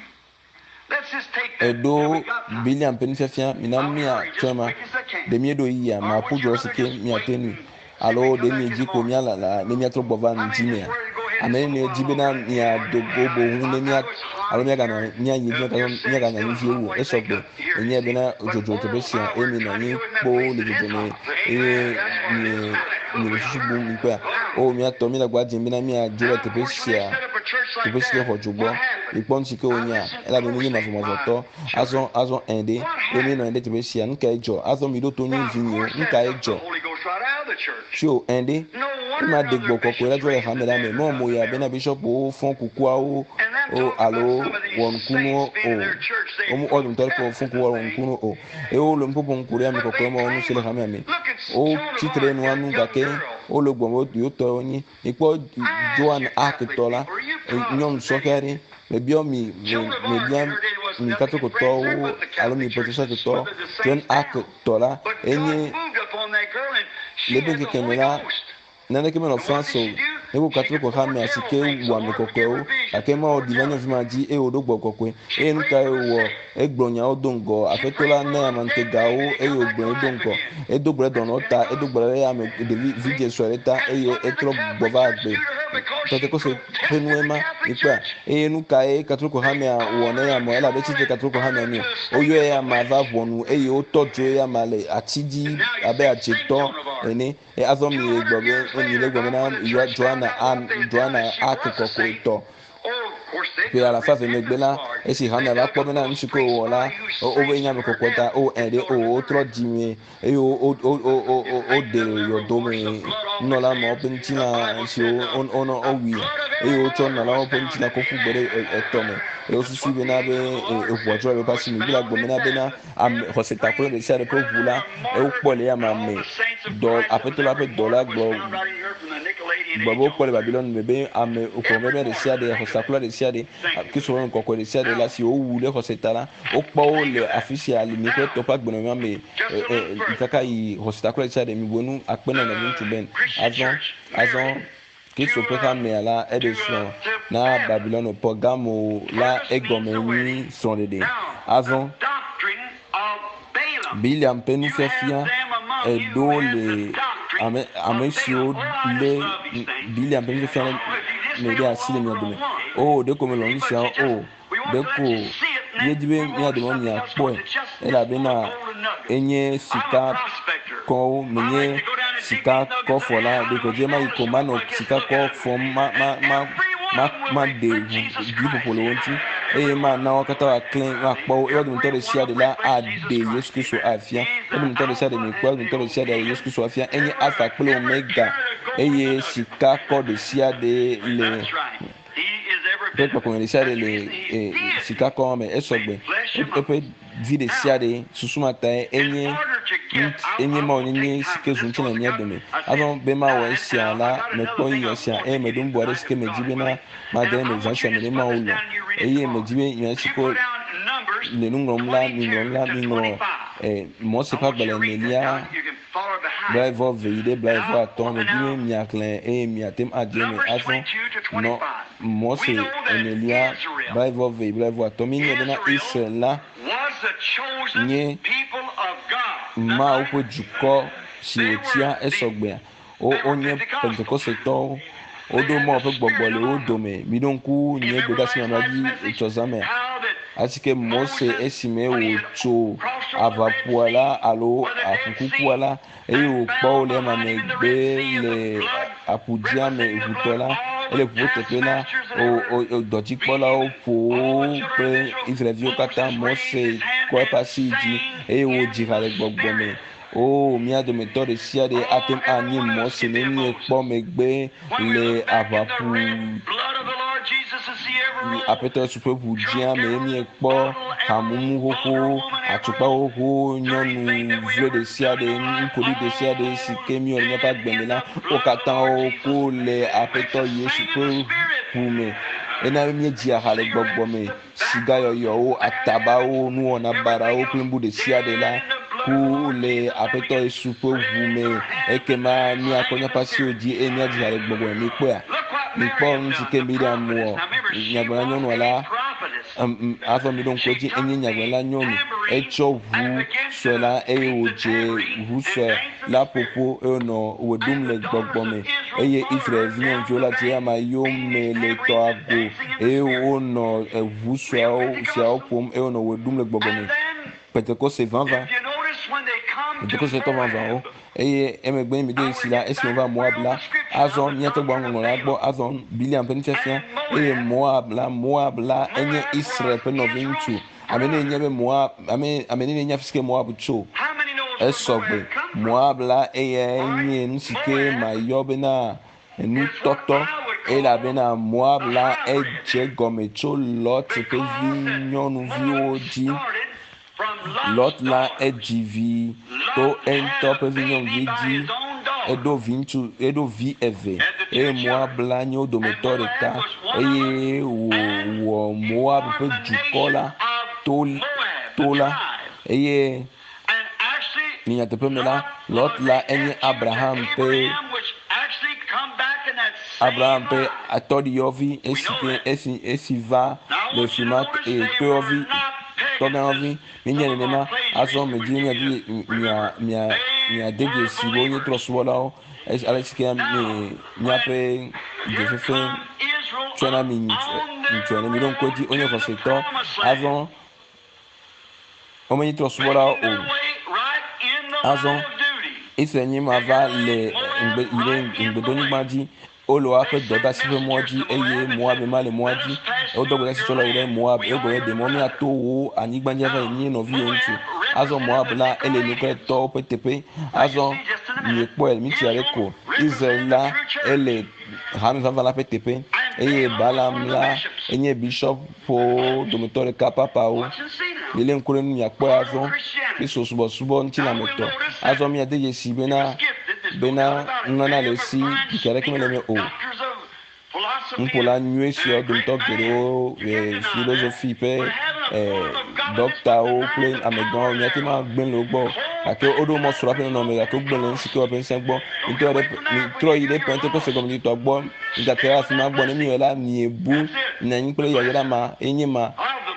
[SPEAKER 1] edo bilian penifia minamia chema de miedo iya ma pujo sike mi atenu alo de mi jiko mi ala la ne mi atro bovan jimia ame ne jibena mi adogo bo hu ne mi alo mi ga na mi anyi bi ka mi ga na ni fi ewu esogbe enye be na ojojo to be sia emi na ni po le jojo ne e ni ni subu mi pa o mi ato mi la gwa jimbi na mi ajure to be sia to be sia ho jogbo ipon sike onya ela be ni ma fo mo to azon azon ende emi na ende to be sia nka ejo azon mi do to ni vinyo nka ejo sho ende ma de gbo ko la jore ha me la me mo mo ya be na bishop o fon kuku o o alo won kuno o o mu odun tel ko fun ku won kuno o e o lo mpopo nkuri ami ko ko mo onu sele ha me mi o titre no anu ga ke o lo gbo mo yo to yin ipo Joan akitola nyom sokari me bio mi me bien mi kato ko to alo mi potesa to to Joan akitola enye lebe ke kemela nana ke me no France eko katro ko ha me asike wa me kokwe o akema o divanya vima ji e odo gbo kokwe e nuka e wo egbonya odongo afetola na mantega o e ogbo odongo e dogbre donota e dogbre ya me de video soreta e yo etro bova agbe tete ko se penuema ipa e nuka e katro ko ha me wo na ya mo ela be chite katro ko ha me ni o yo ya ma va vonu e yo tojo ya male atiji abe ajeto ene e azomi egbobe oni le gbobe na yo joana an joana akoko ko to pe ala fa fe megbe la e si hana la po na nsi ko wo la o we nya me kokota o ere o tro jimi e o o o o o de yo do me no la mo penti na si o on o wi e o tro na la o penti na ko fu gbere e to me e o susu be na be e fu otro be pasi mi bila gbo me na be na am hoseta ko de sha de ko vula e o po le ya ma me do apeto la pe do la gbo gbogbo pole Babylon bebe ame okomebe de sia de hosakula de sia de kiso nko ko de sia de la si o wule hosetala o po le official mi ko to pa gbono ma me kaka yi hosakula de sia de mi bonu akpena na bintu ben azon azon kiso pe ka me ala edison na Babylon po gamo la egomeni son de azon Biliam penu fefia e do le ame ame sio le Biliam penu fefia me de asile mi adome o de ko me lo nsia o de ko ye dibe mi adome mi apo e la be na enye sika ko menye sika ko fola de ko je ma iko mano sika ko fo ma ma ma ma ma de di popolo wonti e ma na wakata wa clean wa po e odun to de sia de la a de Yesu Kristo afia odun to de sia de mi po odun to de sia de Yesu Kristo afia enye alpha pele omega eye sika ko de sia de le pe ko ko de sia de le sika ko me esogbe e pe vi de sia de susumata enye enye ma onye sike zunche na nya dome avon be ma wa sia la me po yi sia e me dum bo de sike me jibe na ma de me jansa me ma ulo eye me jibe nya siko le nungrom la nungrom la nungro eh mo se pa bele nelia bravo veide bravo aton me jibe mia clan e mia tem adie me avon no mo se nelia bravo veide bravo aton mi ne na Israel la nye ma upo juko si otia esogbe o onye pentecoste to odo mo pe gbogbo le odo me mi don ku nye goda si amaji echozame asike Mose esime wo cho avapuala alo afukukuala eyi o po le ma me gbe le apudia me vutola ele vote la o o doji pola o po pe Israel kata Mose ko pasi ji e o jira le gbogbo me o mi ado me to de sia de atem ani Mose le ni po me gbe le avapu apeto super budia me mi ekpo hamumu hoko atupa hoko nyonu vle de sia de nkoli de sia de sikemi o ni pa gbemela o katan o ko le apeto Yesu pe pume ena mi jia hale gbogbo me siga yo yo o ataba o nu ona bara o pimbu de sia de la ku le apeto Yesu pe pume ekema ni akonya pasi oji enya jia hale gbogbo mi pe a mi po nsike mi da mu nyagbara nyonu ala um afa mi don koji enye nyagbara nyonu echo vu sola e oje vu so la popo e no wedum le gbogbo me eye Israel nyon jola je ama yo me le to ago e o no vu so o si o pom e no wedum le gbogbo me Pentecoste vingt Pentecoste to vingt eye emegbe mi de sila esi va Moab la azon nyato gbango la gbo azon Biliam penchefia eye Moab la Moab la enye Israel pe no vintu amene enye be Moab amene amene enye fiske Moab cho esogbe Moab la eye enye nsike mayobe na enu toto ela bena Moab la eje gomecho lot pe vi nyonu vi oji Lot la edjivi to ento pevignon vidi edo vintu edo vi eve e Moab la nyo dometore ka e wo Moab pe jukola to tola e ni ate pe mela Lot la enye Abraham pe Abraham pe atɔɖi yɔvi esi ke esi esi va le fi ma eye to yɔvi tɔgã yɔvi mienye nenema azɔ medzi miadi mia mia mia dege si wo nye trɔsubɔlawo ale si ke mi miaƒe dzefefe tsɔna mi ŋutsua ne mi ɖo ŋku dzi wonye xɔsetɔ azɔ womenye trɔsubɔlawo o azɔ Israel nye ma va le ŋgbe yi ɖe ŋgbedonyigba dzi wole woaƒe dɔdeasi ƒe mɔa dzi eye Moab ma le mɔa dzi wodo gbe ɖe sitsɔ le yi ɖe Moab egbe ɖe demɔ miato wo anyigba dzi va yi mie nɔviwo ŋutsu azɔ Moab la ele nukletɔwo ƒe teƒe azɔ miekpɔe mitsia ɖe ko Israel la ele hame vava la ƒe teƒe eye Balaam la enye bishɔpwo dometɔ ɖeka papawo miele ŋku ɖe nu miakpɔe azɔ Kristo subɔsubɔ ŋutilametɔ azɔ miade dzesi bena bena nunana le si dike ɖeke mele me o nuƒola nyuie sia dometɔ geɖewo filozofi ƒe dɔktawo kple amegãwo miate ma gbe le wo gbɔ gake woɖo mɔ srɔ̃ ƒe nɔnɔme gake wogbe le ŋusike wɔƒe ŋusẽ gbɔ mitrɔ yi ɖe Pentekoste gɔmedzitɔ gbɔ gake ɖe afi ma gbɔ ne miwɔe la miebu nanyi kple yayra ma enye ma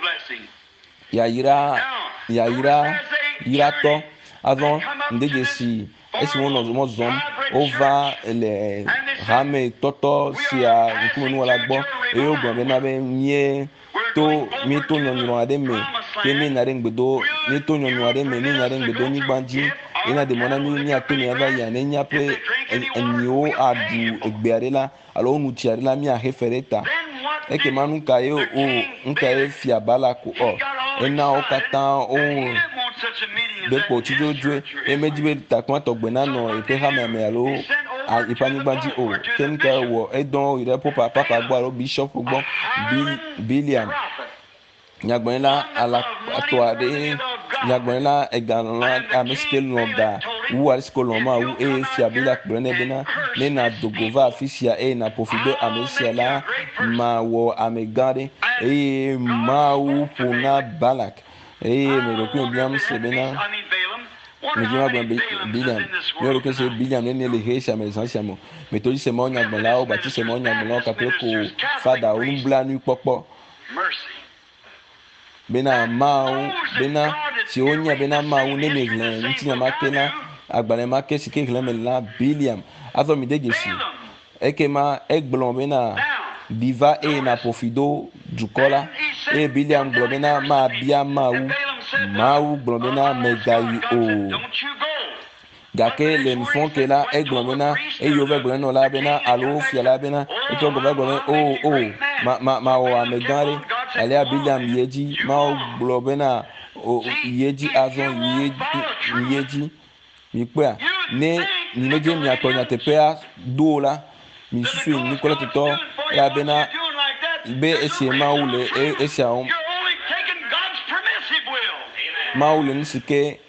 [SPEAKER 1] yayra yayra yratɔ azɔ ŋdedze si esi wonɔ mɔ zɔm wova le hame tɔtɔ sia ŋkume nuwɔla gbɔ eye wogblɔ bena be mie to mieto nyɔnyɔ aɖe me ke miena ɖe ŋgbedo mieto nyɔnyɔ aɖe me miena ɖe ŋgbedonyigba dzi yina demɔ na mi miato miava yia ne miaƒe enyiwo aɖu egbe aɖe la alo wonu tsi aɖe la miahe fe ɖe ta ekema nu ka ye o nu ka ye fia Balak ɔ ena wo katã wo dekpo tsidzodzue emedzi be takuma tɔgbe nanɔ eƒe hameame alo eƒe anyigba dzi o ke nu ka wɔ edɔ yi ɖe papa papa gbɔ alo bishɔp gbɔ Biliam nyagblɔɖila ala atɔ aɖe nyagblɔɖila egalɔla ame si ke lɔ ga wu ale si ke lɔ ma wu eye fia Balak gblɔ nɛ bena ne na dogo va afi sia eye na ƒofi ɖe ame sia la ma wɔ ame gã ɖe eye Mawu ƒo na Balak eye meɖokui biam se bena medzi ma gblɔ Biliam meɖokui se Biliam ne ne le he sia me zã sia me metodi se mawo nyagblɔlawo bati se mawo nyagblɔlawo kakle ko fadawo nublanui kpɔkpɔ bena Mawu bena si wonya bena Mawu ne me hlẽ ŋutinya ma ke na agbalẽ ma ke si ke hlẽ me la Biliam azɔ mi de dzesi ekema egblɔ bena diva eye na ƒofi do dukɔ la eye Biliam gblɔ bena ma bia Mawu Mawu gblɔ bena megayi o gake le nufɔ ke la egblɔ bena eye wova gblɔ nɔ la bena alo fia la bena etrɔ gɔva gblɔ bena o o ma ma ma wɔ ame gã ɖe alia Biliam yie dzi Mawu gblɔ bena o yie dzi azɔ yie yie dzi mi kpɔa ne mi medze miatɔ nyateƒea do la mi susu nukɔlɔtɔtɔ ya bena be esi Mawu le esiawo Mawu le nusi ke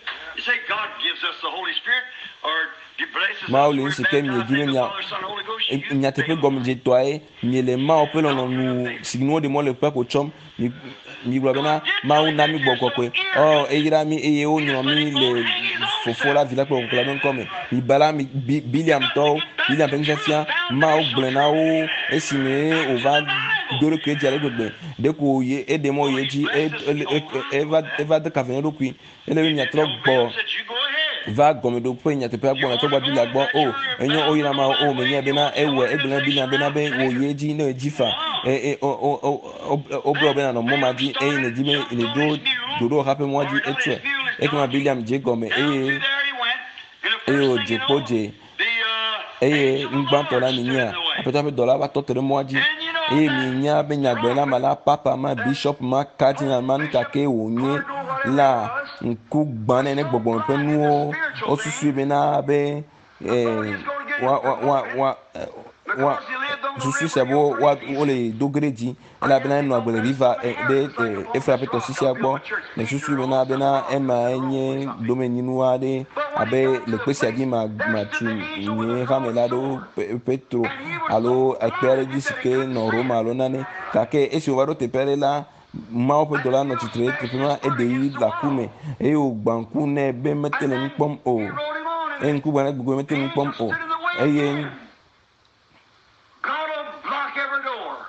[SPEAKER 1] Mawu le nusi ke miedzi be mia nyateƒe gɔmedzetɔa ye mi le Mawu ƒe lɔlɔ̃nu si nuwo ɖe mɔ le ƒe ko tsɔm mi mi gblɔ bena Mawu na mi gbɔ kɔkɔe ɔ eyra mi eye wonyrɔ mi le fofo la vi la kple kɔkɔe la ƒe ŋkɔme mi bala mi Biliam tɔwo Biliam ƒe ŋusẽfia Mawu gblɔ na wo esime wòva do ɖokui dzi ale gbegbe ɖeko ye eɖe mɔ ye dzi eva eva de kafe ne ɖokui ele be miatrɔ gbɔ va gɔmeɖoƒe nyateƒea gbɔ miatrɔ gba Biliam gbɔ o enyo oyina ma o menye bena ewɔ egblɔ Biliam bena be wo ye dzi ne edzi fa e o o o blɔ bena nɔ mɔ ma dzi eye ne dzi be ne do doɖo haƒe mɔa dzi etsɔe ekema Biliam dze gɔme eye eye wòdze kpo dze eye ŋgbãtɔ la mi nya aƒetɔ ƒe dɔla va tɔ te ɖe mɔa dzi eye mi nya be nyagblɔɖila ma la papa ma bishɔp ma kardinal ma nukake wònye la ŋku gbã ne ne gbɔgbɔme ƒe nuwo wosusu bena be wa wa wa wa wa susu sia be wole do ge ɖe dzi elabena enɔ agbe le riva ɖe Efra ƒe tɔsisia gbɔ le susu bena bena ema enye domenyinu aɖe abe le kpe sia dzi ma ma tu nye hame la ɖo Petro alo ekpe aɖe dzi si ke nɔ Roma alo nane gake esi wova ɖo teƒe aɖe la Mawu ƒe dɔla nɔ tsitre teƒe ma eɖe yi le aku me eye wògbã ŋku nɛ be mete le nu kpɔm o eye ŋku gbã ne gbogbo mete le nu kpɔm o eye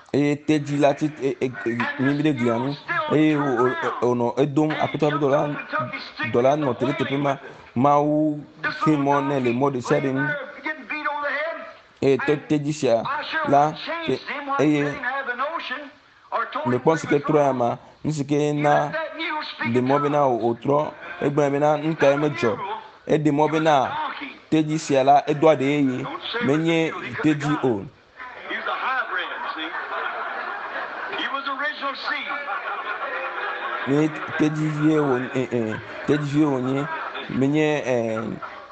[SPEAKER 1] e teji la ti mi bi de glianu e ono edom apeto dola dola no te te ma mau ke mo ne le mo de sharing e to teji sia la e me pense que trois ma nisike na de mo bena otro egba bena nka mejo e de mo bena teji sia la e do ade yi menye teji o ni teji vie o eh teji vie o nye menye eh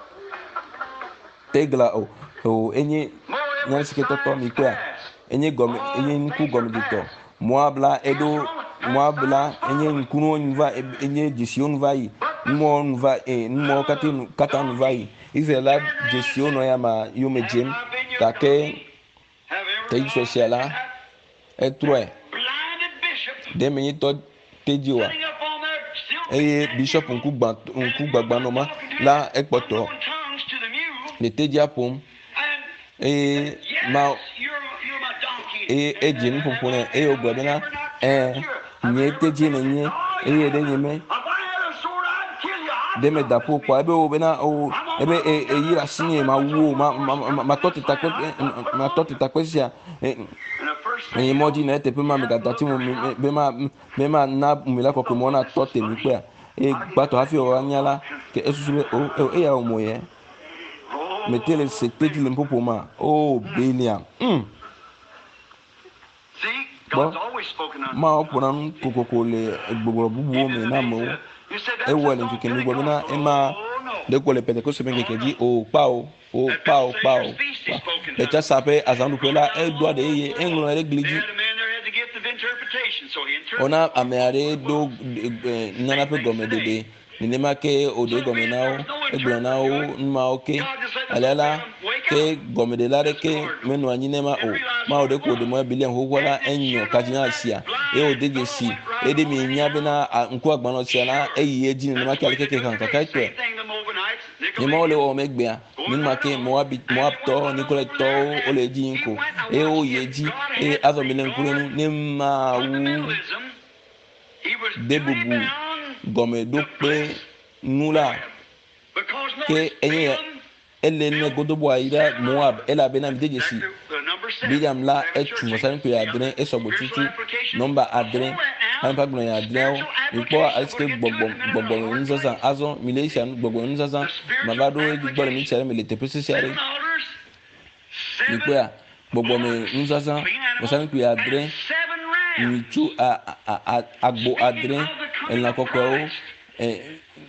[SPEAKER 1] tegla o o enye nyansike toto mi kwa enye gom enye nku gom dito moabla edo moabla enye nkunu nva enye gestion vai mo nva e mo kati kata nvai izela gestion no ya ma yo mejem take teji sociala e trois de menye to teji wa eye bishop nku gba nku gbagba no ma la ekpoto le teji apom e ma e e jin popone e ogbabena e nye teji ne nye e de nyeme de me dapo kwa ebe obena o ebe e e yira sinye ma wo ma ma toti takwe ma toti takwesia e moji na ete pe ma me gadati mo be ma be ma na mila ko mo na tote mi pe e gbato afi o anyala ke esusu o e ya o moye metele se teji le popo ma o belia mm bon ma opona kokoko le gbogbo bubu me na mo e wole nke ni gbo na e ma de ko le pentecost me ke di o pa o o pa o pa o e cha sape azandu pela e do de ye englo le gliji ona ameare do nana pe gomedede ni ma ke o de gomenao e gblonao nma oke alala ke gomede la de ke menu anyi ne ma o ma o de ko de mo bilion ho wala enyo kajina asia e o de jesi e de mi nya be na nku agban no sia na e yi eji ni ma ke alike ke kan kakai to ni mo le o megbea ni ma ke mo abi mo apto ni ko le to o le ji nko e o ye ji e azo mi le nkuru ni ma wu de bubu gomedo pe nula ke enye ele ne godobo aida moab ela bena mdejesi William la etu mosan pe adren esobo tutu number adren han pa gbon adren o ipo aske gbogbo gbogbo nzaza azo malaysia gbogbo nzaza mabado gbogbo mi chere mi le tepese chere ipo ya gbogbo mi nzaza mosan pe adren mi tu a agbo adren en la kokko o eh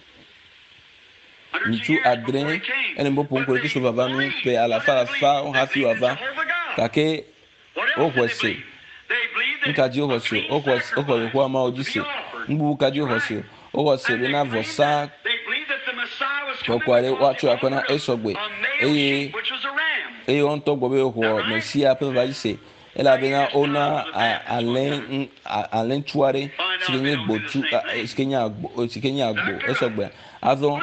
[SPEAKER 1] mitu adren ene mbo ponko ke so baba nu pe ala fa fa on hafi wava kake o kwese nkaji o kwese o kwese o kwese kwa ma ojise mbu kaji o kwese o kwese be na vosa kokware wa chu akona esogbe eye eye on to gbobe ho mesia pe va ise ela be na ona alen alen chuare sikenye gbotu sikenya agbo sikenya agbo esogbe azon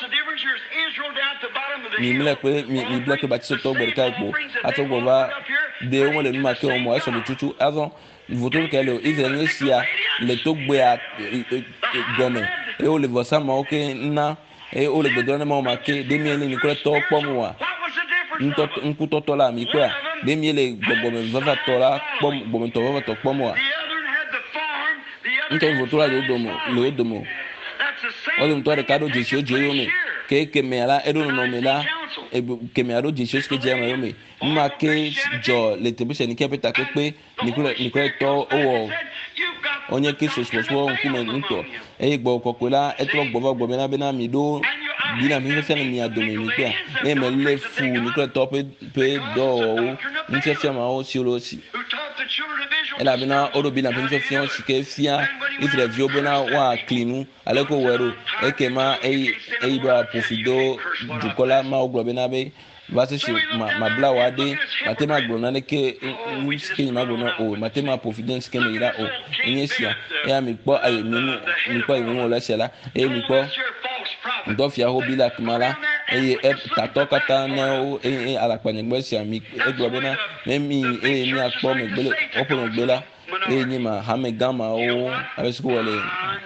[SPEAKER 1] mi mile pe mi mi bloque ba ti to gbe ka ipo atogbo ba de won le ma ke omo eso tutu azon voto ke le ize ni sia le to gbe a gome e o le vosa ma o ke na e o le gbedo na ma ma ke de mi ele ni ko to po mu wa nto nku to to la mi pe de mi ele gbogbo me vava to la po gbogbo to vava to po mu wa nto voto la do mo le do mo o le mto Ricardo jesi o je yo me ke ke me ala edo no me la e ke me aro jesi ke je ma yo me ma ke jo le te bi se ni ke peta ke pe ni ko ni ko to o onye ke so so so nku me nto e gbo kokko la e to gbo gbo me na be na mi do bi na mi se ni ado me mi pe e me le fu ni ko to pe pe do o ni se se ma o si ro si e la bi na o do bi na pe se fi on si ke fia ifre vi obona wa cleanu aleko wero e ke ma e e do profido dukola ma oglo be na be basi shi ma ma bla wa de matema gbo na ke skin ma gbo na o matema confidence ke me ira o enyesia e mi po aye mi mi po iwu o la sela e mi po ndofia ho bi la kumala eye tato kata na o e ala kpanyegbe sia mi eglo bena me mi e mi akpo megbele opo megbela e ni ma ha me gama o abesko wale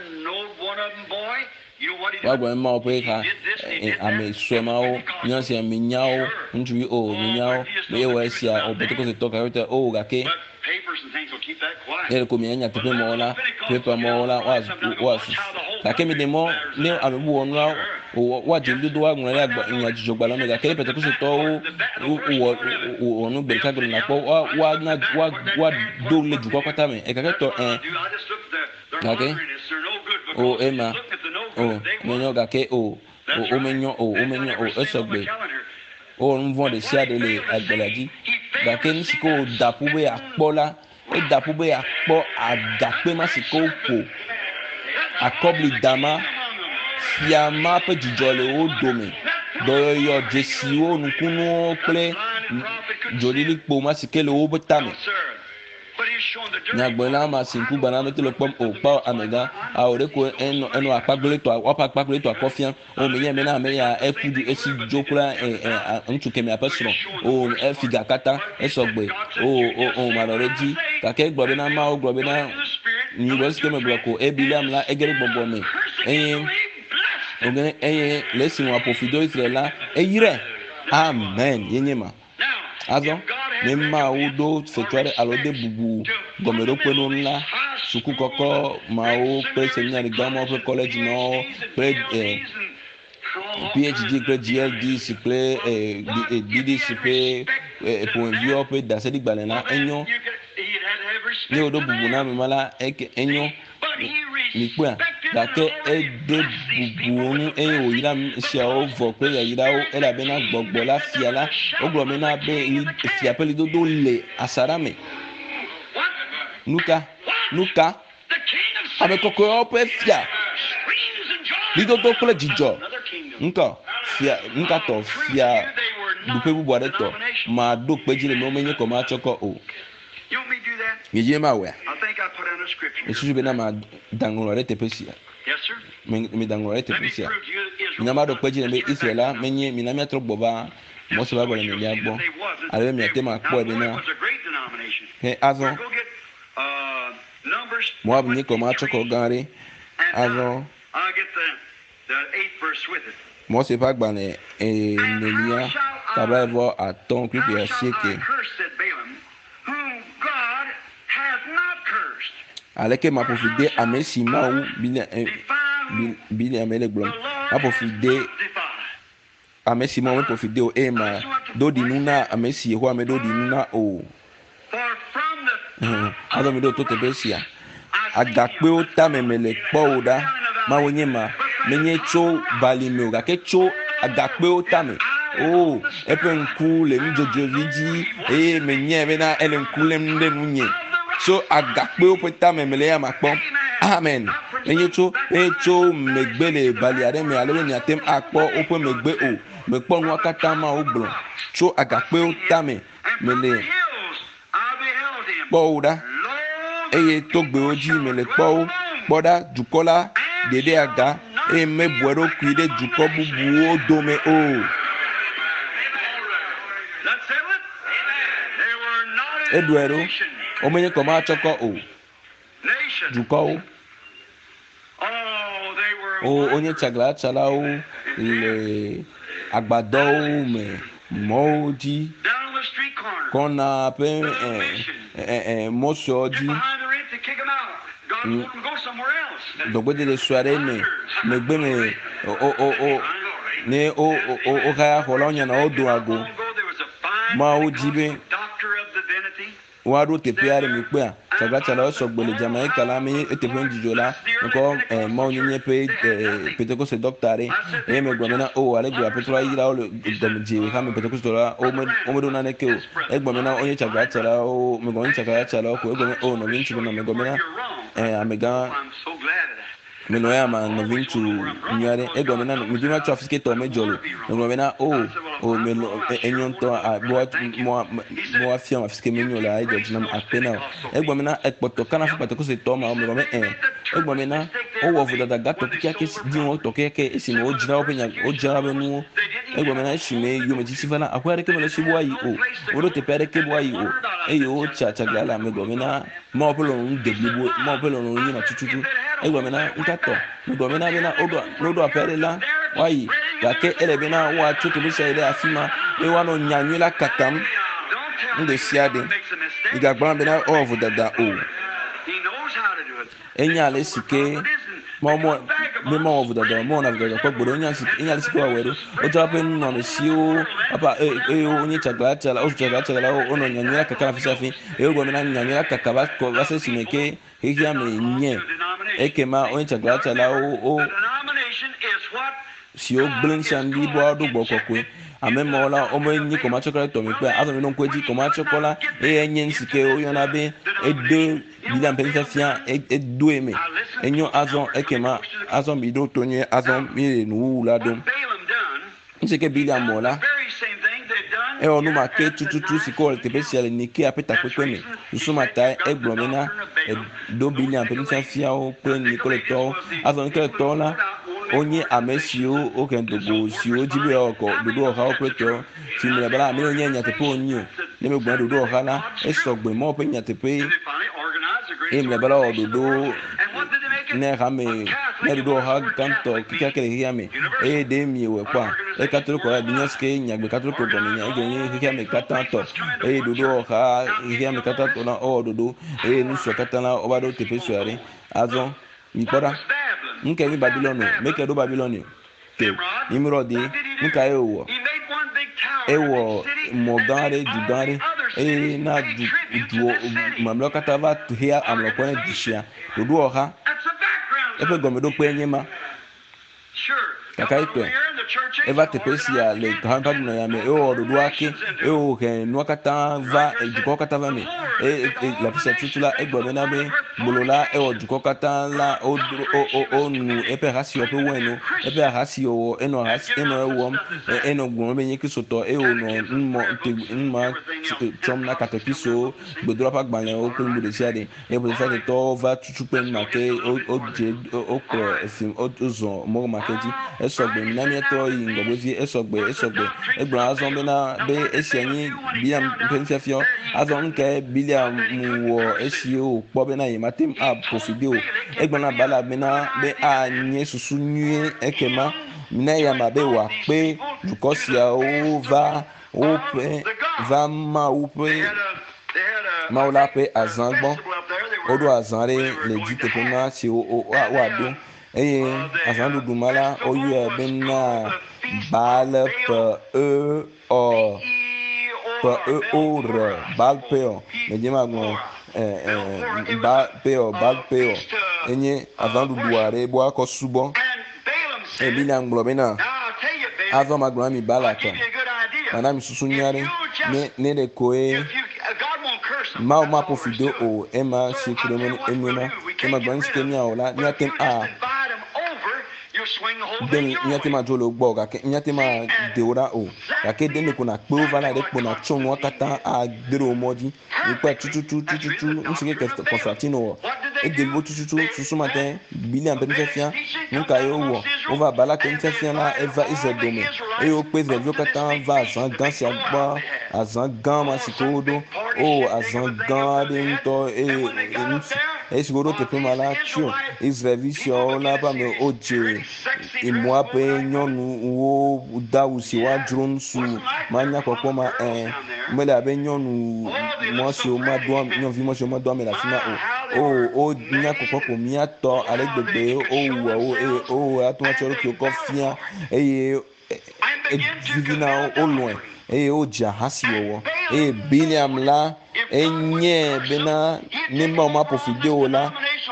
[SPEAKER 1] wa gwa ma o pe ka ame swema o nyanse mi nyao ntwi o mi nyao me wa sia o beteko se toka yote o gake ele ko mi anya tepe mo la pepa mo la was was gake mi demo ne amebu wonu la wa jindu do wa gun le agba nya jijo gba lo gake beteko se to o o onu gbe ka gbe na po wa wa na wa wa do le ju kokota me e gake to eh gake o ema o menyo gake o o menyo o o menyo o esogbe o n von de sia de le agbelaji gake ni siko dapu be akpola e dapu be akpo adape ma siko po akobli dama fiama pe jijole o domi doyo jesi o nukunu ple jolili po ma sikele o betame nyagbela ma sinku bana no tele pom o pa amega a ore ko eno eno apagbele to wa apagbele to akofia o me ye me na me ya efudu esi jokura eh ntu kemi apesro o e figa kata esogbe o o o ma lo reji ka ke gbo be na ma o gbo be na ni we ske me bloko e biliam la egere gbogbo me eyin ogene eyin lesin wa profido israela eyire amen yenyema azo memma udo fetware alode bubu gomero peno nla suku koko mao pe seminary gamo pe college no pe eh, PhD pe G L D si pe eh, D D si pe eh, point view pe da se digba na enyo ni odo bubu na memala eke enyo ni pe da ke e de bubu onu e o yira sia o vo pe ya yira o e la be na gbogbo la fia la o gbo me na be fia pe do do le asarame nuka nuka abe koko o pe fia li do do kole jijo nka fia nka to fia du pe bubu ade to ma do pe jire me o menye ko ma choko o yeje ma we esusu be na ma dangulo re tepesia
[SPEAKER 2] Yes, sir.
[SPEAKER 1] me me dangulo re
[SPEAKER 2] Let me
[SPEAKER 1] tepesia
[SPEAKER 2] prove to you that Israel.
[SPEAKER 1] na ma do pe jire me israela menye mi na mi atro gboba mo se ba bole me ya gbo ale mi ate ma po e be na
[SPEAKER 2] was a great denomination.
[SPEAKER 1] he azo
[SPEAKER 2] Go get uh, Numbers.
[SPEAKER 1] mo ab ni ko ma choko ganre
[SPEAKER 2] And
[SPEAKER 1] azo
[SPEAKER 2] uh, I'll get the the eighth verse with it.
[SPEAKER 1] mo se pa gba ne e nelia tabla vo aton kripi
[SPEAKER 2] How
[SPEAKER 1] ya
[SPEAKER 2] shall I
[SPEAKER 1] sieke
[SPEAKER 2] curse, said Balaam, whom God hath not cursed?
[SPEAKER 1] aleke ma profide amesi ma u bile bile amele glom ma profide amesi ma me profide o e ma do di nuna amesi ho ame do di nuna o
[SPEAKER 2] For from the
[SPEAKER 1] azo mi do to tebesia agape o ta memele po o da ma wonye ma menye cho balime o ga ke cho agape o ta me o epe nku le njojo viji e menye be na ele nku le nde nunye so agape o peta memele ya makpo amen menye cho e cho megbele baliare me ale ni atem akpo o pe megbe o me po nu akata ma o gbon cho agape o ta me mele po o da eye to gbe oji mele po o poda jukola dede aga e me buero kuide juko bubu o do me o eduero o menye ko ma choko o juko o onye chagla chala o le agbado o me moji kona pe eh eh eh mosoji dogbe de soirée me me gbe me o o o ne o o o ka holonya na odo ago ma o jibe wa do te piare mi pe a chagla chala o so gbele Jamaica la mi ete pe njijola nko eh ma onye nye pe eh peteko se doctore e me gbo me na o ale gbo petro ayira o do mi je ha me peteko so la o me o me do na ne ke o e gbo me na onye chagla chala o me gbo onye chagla chala o ko e gbo me o no mi nchi na me gbo me na eh amega me no ya ma no vintu nyare e gbo me na mi di ma traffic to me jolo me gbo me na o o me lo enyon to a bo mo mo afia ma fiske me nyola e judge na apena e gbo me na e poto kana fa pateko se to ma o me gbo me eh e gbo me na o wo fu dada gato kia ke di won to ke ke esi mo jira o penya o jira be nu egbe mena shime yo me tisifana akwa reke mele shibo ayi o odo te pere ke bo ayi o e yo cha cha gala me go mena mo pelo un deglibo mo pelo un yina tututu egbe mena nkato me go mena bena odo odo apere la wayi ga ke ele bena wa chuke bi sele afima e wa no nyanyu la katam nde siade igagba bena ovu dada o enya le sike mo mo me mo ovu dada mo na dada ko gboro enya sike enya le sike wa wero o to ape no me si o apa e e onye chagla chala o chagla chala o no nyanyu la kakala fisafi e o go mena nyanyu la kakaba ko va se simeke e ya me nye ekema onye chagla chala o o si o blin sandi bo adu gbokokwe amemola omo nyi koma chokola to mi pe azo mi no kweji koma chokola e enye nsike o yona be e de bilan pensa fia e do eme enyo azo ekema azo mi do tonye azo mi nu la dom nsike bilan mola e onu ma ke tututu siko te special ni ke apeta kwekwe usuma tai e glomena e do bilan pensa fia o pe ni collector azo ni collector la onye amesio okendogo sio jibe oko dodo oha operator timle bala mi onye nyatepe onye le me gbon dodo oha la esogbe mo pe nyatepe emle bala ododo ne hame ne dodo oha kanto kikakele hiame e de mi we kwa e katolo ko binyoske nyagbe katolo ko gominya e genye hiame katanto e dodo oha hiame katanto na o dodo e nuso katana obado tepe soare azon mi pora nke mi Babilonu make do Babilonu ke Nimrodi nka ewo ewo mogare jugare e na du mamlo katava to here amlo kone dishia do oha epe gomedo pe nyema kakaito eva tepesia le kamba no ya me o do ake e o ke no kata va e juko kata va me e la pisa tutula e gbo na be bolola e o juko kata la o o o nu e pe rasio pe wenu e pe rasio e no ras e no wo e no gbo me nyiki soto e o no mo te ma chom na kata piso gbodro pa gban o ko mu de siade e bo se to va tutu pe ma ke o o je o ko efim o zo mo ma ke ji esogbe nami to ingobezi esogbe esogbe egbon azon be na be esianyi biam pensafio azon ke biliam wo esio po be na yimatim a profidio egbon na bala be na be anye susu nue ekema na ya ma be wa pe dukosia o va o pe va ma o pe ma o la pe azan gbon odo azan re le jite pe na si o wa do eye azan du mala oyu benna bal pe e o pe e o re bal pe o me jema gbo eh bal pe o bal pe o enye azan du duare bo akosubo e bi na nglo bena azan magbo mi balaka mana mi susu nyare ne ne de koe ma ma profido o ema sikremoni emena ema gbanske mi aola ni atem a den nyate ma jolo gbo ga ke nyate ma deora o ga ke den ko na pe over la de ko na chon wa kata a dero moji ni pa tutu tutu tutu nsike ke Constantino e de bo tutu tutu su matin bili an ben fia nka yo wo over bala ke nta fia na eva izedome e o pe de kata va san gan si agba azan gan ma sikodo o azan gan de nto e e sigoro te pe mala chu Israelisho na ba me oje imwa pe nyonu wo dawusi wa drone su manya kokko ma eh mele abe nyonu mo si o ma do nyon vi mo si o ma do me la fina o o o nya kokko ko mi ato ale gbegbe o wo o e o atun choro ki o ko fia eye divina o loin eye o ja hasi wo e Biliam la enye bena nimba ma profide o la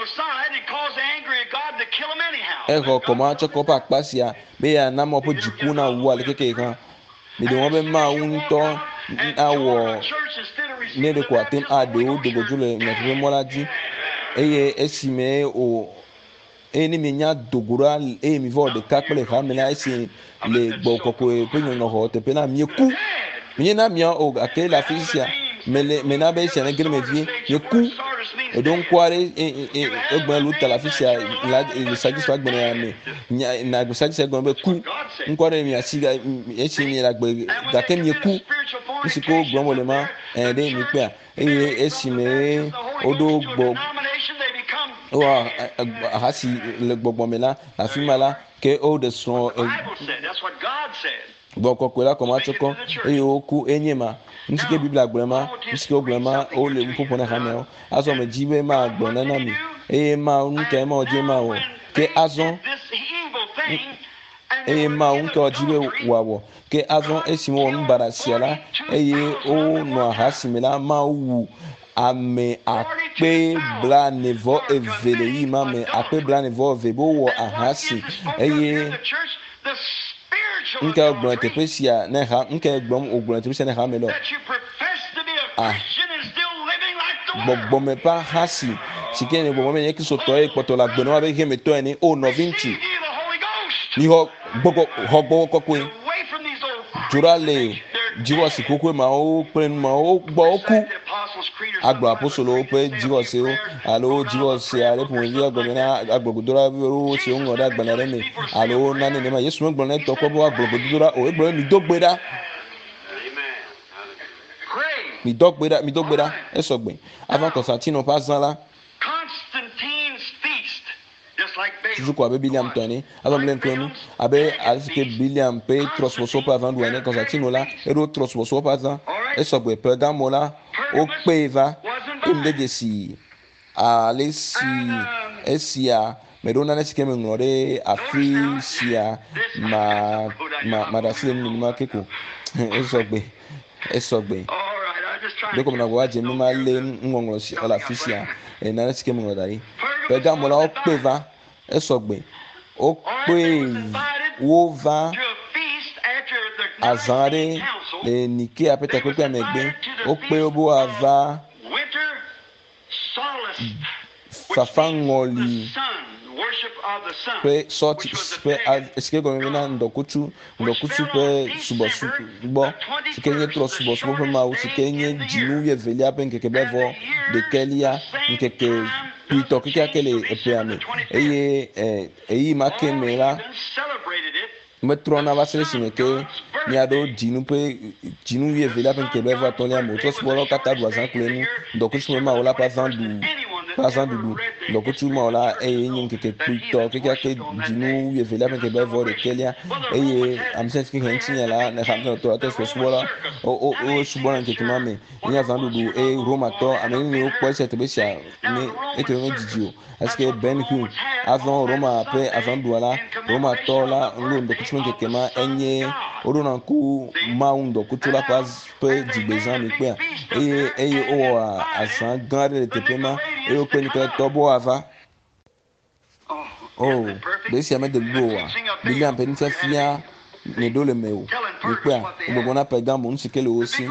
[SPEAKER 1] eko koma choko pa pasia be ya na mo po jikuna wu ale keke kan me de won be ma unto awo ne de kwa tem ade o de gojule me fe molaji eye esime o eni mi nya dogura e mi vo de kakle ha me na esi le gbo koko e pe nyo ho te pe na mi ku mi na mi o akela fisia mele mena be sene gele me vie ye ku e don kware e e egbe lu tala fisia la le sagis fa gbona me na go sagis gbona be ku nkware mi asiga e chi mi la gbe ga kem ye ku nsiko gbon le ma e de mi pe e e si me odo gbo wa hasi le gbogbo me la afima la ke o de son boko kwela koma choko e oku enyema nsike biblia gbema nsike ogbema o le mpopo na hamel azo me jibe ma gbona na mi e ma unke ma oje ma wo ke azo e ma unke ojibe wawo ke azo esimo mbara siala e o no hasimela ma wu ame akpe bla nevo evele yi ma me akpe bla nevo vebo wo ahasi e nke ogbon tepesia na ha nke ogbon ogbon tepesia na ha me lo ah gbogbo me pa hasi sike ne gbogbo me yeki so to e poto la gbeno wa be he me to eni o no vinci ni ho gbogbo ho gbogbo kokwe jurale jiwo si kokwe ma o pe ma o gbo oku agbo apostolo pe jiwo se o alo jiwo se ale pun wi agbo na agbogudora bi ro se o ngoda gbanare me alo na ne ma yesu ngbo na to ko bo agbogudora o egbo mi dogbeda mi dogbeda mi dogbeda e so gbe avant Constantine pas zan la toujours quoi avec William Tony avant William Tony avec que William P transposo pas avant douane Constantine là et l'autre transposo pas avant et so gbe Pergamo là o peva inde de si ale si esia medona na sikeme ngore afrisia ma ma ma da sile ni ma keko e so gbe e so gbe de comme na gwa je mi ma le ngongoro si ala fisia e na sikeme ngore dai Pergamo là o peva e so gbe o pe wo va azare le nike apeta pepe amegbe o pe obo ava fafangoli pe sorti pe eske go mena ndokutu ndokutu pe subo subo sikenye tro subo subo pe ma o sikenye jinu ye velia pe nkeke bevo de kelia nkeke pito kike akele epeame eye eh eyi makemela metrona vasele simeke miado jinu pe jinu ye velia pe nkeke bevo atolia mo to subo kata do azan klenu ndokutu ma ola pa vandu pa vandu ndokutu ma ola eye nkeke pito kike akele jinu ye velia pe nkeke bevo de kelia eye amse kike hentinya la na hamna to to subo la o o subo na nkeke mame nya vandu do e roma to ameni ni o po se te besia ni eto jijio est-ce que ben hu avant roma après avant douala roma to la ngo ndo kuchunge kema enye orona ku maundo kutula pas pe dibezan mi pe eye eye o asan grande de tepema e o pe ni pe tobo ava oh besia me de loa biliam pe ni fa fia ne dole meu mi pe o gbona Pergamo nsikele osi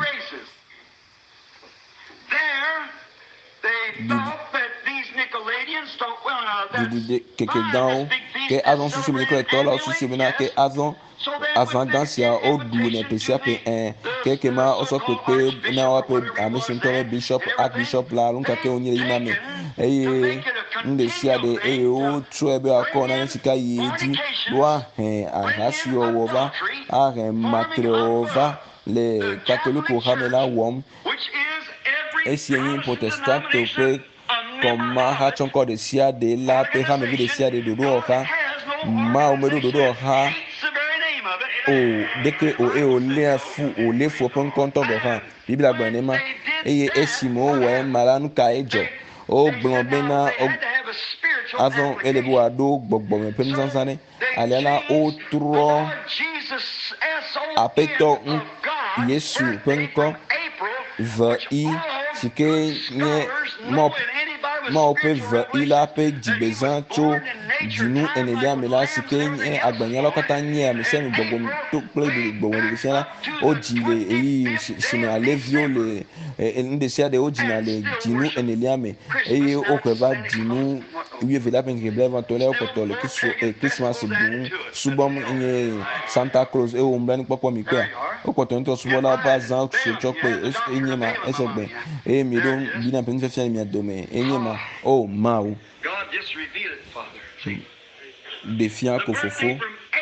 [SPEAKER 1] de keke dan ke azon susu mi ko to la susu mi na ke azon avant dansia o du ne pesia pe en ke ke ma o so pe na o pe amisin to bishop archbishop la lunka ke onye yi na me eye nde sia de e o tu ebe akọ na sika yi di wa hen ahasi owo ba a hen matrova le catholique hamela wom esien protestant pe koma ha chonko de sia de la pe ha me de sia de dodo oka ma o me dodo oka o de que o e o le fu o le fu pon konto go ha biblia gba ni ma eye esimo we mara nu ka ejo o gbon be na o avon ele bo ado gbogbo me pem sansane alela o tro apeto Yesu penko va i sike nye mop ma ope va ila pe dibezan cho junu enelia mela sike nye agbanya lokata nye amese mi gbogbo to play de gbogbo de sera o jile eyi sine alevio le nde sia de o jina le jinu enelia me eyi o kweva jinu wiye vela pen ke bleva tole o kotole kiso e Christmas bu subom nye Santa Claus e o mbani popo mi kwa o kɔtɔ ntɔ subɔ la pa zan sotsɔ kpe enye ma esɔgbe eye mi ɖo bina pe nufɛfia mi adome enye ma o mawu ɖefia ko fofo.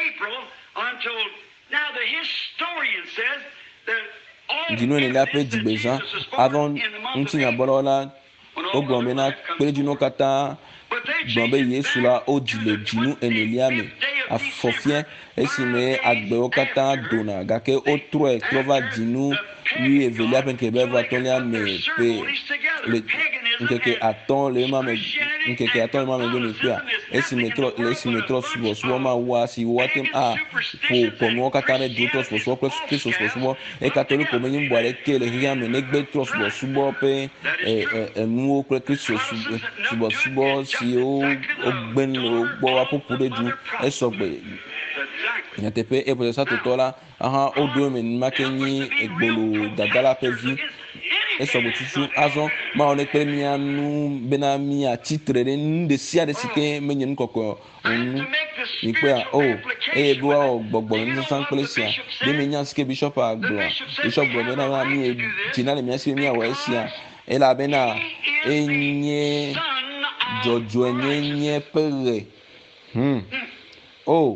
[SPEAKER 1] Dino ne la pe dzigbezã avant ŋutinya bɔlɔ la o gblɔ be na kpeɖidzinuwo katã gblɔ be Yesu la o dzi le dzinu enelia me afɔfia esime agbewo katã dona gake o trɔe trɔ va dzinu wi evelia ƒe ŋkeke be atɔ̃lia me pe le ŋkeke atɔ̃ le ema me ŋkeke atɔ̃ le ema me gome kpea esime trɔ le esime trɔ subɔsubɔ ma wa si wa tem a ƒo kɔnuwo katã ɖe du trɔ subɔsubɔ kple kristu subɔsubɔ ekatɔli ko menye bɔ aɖeke le xexea me negbe trɔ subɔsubɔ ƒe enuwo kple kristu subɔsubɔ siwo gbe le wo gbɔ aƒoƒu ɖe du esɔgbe nyateƒe eƒe satotɔ la aha o do me nima ke nyi egbolo dada la ƒe vi esɔgbe tutu azɔ mawo ne kple mia nu bena mia tsitre ɖe nu ɖe sia ɖe si ke menye nukɔkɔ ŋu mi kpea o eye be woawɔ gbɔgbɔ le nusasã kple sia ɖe mi nya si ke bishɔp agblɔa bishɔp gblɔ bena na mi dzina le mia si be miawɔ esia elabena enye dzɔdzɔenyenye ƒe ɣe hmm o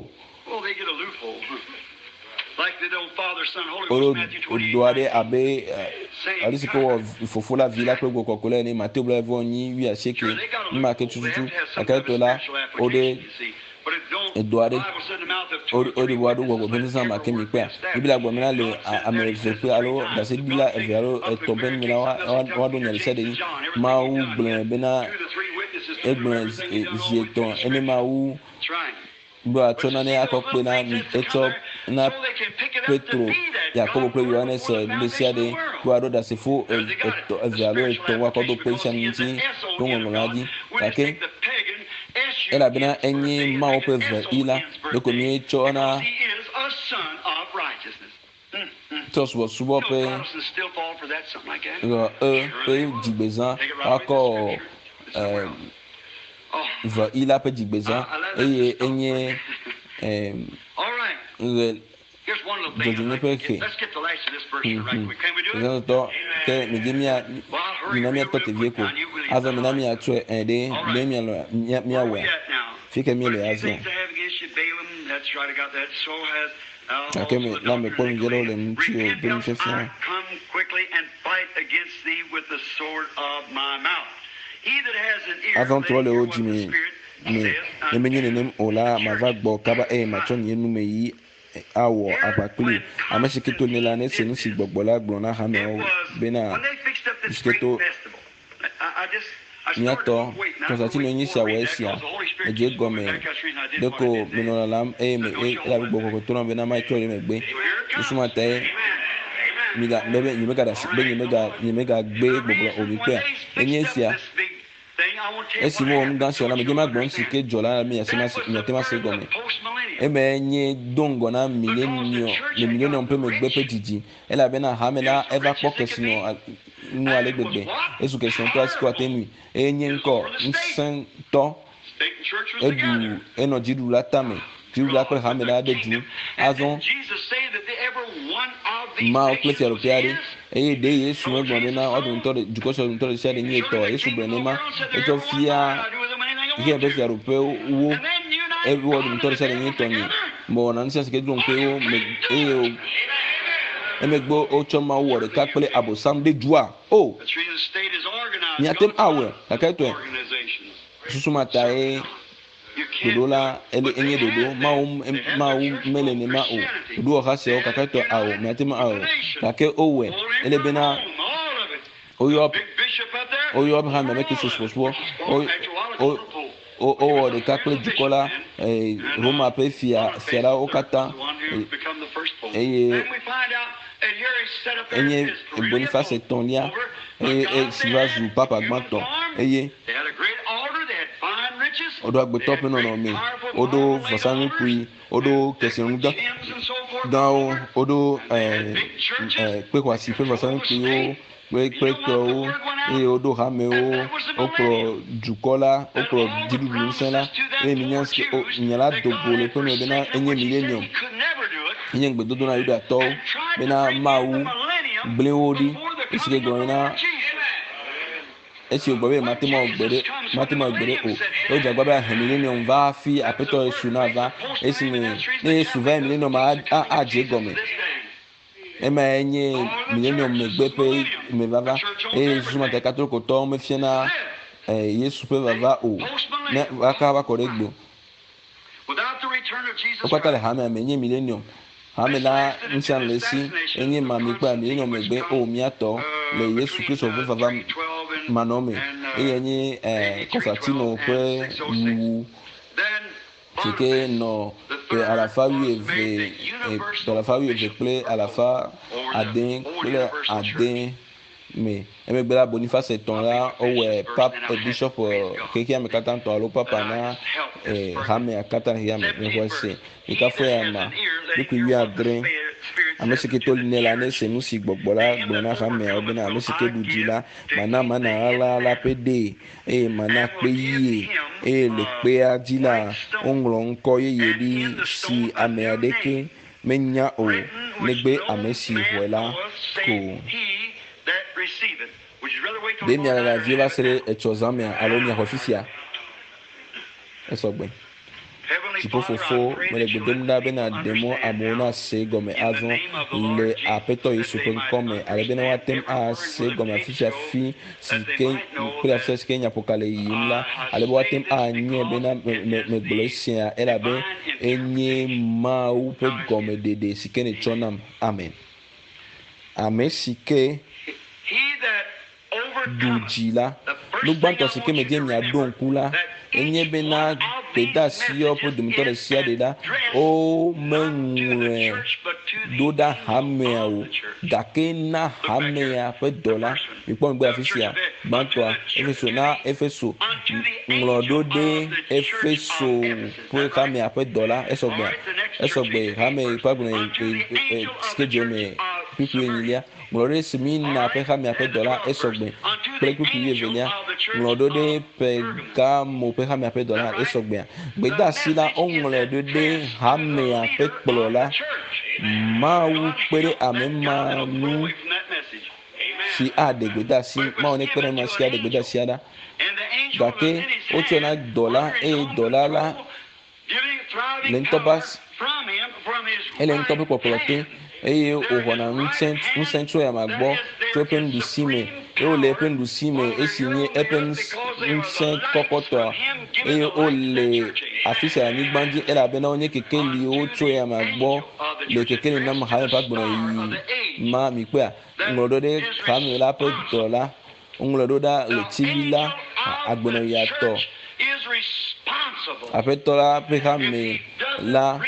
[SPEAKER 1] odo aɖe abe ali si ke wɔ fofo la vi la kple gbɔkɔkɔ la ene Mateo bla vɔ nyi wi asieke nima ke tututu akato la o ɖe edo aɖe o ɖe bɔ aɖo gbɔgbɔ be sisan ma ke mi kpea ibi la gbɔ mina le ame eve ƒe alo daseɖi la eve alo etɔ̃ ƒe nu la woaɖo nya ɖe sia ɖe dzi mawu gblɔe bena egblɔe zi etɔ̃ ene mawu be atsɔ nane akɔ kpe na etsɔ na Petro Yakobo kple Yohanes ɖe sia ɖe ko aɖo dasefo etɔ̃ eve alo etɔ̃ wakɔ ɖo kpe sia ŋuti to ŋɔŋlɔ la dzi gake elabena enye mawo ƒe ve la ɖeko mi tsɔ na tsɔ subɔsubɔ ƒe e ƒe dzigbezã akɔ ve la ƒe dzigbezã eye enye ɣe dzɔdzɔnye ƒe xe zãtɔ ke mede mia mina miatɔ tevie ko azɔ mina miatsɔe ɖe ɖe mialɔ miawɔa fi ke mi le azɔ gake me la me kpɔ nudze ɖewo le ŋuti o be nufefia azɔ trɔ le wo dzi me me ne menye nenem o la mava gbɔ kaba eye matsɔ nye nume yi awɔ agbakpli ame si ke to ne la ne se nu si gbɔgbɔ la gblɔ na hamewo bena si ke to miatɔ tɔsati ne nyi sia wɔ esia edze gɔme ɖeko menɔ lalam eye me ela gbɔgbɔ kɔtɔ na bena ma tsɔ ɖe megbe susuma ta ye miga bebe nyemega da be nyemega nyemega gbe gbɔgbɔ o mi kpea enye sia esi mo nu gã sia la me dze ma gblɔ nu si ke dzɔ la mi yase ma miate ma se gɔme eme nye dongɔ na millennium le millennium ƒe megbe ƒe dzidzi elabena hame la eva kpɔ kesinɔ nu ale gbegbe esu kesinɔ tɔ asi kɔ ate nui eye nye ŋkɔ ŋusẽtɔ eɖu enɔ dziɖuɖu la tame dziɖuɖu la ƒe hame la ɖe du azɔ mawo kple fiaɖoƒe aɖe eye ɖe Yesu megblɔ bena woadometɔ ɖe dukɔ sia dometɔ ɖe sia ɖe nye etɔ Yesu gblɔ ne ma etsɔ fia yike ƒe fiaɖoƒe wo ewɔ dometɔ ɖe sia ɖe nye etɔ nye mɔ wɔna nu sia si ke do ŋkpe wo eye emegbe wotsɔ mawu wɔ ɖeka kple abosam ɖe dua o miatem awɔe gake etɔe susuma ta ye dodo la ele enye dodo mawu mawu mele nema o dodo ɔha siawo kaka etɔ awɔ miatem awɔ gake owɔe ele bena oyɔ oyɔ hã mɛ kristu subɔsubɔ o o owɔ ɖeka kple dukɔ la Roma ƒe fia fia la wo katã eye enye Boniface etɔ̃lia eye si va zu papa gbãtɔ eye woɖo agbetɔ ƒe nɔnɔme woɖo vɔsanukui woɖo kesinɔnu gãwo woɖo kpexɔasi ƒe vɔsanukuiwo kple kpekpewo eye woɖo hamewo wokplɔ dukɔ la wokplɔ dziɖuɖu ŋusẽ la eye minya nya la do go le ƒe me bena enye millennium Inye ngbe dodo na yuda to bena mawu bleodi isike goina esi ogbe matimo ogbere matimo ogbere o o jagba ba millennium va fi apeto esu na va esi ni ne esu va millennium a a je gome ema enye millennium megbe pe me vava e juma te katoloko to me fiena eh yesu pe vava o ne aka ba koregbo o patale ha me amenye millennium hamela nshan lesi enye mami pa millennium megbe o miato le yesu kristo pe vava manome enye eh Constantino pe wu sike no pe alafa wi eve pe alafa wi eve ple alafa aden ple aden me emegbe la Boniface ton la owe pape bishop keke ya mekata ton alo papa na eh hame akata ya me kwese ikafo ya ma biku wi adren amesike to linela ne se musi gbogbola gbona hame obina amesike dujila mana mana ala la pede e mana pe yi e le pe ajila onlo nko yeye di si ame adeke menya o negbe amesi huela ko bemi ala la vie va ser echozamia alonia hofisia esogbe tipo fofo mele gbedemda bena demo amona se gome azon le apeto yesu pen come ale bena watem a se gome afisha fi sike kula afisha sike nya pokale yimla ale watem a nye bena me glosia ela be enye ma u pe gome dede sike ne chonam amen amen sike dujila lugbanto sike me die mi adon kula enye bena peda sio po dumtore sia deda o menwe doda hamea o gake na hamea pe dola ipo ngbe afisia banto efeso na efeso nglodo de efeso po hamea pe dola esogbe esogbe hame pabuna schedule me pipu enilia nglodo semina pe hamea pe dola esogbe pe pipu yevelia nglodo de pe gamo pe hamea pe dola esogbe gbeda sila ongle de de hamea pe kpolola mawu pere amema nu si ade gbeda si ma oni pere ma si ade gbeda si ada gake o ti na dola e dola la lentobas ele ntope popolote eye ohona ncent ncentro ya magbo topen du sime e o le pen du sime esinye epen ncent kokoto eye o le afisa ni gbandi ela bena onye keke li o tro ya magbo le keke ni nam ha pa gbona yi ma mi pe nglodo de kamela pe dola nglodo da le tibila agbona yato apetola pe kame la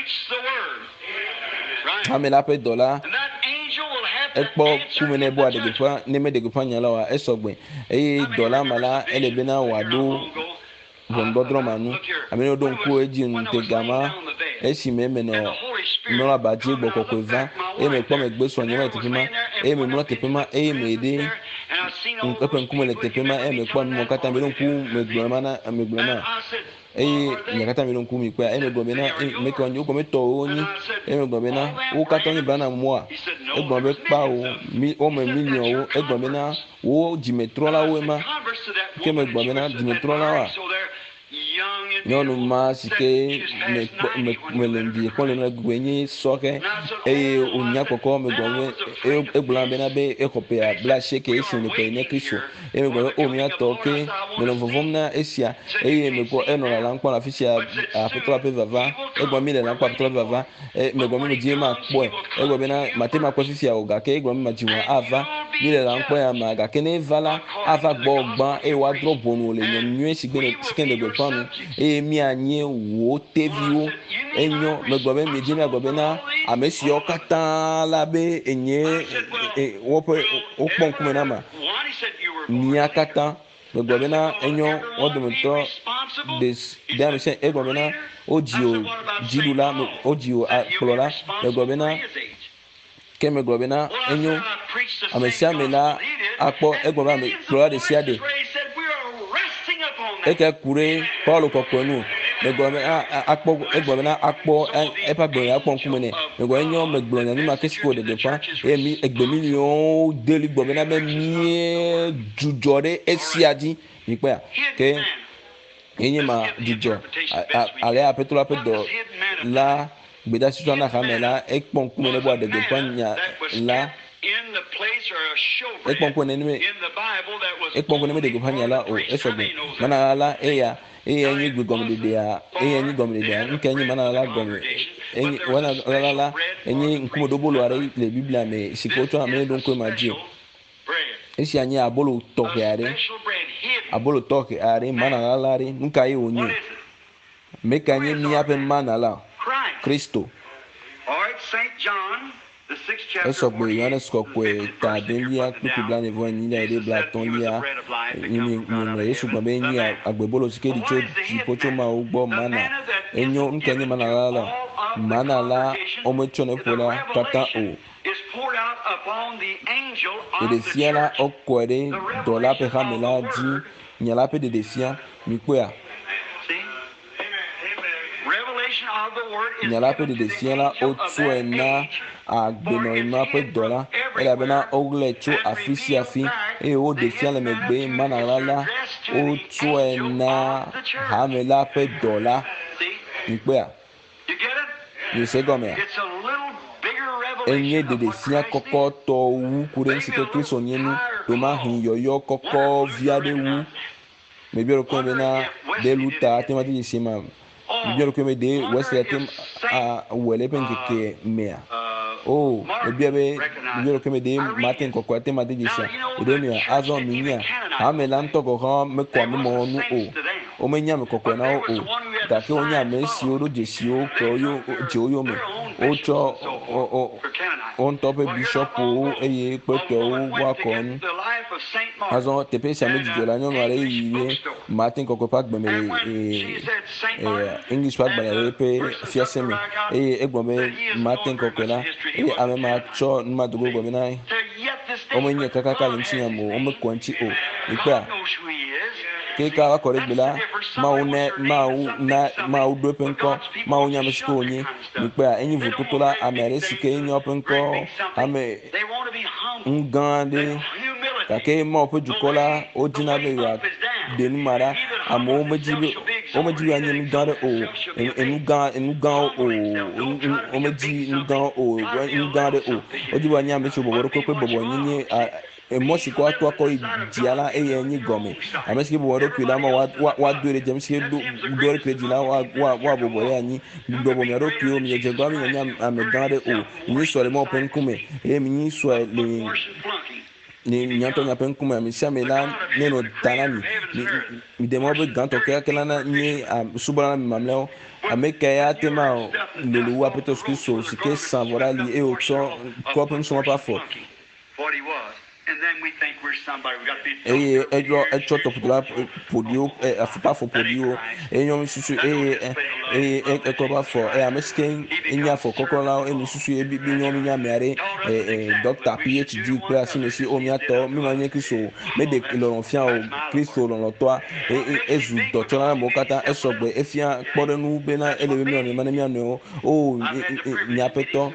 [SPEAKER 1] kame la pe dola ekpo kumene bo adegefa neme degefa nyala wa esogbe e dola mala elebena wado bondodro manu amene odon ku eji ntegama esi meme no no abaje gbokoko eva e me kpo me gbeso nyama tepima e me mlo tepima e me de nkepe nkumele tepima e me kpo mo kata me nku me gbona na me gbona eye nyakata mi lonku mi kwa eme gomena me ko nyu ko me to oni eme gomena o kata ni bana moa e gombe pa o mi o me million o e gomena o dimetro la o ma ke me gomena dimetro la wa nyonu ma sike me me me lendi ko le na gwenye soke e onya kokko me gombe e gbula bena be e kopia bla sheke e sin pe ne kristo e me gombe o mi atoke me lo vovom na esia e me ko e no la nkwa la fisia a petrola pe vava e gombe le la nkwa petrola vava e me gombe me die ma po e gombe na matema ko fisia o ga ke e gombe ma jiwa ava mi le la nkwa ya ma ga ke ne vala ava gbo gban e wa drop bonu le nyom nyu sigbe ne sikende gbe panu e mi anye wo tevio enyo me gombe mi die ma gombe na amesi o kata la be enye wo pe o pon kuma na ma mi akata me gombe na enyo o do to des dem se e gombe na o jio jilula o jio plola me gombe na ke me gombe na enyo amesi amela akpo e gombe me plola de siade eke kure Paulo kokwenu me go me akpo e go me na akpo e pa gbe akpo nkume ne me go enyo me gbo nya ni ma kesiko de defa e mi egbe million daily gbo me na me mi jujore esiadi mi pe ke enye ma dijo ale apetula pedo la gbeda situ na kamela ekpo nkume ne bo de defa nya la ekpɔnkpɔ ne me ekpɔnkpɔ ne me de gɔfa nyala o esɔgbɔ mana la eya eya nyi gbe gɔm dede a eya nyi gɔm dede a nke nyi mana la gɔm enyi wana la la enyi nkumo do bolo are le biblia me sikoto ame do nko ma ji esi anyi abolo toke are abolo toke are mana la la re nka ye onyi me ka nyi mi apen mana la Kristo. Esogbe Yohanes kokwe ta delia kuku bla ne vo ni la ide bla ton lia ni ni ni Yesu gba be ni agbebolo sike di cho di pocho ma ugbo mana enyo nkenye mana la la mana la o me cho ne pola tata o e de fiala o kwere do la pe hamela di nyala pe de de fia mi kwea nyala pe de de fiala o tuena agbeno ima pe dola ela bena ogle cho afisi afi e o de fiale megbe manala o tuena hamela pe dola nkpe a you say go me enye de de fia koko to wu kure nsike kristo nyenu do ma hin yoyo koko via de wu me bi ro ko be na de luta temati yisima me bi ro ko me de wese tem a wele pen ke mea oh ebi ebe njoro keme de Martin kokwa te mate gisa edemia azon minia amela ntoko ha mekwa mo nu o o menya me kokwa na o da ke onya me si o roje si o ko yo je o yo me o cho o on top bishop o eye pepe o wa kon azon tepe sa me dijo la nyon are yiye Martin kokwa pak be me English pak ba ya pe fiase me e egbo me Martin kokwa na e amema cho nma dogo go mina o menye kaka ka nchinya mo o me kwanchi o ipa ke ka akore gbela ma o ne ma o na ma o do penko ma o nya mesko onye ipa enyi vukutola amere sike enyi openko ame ngande take ma opo jukola o jina be ya de numara amo o mejibi o mejibi anyi ngare o enu gan enu gan o o meji ngan o ngare o o jiba nya me so bobo ko ko bobo nyi emosi ko atwa ko diala e yenyi gome ameski bobo ko la ma wa wa dore james ke do dore ke dila wa wa bobo ya nyi do bo me ro ko mi je gwa mi nya ame ngare o ni so le mo pen kume e mi ni so le ni nyanto nya pen kume mi sha me la neno tanani mi demo be ganto ke ke na ni subala mi mamleo ameka ya tema lolu wa peto skiso sike savora li e otso kopem so pa fo eh ejo ejo top la podio eh afupa fo podio enyo susu eh eh eh ko ba fo eh amesken enya fo kokola enu susu e bi nyo nya meare eh doctor phd class me si o mi ato mi ma nye kristo me de lo fia o kristo lo to eh ezu doctor na mo kata esogbe efia kpore nu be na elewe mi oni mane mi anu o nya peto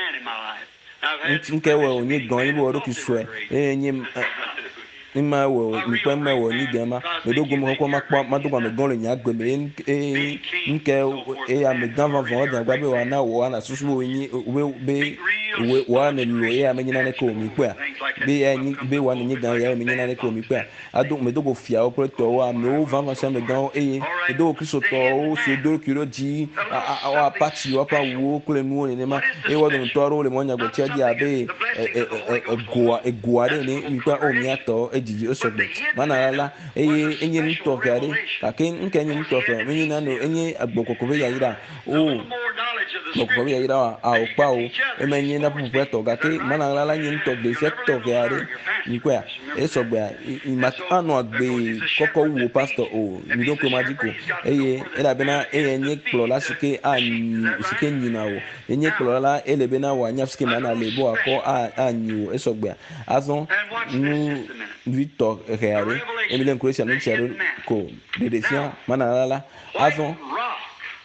[SPEAKER 1] nke we onye gan ibo ro kiswe enye ima we npe me we ni gema medogo mo ko ma pa madogo me gan le nya gbe me nke e ya me gan van van da gba be wa na wo na susu onyi we be we wa ne lo e ya me nyina ne ko mi pe be ya ni be wa ne gan ya me nyina ne ko mi pe adu medogo fia o pro to wa me o van van sa me gan e medogo kristo to o se do kiro ji a a party wa pa wo ko le nu ne ma e wa do to ro le mo nya go tia di abe egoa egoare ni nkwa omiato ejiji osogbe mana la eye enye ntokare kake nke enye ntokare menyi na no enye agbokoko be yayira o gbokoko be yayira a o pa o emenye na pupu to kake mana la la enye ntokbe se tokare nkwa esogbe imat anu agbe koko wo pastor o mi don ko majiko eye ela bena enye klo la sike an sike nyina o enye klo la ele bena wa nyafske mana lebo ako a anyu esogbe azon nu victor reare emile nkuresi anu chero ko dedesia mana la azon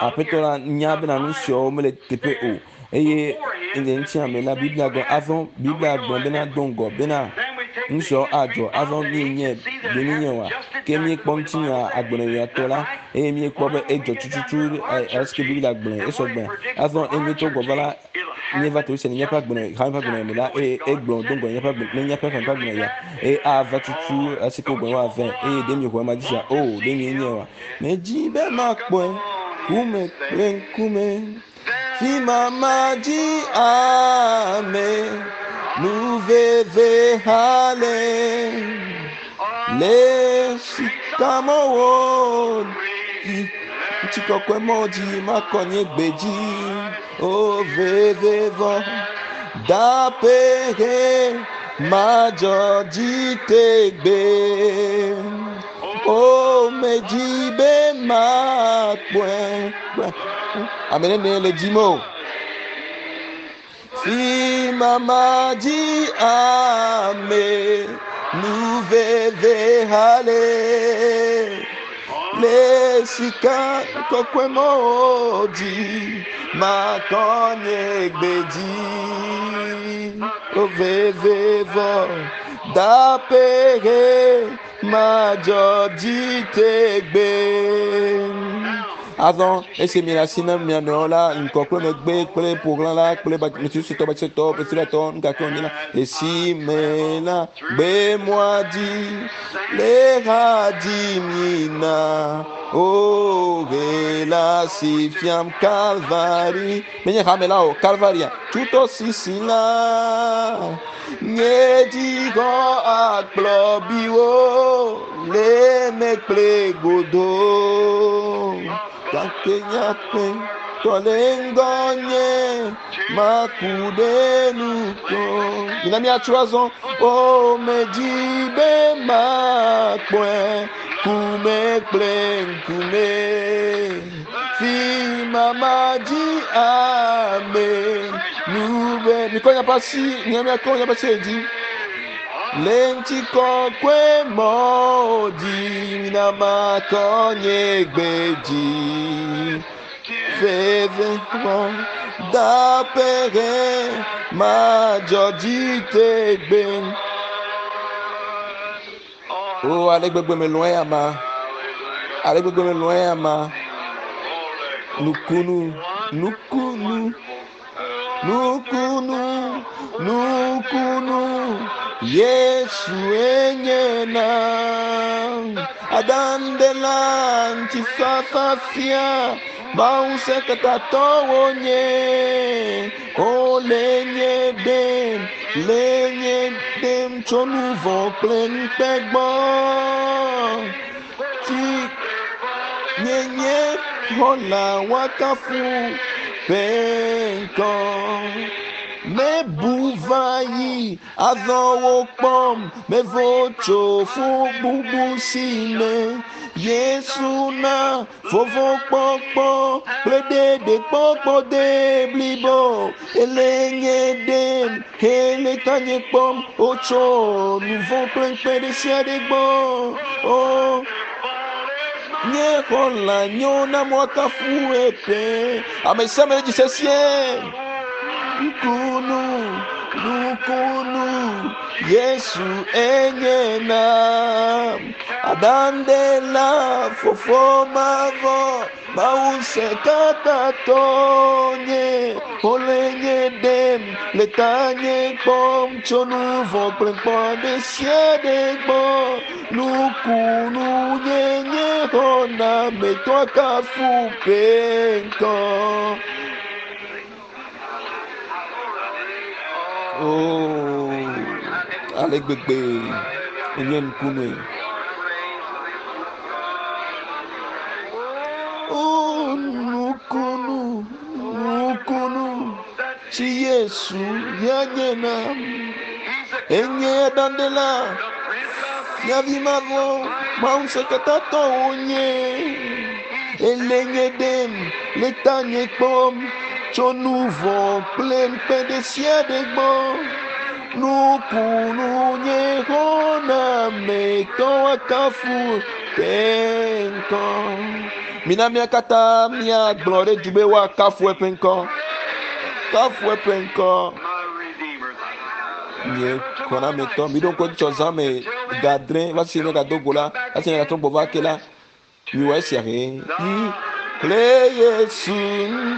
[SPEAKER 1] apetola nyabe na nusho mele tepe o eye inde nti amela biblia go avant biblia go bena dongo bena nso ajo avant mi nye beni nye wa ke mi kpom ti ya agbon ya tola e mi kpo be ejo tututu est que biblia agbon e so gben avant e mi to go bala nye va to se nye pa agbon ha pa agbon mi la e egbon dongo nye pa agbon nye pa pa agbon ya e a va tutu est que go wa vingt e de mi ko ma di ya o de mi nye wa me ji be ma kpo kume klen kume fi mama di ame nous veve hale le sikamo chikokwe moji makonye gbeji o veve vo da pege majo jitegbe o meji be ma pwe amene ne le dimo si mama di ame nous veve hale le sika kokwe moji makonye gbeji o veve vo da pege majo jitegbe avant ese mi la sina mi no la nkokwe me gbe kle pour la kle ba mi tu to ba se to pe la ton ga ko ni la et si me la be moi di le radi mina o ve la si fiam calvari me nya kamela o calvaria tutto si si la nye di go aklobiwo le me kle godo Kakenya pe tolengonye makudenu ko minami atuazon o mejibe makwe kume plen kume fi mama di ame nube mikonya pasi minami akonya pasi di lenti kokwe modi na makonye gbeji feve mo da pere ma jodi te gben o ale gbegbe me loin ama ale gbegbe me loin ama nukunu nukunu nukunu nukunu Yesu enyena adandela ntifafafia bause katatowonye o lenye dem lenye dem chonuvo plen pegbon ti nyenye hola wakafu penkon me bouvayi avant pom me vocho fou boubou sine Yesuna fofo popo plede de popo de blibo elenye dem ele tanye pom ocho nous vont plein de sia de bon oh nye kola nyona mwaka fuete amesema je sesien Nukunu, nukunu, Yesu enyena, adandela, fofo mavo, mause katatonye, olenye dem, letanye kom, chonuvo, plempo de siede bo, nukunu, nyenye hona, metwa kafu penko. Oh, avec bébé, il y a une coulée. Oh, nous connaissons, nous connaissons, si Yesu y a gêné, et n'y a dans de là, y a vu ma voix, ma on se catata on y est, et les dem, les taniers comme. Son nouveau plein de ciel de bon nous pour nous n'y on me quand kafu penko mina mia kata mia gloire du bewa kafu penko kafue penko
[SPEAKER 2] my Redeemer.
[SPEAKER 1] nye kona meto mi don ko choza me gadrin va sine ga dogola va sine ga tombo va kela mi wa sere i le yesu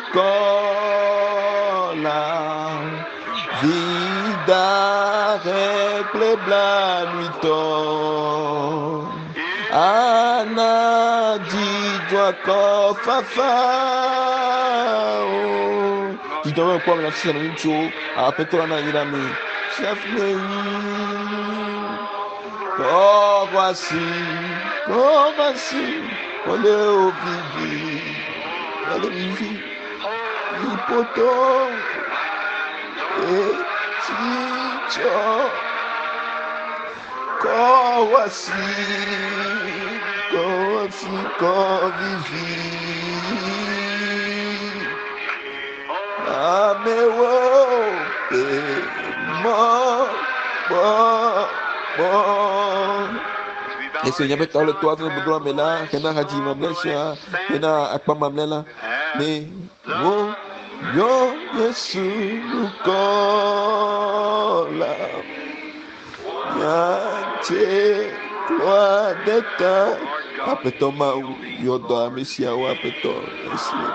[SPEAKER 1] kola vida reple bla nuito ana di doa ko fafa di doa ko na sene ncho a peto na ira mi chef me ko quasi ko quasi ole obibi ole vivi ipoto e chicho ko quasi ko quasi ko vivi amewo e mo mo mo ese nya beto le toa budro mela kena haji mamlesia kena akpa mamlela ne wo yo yesu kola ya che toa deka apeto ma yo do amesia wa apeto ese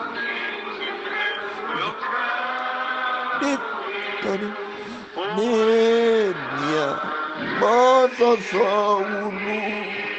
[SPEAKER 1] dit tani ne nia mo so so ulu